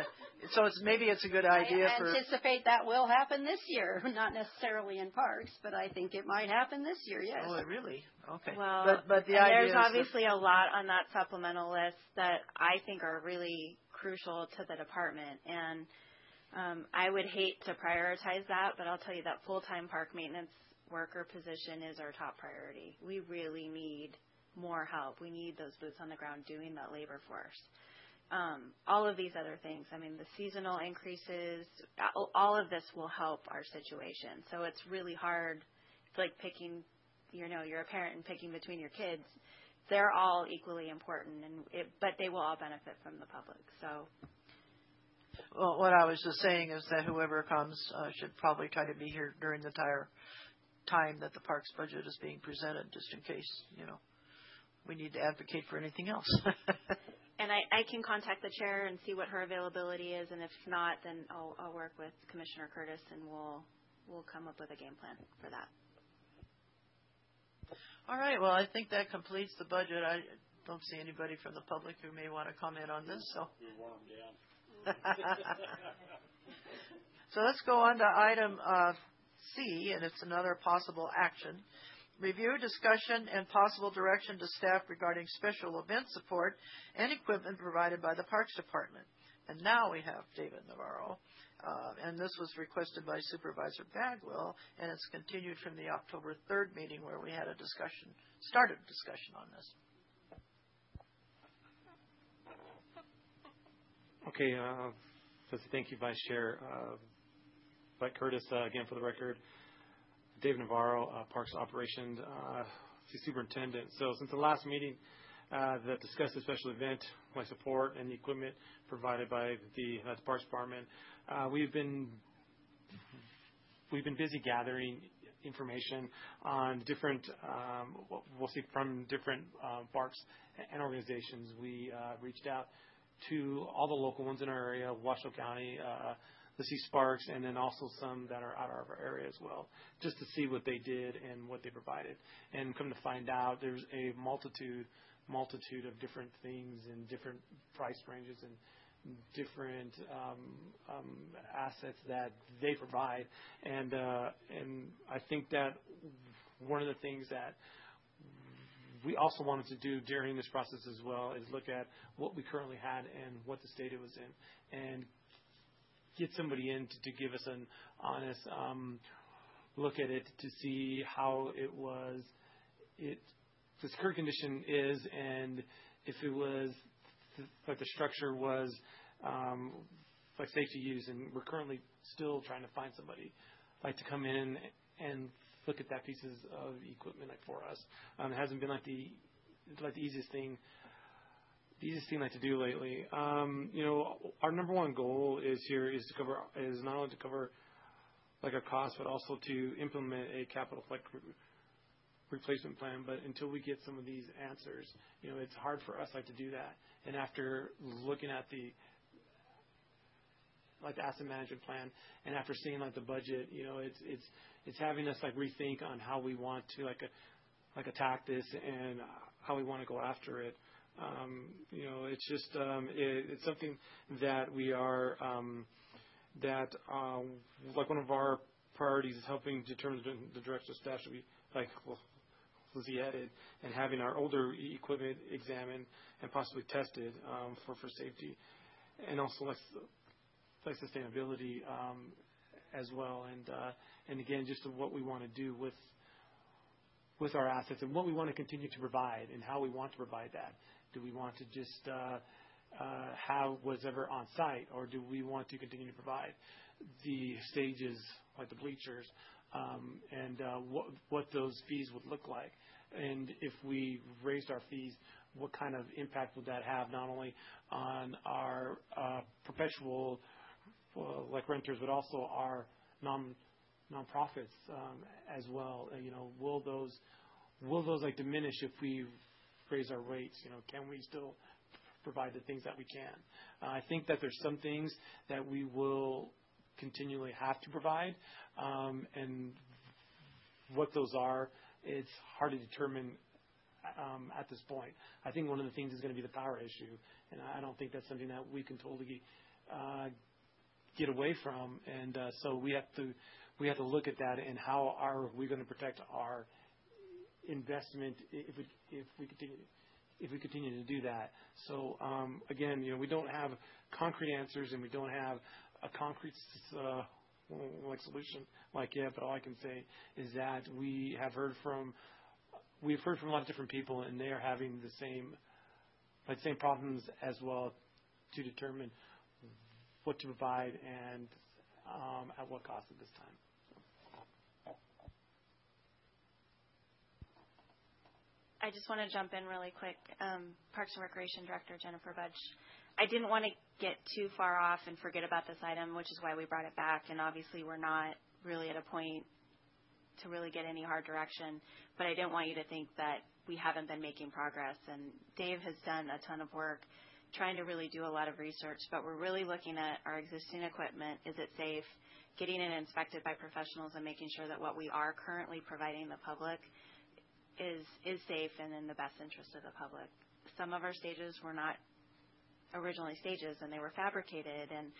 I anticipate that will happen this year, not necessarily in parks, but I think it might happen this year. Yes. Oh, really? Okay. Well, but the idea there's obviously a lot on that supplemental list that I think are really crucial to the department, and I would hate to prioritize that, but I'll tell you that full-time park maintenance worker position is our top priority. We really need more help. We need those boots on the ground doing that labor force. All of these other things, I mean, the seasonal increases, all of this will help our situation. So it's really hard. It's like picking, you're a parent and picking between your kids. They're all equally important, but they will all benefit from the public. So. Well, what I was just saying is that whoever comes should probably try to be here during the entire time that the parks budget is being presented, just in case, we need to advocate for anything else. And I can contact the chair and see what her availability is, and if not, then I'll work with Commissioner Curtis, and we'll come up with a game plan for that. All right. Well, I think that completes the budget. I don't see anybody from the public who may want to comment on this. So. So let's go on to item C, and it's another possible action. Review, discussion, and possible direction to staff regarding special event support and equipment provided by the Parks Department. And now we have David Navarro, and this was requested by Supervisor Bagwell, and it's continued from the October 3rd meeting where we had started discussion on this. Okay, thank you, Vice Chair. Mike Curtis, again for the record. Dave Navarro, Parks Operations Superintendent. So since the last meeting that discussed the special event, my support, and the equipment provided by the Parks Department, we've been busy gathering information on different, we'll see from different parks and organizations. We reached out to all the local ones in our area, Washoe County, the Sea Sparks, and then also some that are out of our area as well, just to see what they did and what they provided. And come to find out, there's a multitude of different things and different price ranges and different assets that they provide. And I think that one of the things that we also wanted to do during this process as well is look at what we currently had and what the state it was in, and get somebody in to give us an honest look at it to see how it was, this current condition is, and if it was like the structure was like safe to use. And we're currently still trying to find somebody like to come in and look at that pieces of equipment like for us. It hasn't been like the easiest thing like to do lately. Our number one goal is not only to cover like our costs, but also to implement a capital like replacement plan. But until we get some of these answers, it's hard for us like to do that. And after looking at the asset management plan, and after seeing like the budget, it's having us like rethink on how we want to like attack this and how we want to go after it. It's just it's something that we are like one of our priorities is helping determine the direction of staff should be like was headed, and having our older equipment examined and possibly tested for safety, and also like sustainability as well, and again just what we want to do with our assets and what we want to continue to provide and how we want to provide that. Do we want to just have whatever on site, or do we want to continue to provide the stages like the bleachers and what those fees would look like? And if we raised our fees, what kind of impact would that have not only on our perpetual like renters, but also our nonprofits as well? Will those like diminish if we raise our rates? Can we still provide the things that we can? I think that there's some things that we will continually have to provide, and what those are, it's hard to determine at this point. I think one of the things is going to be the power issue, and I don't think that's something that we can totally get away from. And so we have to look at that and how are we going to protect our investment if we continue to do that. So again, we don't have concrete answers, and we don't have a concrete solution like yet, but all I can say is that we've heard from a lot of different people, and they are having the same problems as well to determine what to provide and at what cost at this time. I just want to jump in really quick. Parks and Recreation Director Jennifer Budge. I didn't want to get too far off and forget about this item, which is why we brought it back. And obviously we're not really at a point to really get any hard direction. But I didn't want you to think that we haven't been making progress. And Dave has done a ton of work trying to really do a lot of research. But we're really looking at our existing equipment. Is it safe? Getting it inspected by professionals and making sure that what we are currently providing the public is safe and in the best interest of the public. Some of our stages were not originally stages, and they were fabricated, and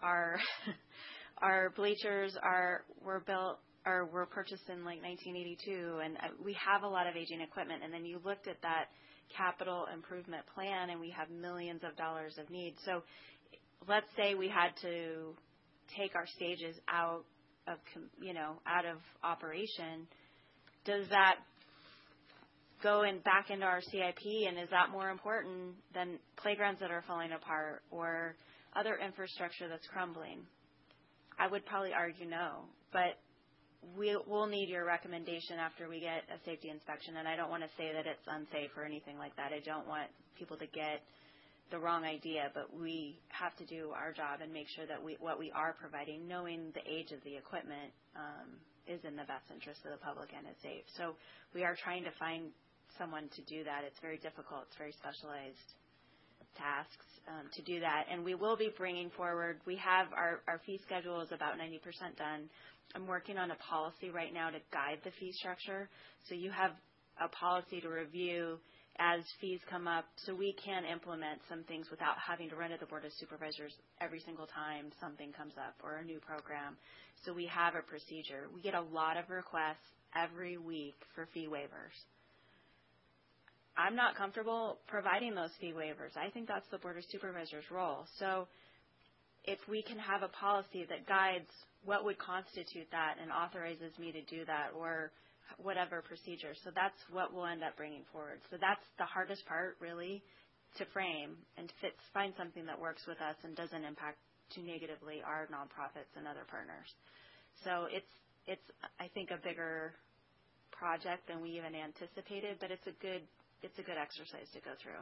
our bleachers were purchased in like 1982, and we have a lot of aging equipment. And then you looked at that capital improvement plan, and we have millions of dollars of need. So let's say we had to take our stages out of operation. Does that go back into our CIP, and is that more important than playgrounds that are falling apart or other infrastructure that's crumbling? I would probably argue no, but we'll need your recommendation after we get a safety inspection, and I don't want to say that it's unsafe or anything like that. I don't want people to get the wrong idea, but we have to do our job and make sure that what we are providing, knowing the age of the equipment, is in the best interest of the public and is safe. So we are trying to find someone to do that. It's very difficult. It's very specialized tasks to do that. And we will be bringing forward, we have our fee schedule is about 90% done. I'm working on a policy right now to guide the fee structure. So you have a policy to review as fees come up, so we can implement some things without having to run to the Board of Supervisors every single time something comes up or a new program. So we have a procedure. We get a lot of requests every week for fee waivers. I'm not comfortable providing those fee waivers. I think that's the Board of Supervisors' role. So if we can have a policy that guides what would constitute that and authorizes me to do that, or whatever procedure. So that's what we'll end up bringing forward. So that's the hardest part, really, to frame and find something that works with us and doesn't impact too negatively our nonprofits and other partners. So it's I think, a bigger project than we even anticipated, but it's a good exercise to go through.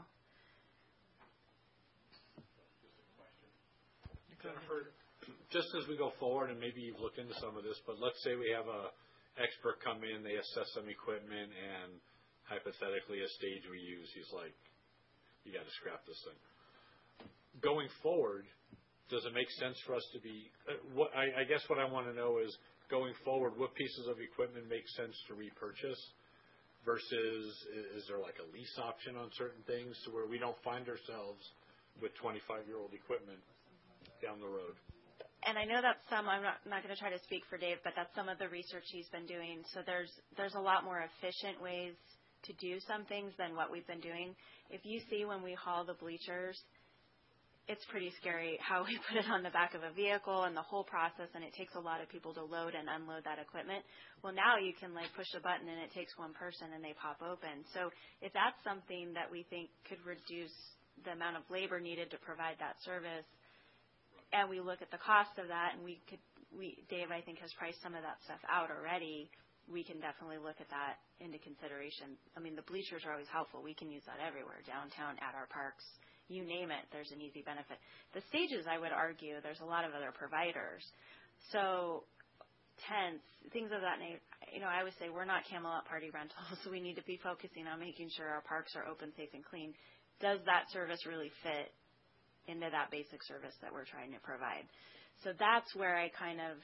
Jennifer, just as we go forward, and maybe you've looked into some of this, but let's say we have a expert come in, they assess some equipment, and hypothetically a stage we use, he's like, you got to scrap this thing. Going forward, does it make sense for us to be, I guess what I want to know is, going forward, what pieces of equipment make sense to repurchase versus is there like a lease option on certain things to where we don't find ourselves with 25-year-old equipment down the road? And I know that's I'm not going to try to speak for Dave, but that's some of the research he's been doing. So there's a lot more efficient ways to do some things than what we've been doing. If you see when we haul the bleachers, it's pretty scary how we put it on the back of a vehicle and the whole process, and it takes a lot of people to load and unload that equipment. Well, now you can push a button and it takes one person and they pop open. So if that's something that we think could reduce the amount of labor needed to provide that service, and we look at the cost of that, and Dave, I think, has priced some of that stuff out already, we can definitely look at that into consideration. I mean, the bleachers are always helpful. We can use that everywhere, downtown, at our parks. You name it, there's an easy benefit. The stages, I would argue, there's a lot of other providers. So tents, things of that nature. I would say we're not Camelot Party Rentals, so we need to be focusing on making sure our parks are open, safe, and clean. Does that service really fit into that basic service that we're trying to provide? So that's where I kind of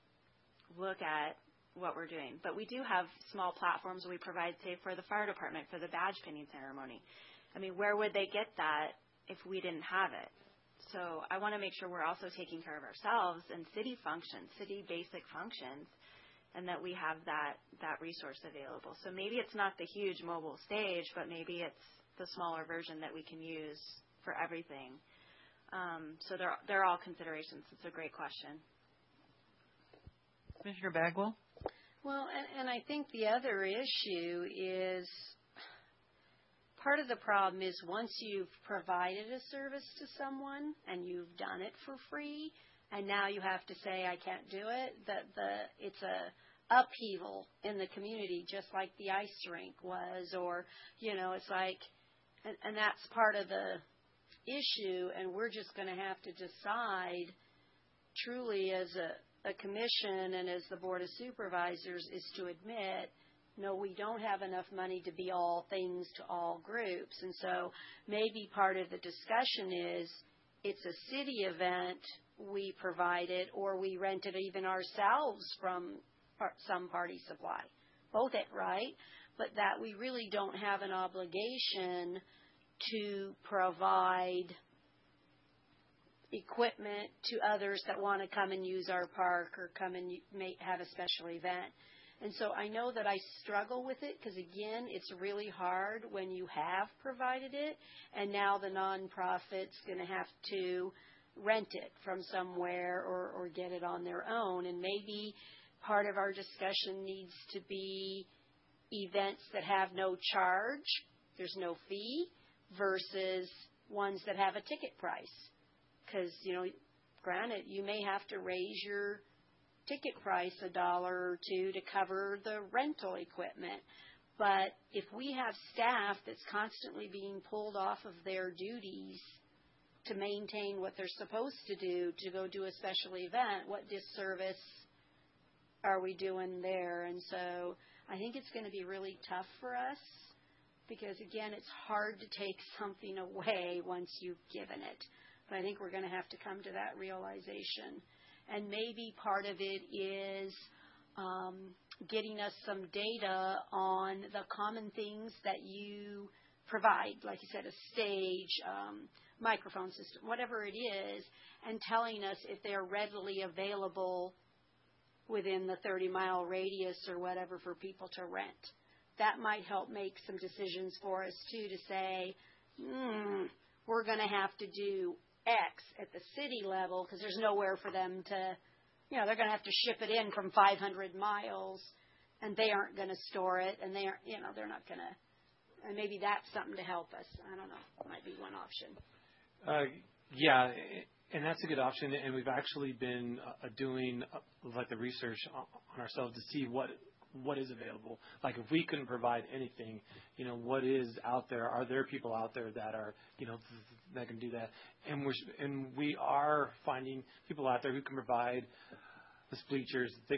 look at what we're doing. But we do have small platforms we provide, say, for the fire department, for the badge pinning ceremony. I mean, where would they get that if we didn't have it? So I want to make sure we're also taking care of ourselves and city functions, city basic functions, and that we have that resource available. So maybe it's not the huge mobile stage, but maybe it's the smaller version that we can use for everything. So they're all considerations. It's a great question. Commissioner Bagwell? Well, and I think the other issue is part of the problem is once you've provided a service to someone and you've done it for free, and now you have to say I can't do it, it's a upheaval in the community, just like the ice rink was, or it's like, and that's part of the issue, and we're just going to have to decide truly as a commission and as the Board of Supervisors is to admit, no, we don't have enough money to be all things to all groups. And so maybe part of the discussion is it's a city event, we provide it, or we rent it even ourselves from some party supply. Both it, right? But that we really don't have an obligation to provide equipment to others that want to come and use our park or come and have a special event. And so I know that I struggle with it because, again, it's really hard when you have provided it, and now the nonprofit's going to have to rent it from somewhere or get it on their own. And maybe part of our discussion needs to be events that have no charge, there's no fee, versus ones that have a ticket price. Because, granted, you may have to raise your ticket price $1 or $2 to cover the rental equipment. But if we have staff that's constantly being pulled off of their duties to maintain what they're supposed to do to go do a special event, what disservice are we doing there? And so I think it's going to be really tough for us because, again, it's hard to take something away once you've given it. But I think we're going to have to come to that realization. And maybe part of it is getting us some data on the common things that you provide, like you said, a stage, microphone system, whatever it is, and telling us if they're readily available within the 30-mile radius or whatever for people to rent. That might help make some decisions for us, too, to say, we're going to have to do X at the city level because there's nowhere for them to, they're going to have to ship it in from 500 miles, and they aren't going to store it, and they aren't, they're not going to, and maybe that's something to help us. I don't know. Might be one option. Yeah, and that's a good option, and we've actually been doing like the research on ourselves to see what is available. Like if we couldn't provide anything, what is out there? Are there people out there that are, that can do that? And we are finding people out there who can provide the bleachers. They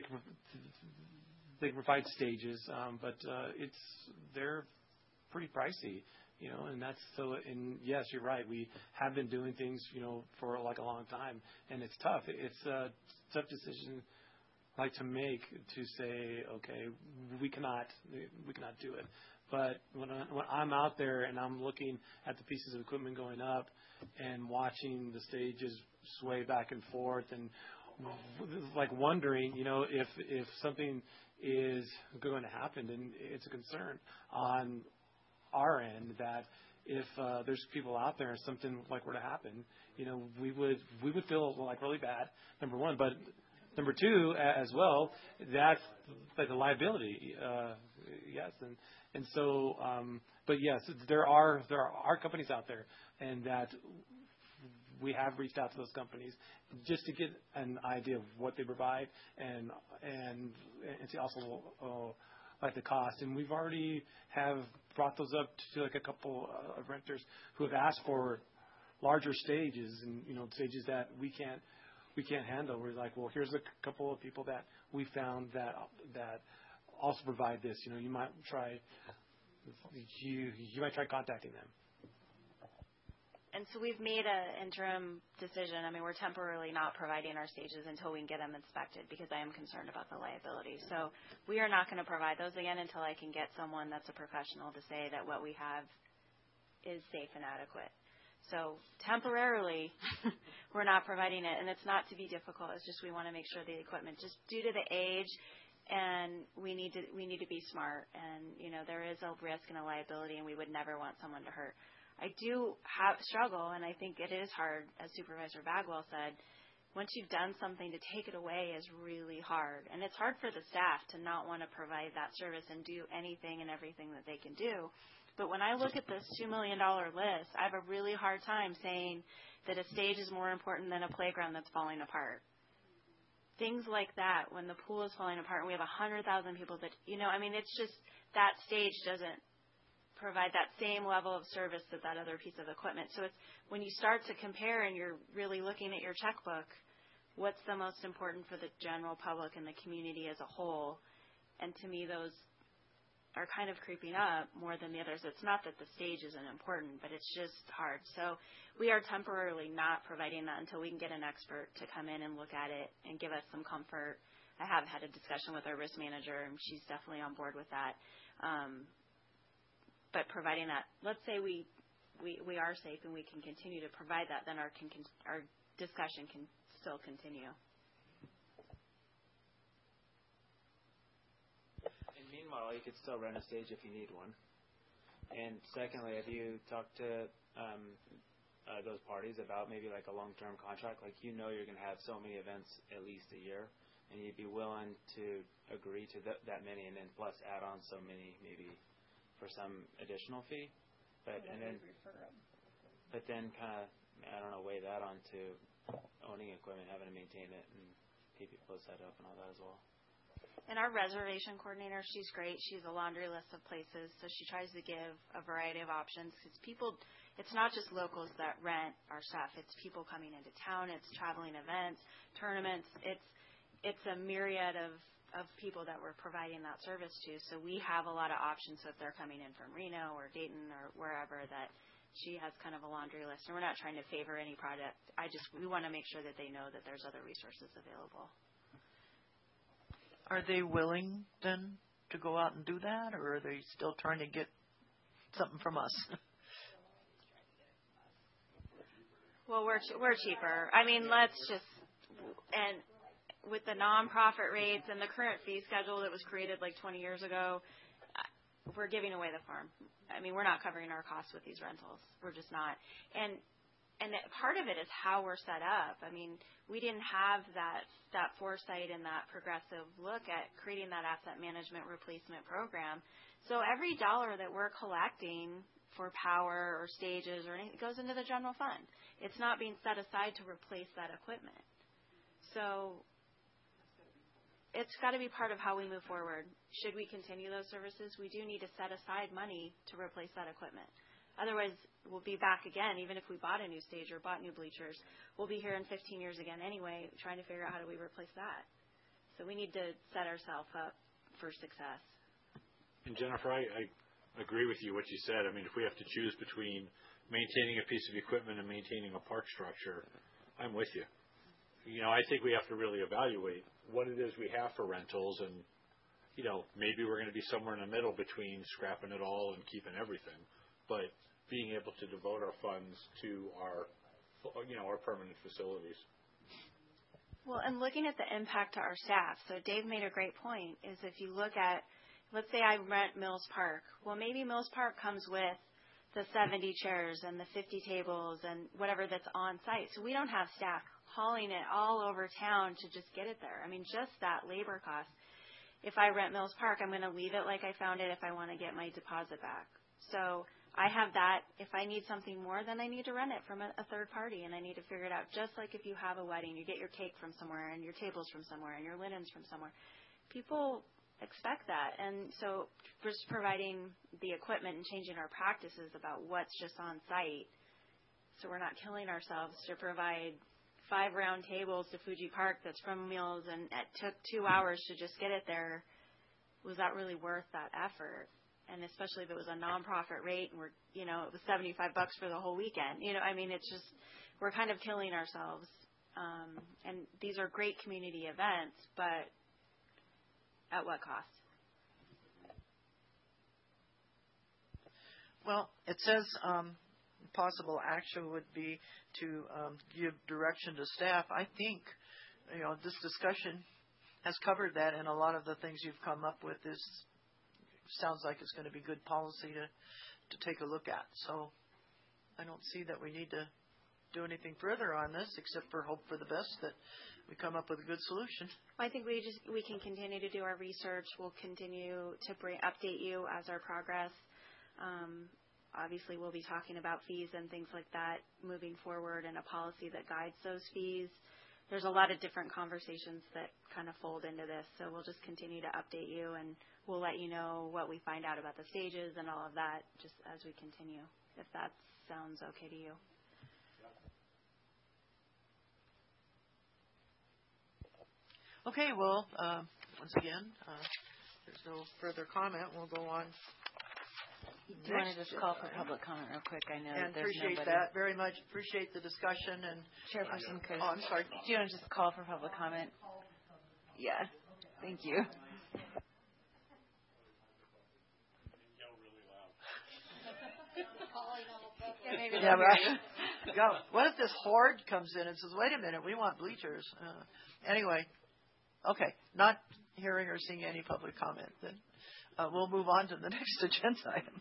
can provide stages, but they're pretty pricey. And that's so. And yes, you're right. We have been doing things, for like a long time, and it's tough. It's a tough decision, like to make to say, okay, we cannot do it. But when I'm out there and I'm looking at the pieces of equipment going up and watching the stages sway back and forth and like wondering, if something is going to happen, and it's a concern on our end that if there's people out there and something like were to happen, we would feel like really bad, number one, but number two as well, that's like a liability, yes, and so, but yes, there are companies out there, and that we have reached out to those companies just to get an idea of what they provide and see also like the cost. And we've already have brought those up to like a couple of renters who have asked for larger stages and stages that we can't handle. We're like, well, here's a couple of people that we found that also provide this. You might try contacting them. And so we've made an interim decision. I mean, we're temporarily not providing our stages until we can get them inspected because I am concerned about the liability. So we are not going to provide those again until I can get someone that's a professional to say that what we have is safe and adequate. So temporarily, we're not providing it, and it's not to be difficult. It's just we want to make sure the equipment, just due to the age, and we need to be smart. And there is a risk and a liability, and we would never want someone to hurt I do struggle, and I think it is hard, as Supervisor Bagwell said. Once you've done something, to take it away is really hard. And it's hard for the staff to not want to provide that service and do anything and everything that they can do. But when I look at this $2 million list, I have a really hard time saying that a stage is more important than a playground that's falling apart. Things like that, when the pool is falling apart and we have 100,000 people that, it's just that stage doesn't provide that same level of service that other piece of equipment. So it's when you start to compare and you're really looking at your checkbook, what's the most important for the general public and the community as a whole? And to me, those are kind of creeping up more than the others. It's not that the stage isn't important, but it's just hard. So we are temporarily not providing that until we can get an expert to come in and look at it and give us some comfort. I have had a discussion with our risk manager, and she's definitely on board with that. But providing that, let's say we are safe and we can continue to provide that, then our discussion can still continue. And meanwhile, you could still rent a stage if you need one. And secondly, have you talked to those parties about maybe like a long-term contract? Like you're going to have so many events at least a year, and you'd be willing to agree to that many, and then plus add on so many maybe for some additional fee, but then kind of weigh that onto owning equipment, having to maintain it, and pay people to set up and all that as well. And our reservation coordinator, she's great. She's a laundry list of places, so she tries to give a variety of options because people. It's not just locals that rent our stuff. It's people coming into town. It's traveling events, tournaments. It's a myriad of people that we're providing that service to. So we have a lot of options. So if they're coming in from Reno or Dayton or wherever, that she has kind of a laundry list. And we're not trying to favor any product. We want to make sure that they know that there's other resources available. Are they willing then to go out and do that, or are they still trying to get something from us? Well, we're cheaper. And with the nonprofit rates and the current fee schedule that was created like 20 years ago, we're giving away the farm. We're not covering our costs with these rentals. We're just not. And part of it is how we're set up. We didn't have that foresight and that progressive look at creating that asset management replacement program. So every dollar that we're collecting for power or stages or anything goes into the general fund. It's not being set aside to replace that equipment. So it's got to be part of how we move forward. Should we continue those services, we do need to set aside money to replace that equipment. Otherwise, we'll be back again, even if we bought a new stage or bought new bleachers. We'll be here in 15 years again anyway, trying to figure out how do we replace that. So we need to set ourselves up for success. And Jennifer, I agree with you what you said. If we have to choose between maintaining a piece of equipment and maintaining a park structure, I'm with you. I think we have to really evaluate what it is we have for rentals, and maybe we're going to be somewhere in the middle between scrapping it all and keeping everything, but being able to devote our funds to our permanent facilities. Well, and looking at the impact to our staff, so Dave made a great point, is if you look at, let's say I rent Mills Park. Well, maybe Mills Park comes with the 70 chairs and the 50 tables and whatever that's on site. So we don't have staff hauling it all over town to just get it there. Just that labor cost. If I rent Mills Park, I'm going to leave it like I found it if I want to get my deposit back. So I have that. If I need something more, then I need to rent it from a third party, and I need to figure it out. Just like if you have a wedding, you get your cake from somewhere and your tables from somewhere and your linens from somewhere. People expect that. And so just providing the equipment and changing our practices about what's just on site so we're not killing ourselves to provide 5 round tables to Fuji Park that's from Mills, and it took 2 hours to just get it there. Was that really worth that effort? And especially if it was a nonprofit rate and it was $75 for the whole weekend. It's just, we're kind of killing ourselves. And these are great community events, but at what cost? Well, it says possible action would be to give direction to staff. I think, this discussion has covered that, and a lot of the things you've come up with sounds like it's going to be good policy to take a look at. So I don't see that we need to do anything further on this except for hope for the best that we come up with a good solution. I think we can continue to do our research. We'll continue to update you as our progress. Obviously, we'll be talking about fees and things like that moving forward and a policy that guides those fees. There's a lot of different conversations that kind of fold into this, so we'll just continue to update you, and we'll let you know what we find out about the stages and all of that just as we continue, if that sounds okay to you. Okay, well, once again, there's no further comment. We'll go on. Do you want to just call for public comment real quick? I know And there's appreciate nobody. that very much. Appreciate the discussion. And Chairperson Curtis. Oh, I'm sorry. Do you want to just call for public comment? Yeah. Thank you. Yeah, right. Yeah. What if this horde comes in and says, "Wait a minute, we want bleachers"? Anyway, okay. Not hearing or seeing any public comment, then we'll move on to the next agenda item.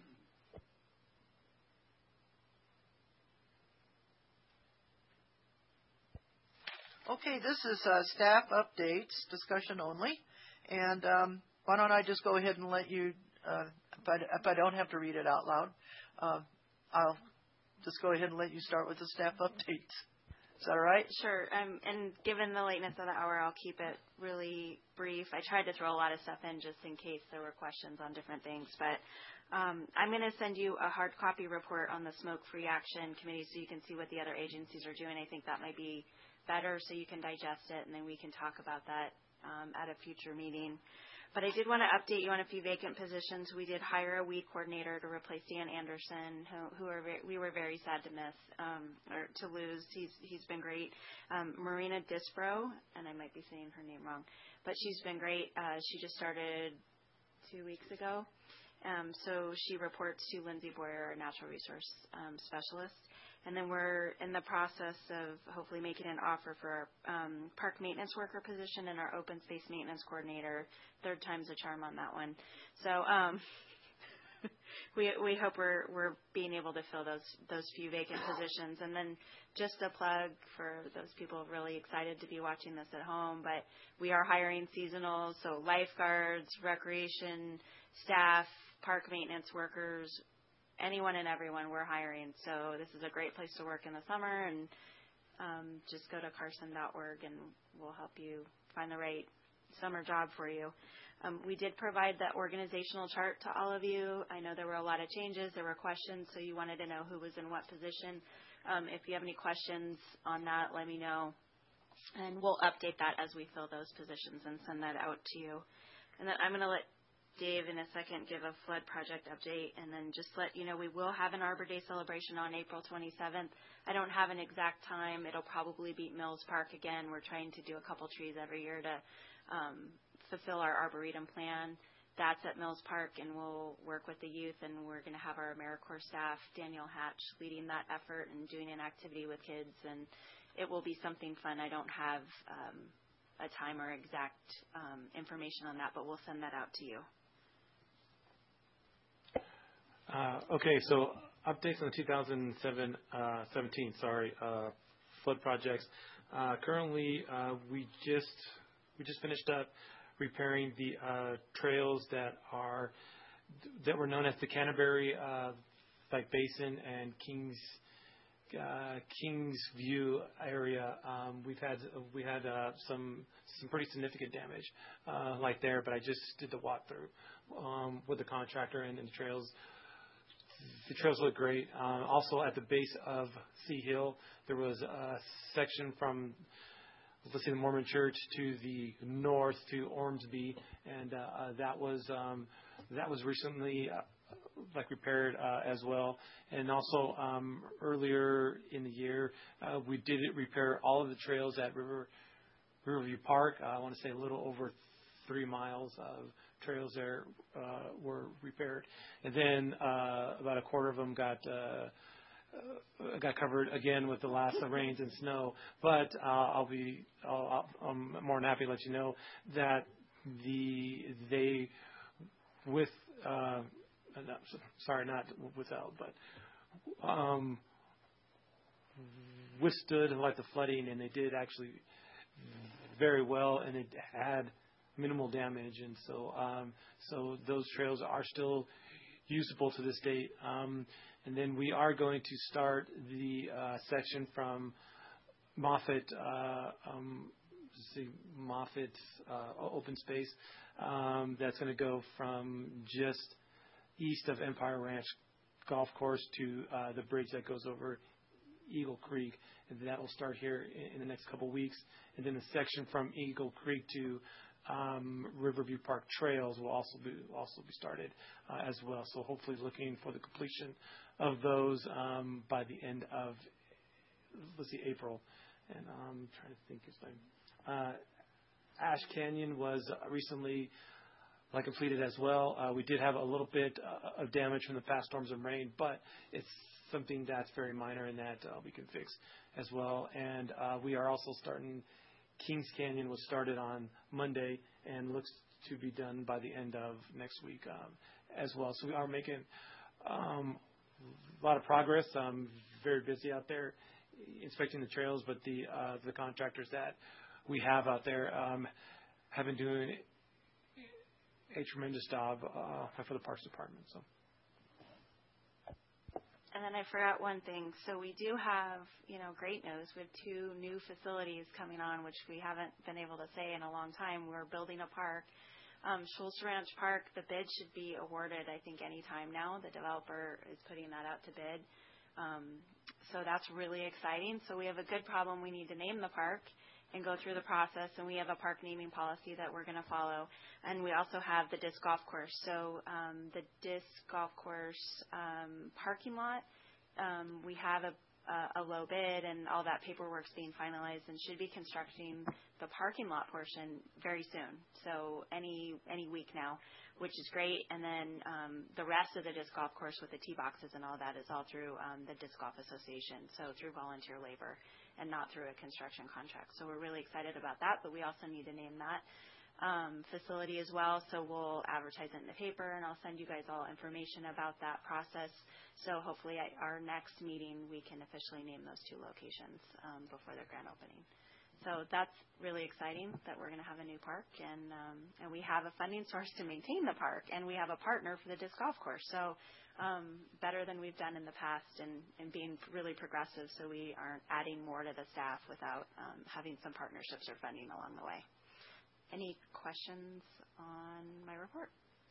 Okay, this is staff updates, discussion only, and why don't I just go ahead and let you, if I don't have to read it out loud, I'll just go ahead and let you start with the staff updates. Is that all right? Sure. And given the lateness of the hour, I'll keep it really brief. I tried to throw a lot of stuff in just in case there were questions on different things, but I'm going to send you a hard copy report on the Smoke-Free Action Committee so you can see what the other agencies are doing. I think that might be better so you can digest it, and then we can talk about that at a future meeting. But I did want to update you on a few vacant positions. We did hire a weed coordinator to replace Dan Anderson, who we were very sad to miss or to lose. He's been great. Marina Dispro, and I might be saying her name wrong, but she's been great. She just started 2 weeks ago. So she reports to Lindsay Boyer, our natural resource specialist. And then we're in the process of hopefully making an offer for our park maintenance worker position and our open space maintenance coordinator. Third time's a charm on that one. So we hope we're being able to fill those few vacant positions. And then just a plug for those people really excited to be watching this at home, but we are hiring seasonals, so lifeguards, recreation staff, park maintenance workers, anyone and everyone we're hiring. So this is a great place to work in the summer, and just go to carson.org and we'll help you find the right summer job for you. We did provide that organizational chart to all of you. I know there were a lot of changes. There were questions, so you wanted to know who was in what position. If you have any questions on that, let me know. And we'll update that as we fill those positions and send that out to you. And then I'm going to let Dave in a second give a flood project update, and then just let you know we will have an Arbor Day celebration on April 27th. I don't have an exact time. It'll probably be Mills Park again. We're trying to do a couple trees every year to fulfill our Arboretum plan. That's at Mills Park, and we'll work with the youth, and we're going to have our AmeriCorps staff, Daniel Hatch, leading that effort and doing an activity with kids, and it will be something fun. I don't have a time or exact information on that, but we'll send that out to you. Okay, so updates on the 2017 flood projects. Currently, we just finished up repairing the trails that were known as the Canterbury Basin and Kings View area. We had some pretty significant damage like there, but I just did the walkthrough with the contractor, and the trails. The trails look great. Also, at the base of Sea Hill, there was a section from, let's say, the Mormon Church to the north to Ormsby, and that was recently repaired as well. And also earlier in the year, we did repair all of the trails at Riverview Park. I want to say a little over 3 miles of trails there were repaired, and then about a quarter of them got covered again with the last rains and snow. But I'm more than happy to let you know that withstood like the flooding, and they did actually very well, and it had minimal damage, and so those trails are still usable to this date. And then we are going to start the section from Moffett open space. That's going to go from just east of Empire Ranch Golf Course to the bridge that goes over Eagle Creek, and that will start here in the next couple weeks. And then the section from Eagle Creek to Riverview Park Trails will also be started as well. So hopefully looking for the completion of those by the end of, April. And I'm trying to think his name. Ash Canyon was recently completed as well. We did have a little bit of damage from the past storms and rain, but it's something that's very minor and that we can fix as well. And we are also starting. Kings Canyon was started on Monday and looks to be done by the end of next week as well. So we are making a lot of progress. I'm very busy out there inspecting the trails, but the contractors that we have out there have been doing a tremendous job for the Parks Department. So. And then I forgot one thing. So we do have, great news. We have 2 new facilities coming on, which we haven't been able to say in a long time. We're building a park. Schultz Ranch Park, the bid should be awarded, I think, any time now. The developer is putting that out to bid. So that's really exciting. So we have a good problem. We need to name the park and go through the process, and we have a park naming policy that we're going to follow. And we also have the disc golf course. So the disc golf course parking lot, we have a low bid, and all that paperwork's being finalized, and should be constructing the parking lot portion very soon. So any week now, which is great. And then the rest of the disc golf course with the tee boxes and all that is all through the Disc Golf Association, so through volunteer labor and not through a construction contract. So we're really excited about that, but we also need to name that facility as well. So we'll advertise it in the paper, and I'll send you guys all information about that process. So hopefully at our next meeting, we can officially name those 2 locations before their grand opening. So that's really exciting that we're going to have a new park, and we have a funding source to maintain the park, and we have a partner for the disc golf course. So better than we've done in the past, and being really progressive, so we aren't adding more to the staff without having some partnerships or funding along the way. Any questions on my report?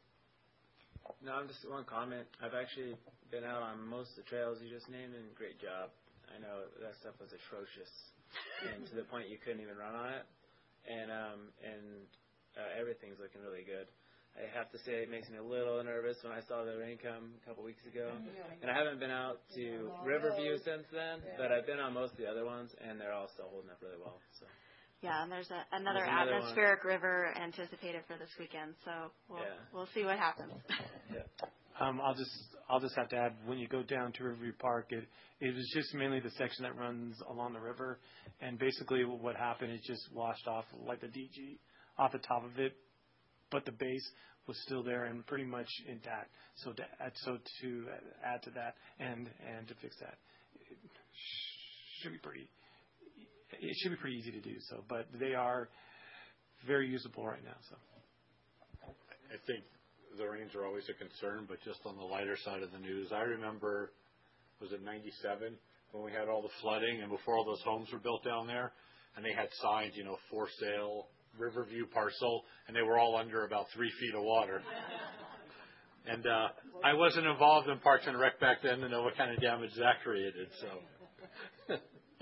No, just one comment. I've actually been out on most of the trails you just named, and great job. I know that stuff was atrocious, and to the point you couldn't even run on it. And everything's looking really good. I have to say it makes me a little nervous when I saw the rain come a couple weeks ago. And I haven't been out to Riverview since then, but I've been on most of the other ones, and they're all still holding up really well. So. Yeah, and there's another atmospheric river anticipated for this weekend, so we'll see what happens. Yeah. I'll just have to add, when you go down to Riverview Park, it was just mainly the section that runs along the river, and basically what happened is just washed off like the DG off the top of it, but the base was still there and pretty much intact. So to add to that and to fix that, it should be pretty easy to do so. But they are very usable right now. So I think the rains are always a concern, but just on the lighter side of the news, I remember, was it 97 when we had all the flooding and before all those homes were built down there, and they had signs, for sale, Riverview parcel, and they were all under about 3 feet of water. And I wasn't involved in Parks and Rec back then to know what kind of damage that created. So.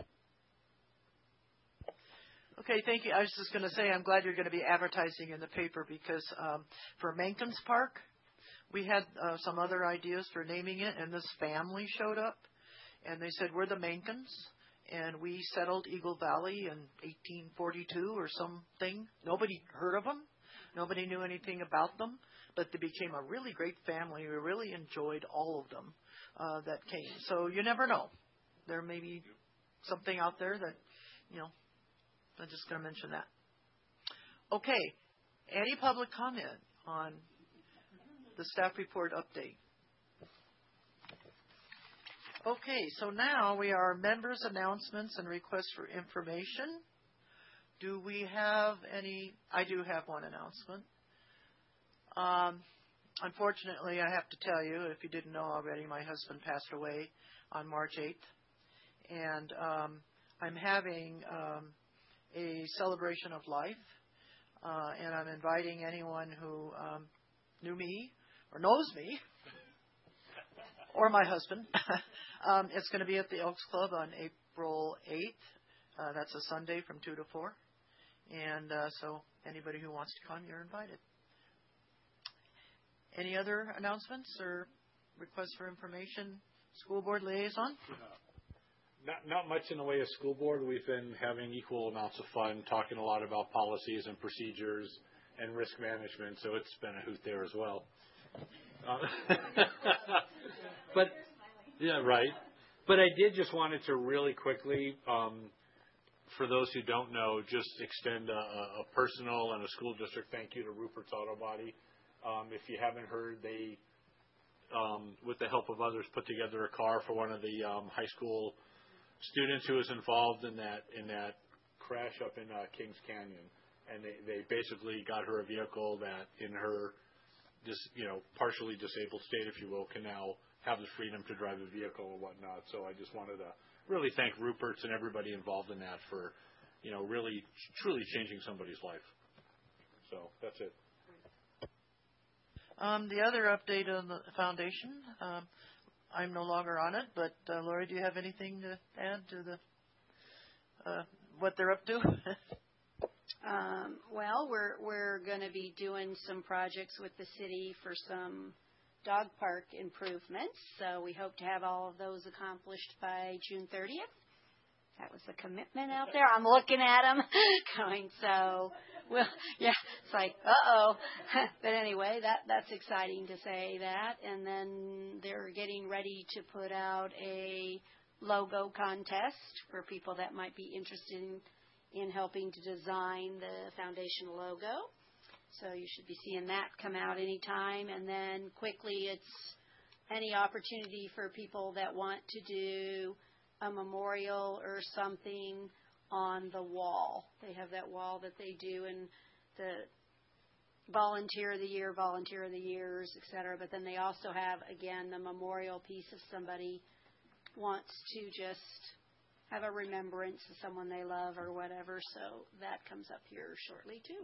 Okay, thank you. I was just going to say I'm glad you're going to be advertising in the paper because for Menkins Park, we had some other ideas for naming it, and this family showed up, and they said, we're the Menkins, and we settled Eagle Valley in 1842 or something. Nobody heard of them. Nobody knew anything about them, but they became a really great family. We really enjoyed all of them that came. So you never know. There may be something out there that, I'm just going to mention that. Okay. Any public comment on the staff report update? Okay, so now we are members' announcements and requests for information. Do we have any? I do have one announcement. Unfortunately, I have to tell you, if you didn't know already, my husband passed away on March 8th. And I'm having a celebration of life, and I'm inviting anyone who knew me or knows me or my husband. It's going to be at the Elks Club on April 8th. That's a Sunday from 2 to 4. And so anybody who wants to come, you're invited. Any other announcements or requests for information? School board liaison? Not much in the way of school board. We've been having equal amounts of fun, talking a lot about policies and procedures and risk management, so it's been a hoot there as well. But yeah, right. But I did just wanted to really quickly, for those who don't know, just extend a personal and a school district thank you to Rupert's Auto Body. If you haven't heard, they, with the help of others, put together a car for one of the high school students who was involved in that crash up in Kings Canyon, and they basically got her a vehicle that, in her partially disabled state, if you will, can now have the freedom to drive a vehicle and whatnot. So I just wanted to really thank Rupert's and everybody involved in that for, really truly changing somebody's life. So that's it. The other update on the foundation, I'm no longer on it, but Lori, do you have anything to add to the what they're up to? Well, we're going to be doing some projects with the city for some dog park improvements, so we hope to have all of those accomplished by June 30th. That was a commitment out there. I'm looking at them going, so, well, yeah, it's like, uh-oh. But anyway, that's exciting to say that. And then they're getting ready to put out a logo contest for people that might be interested in helping to design the foundation logo. So you should be seeing that come out anytime. And then quickly, it's any opportunity for people that want to do a memorial or something on the wall. They have that wall that they do in the volunteer of the year, volunteer of the years, et cetera. But then they also have, again, the memorial piece if somebody wants to just have a remembrance of someone they love or whatever. So that comes up here shortly, too.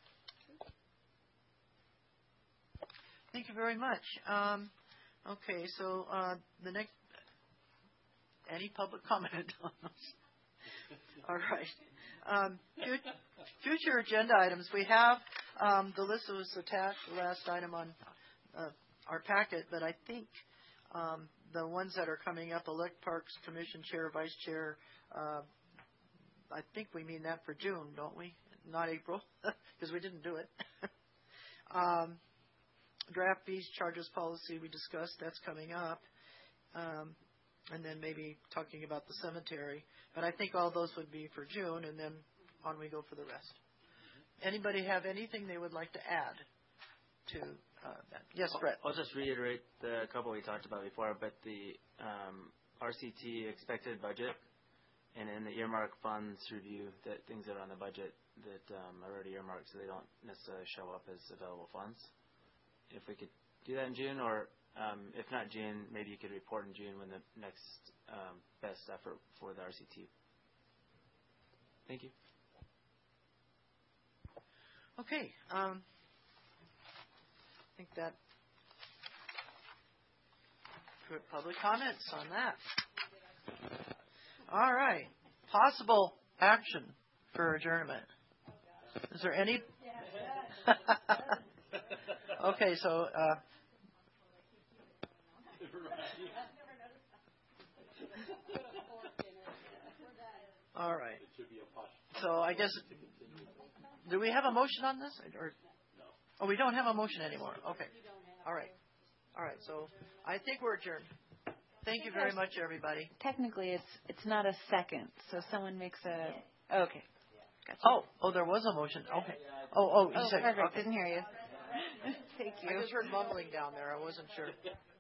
Thank you very much. Okay, so the next, any public comment on this? All right. Future agenda items. We have the list that was attached, the last item on our packet, but I think the ones that are coming up, elect Parks Commission Chair, Vice Chair, I think we mean that for June, don't we? Not April, because we didn't do it. Draft fees, charges policy we discussed, that's coming up. And then maybe talking about the cemetery. But I think all those would be for June, and then on we go for the rest. Anybody have anything they would like to add to that? Yes, Brett. I'll just reiterate the couple we talked about before, but the RCT expected budget and in the earmark funds review, that things that are on the budget that are already earmarked so they don't necessarily show up as available funds. If we could do that in June, or if not June, maybe you could report in June when the next best effort for the RCT. Thank you. Okay. I think that public comments on that. All right. Possible action for adjournment. Is there any? Okay, so all right. So I guess, do we have a motion on this? Or oh, we don't have a motion anymore. Okay. All right. All right. So I think we're adjourned. Thank you very much, everybody. Technically, it's not a second, so someone makes a. Okay. Gotcha. Oh, there was a motion. Okay. You said, perfect. okay. Didn't hear you. Thank you. I just heard mumbling down there. I wasn't sure.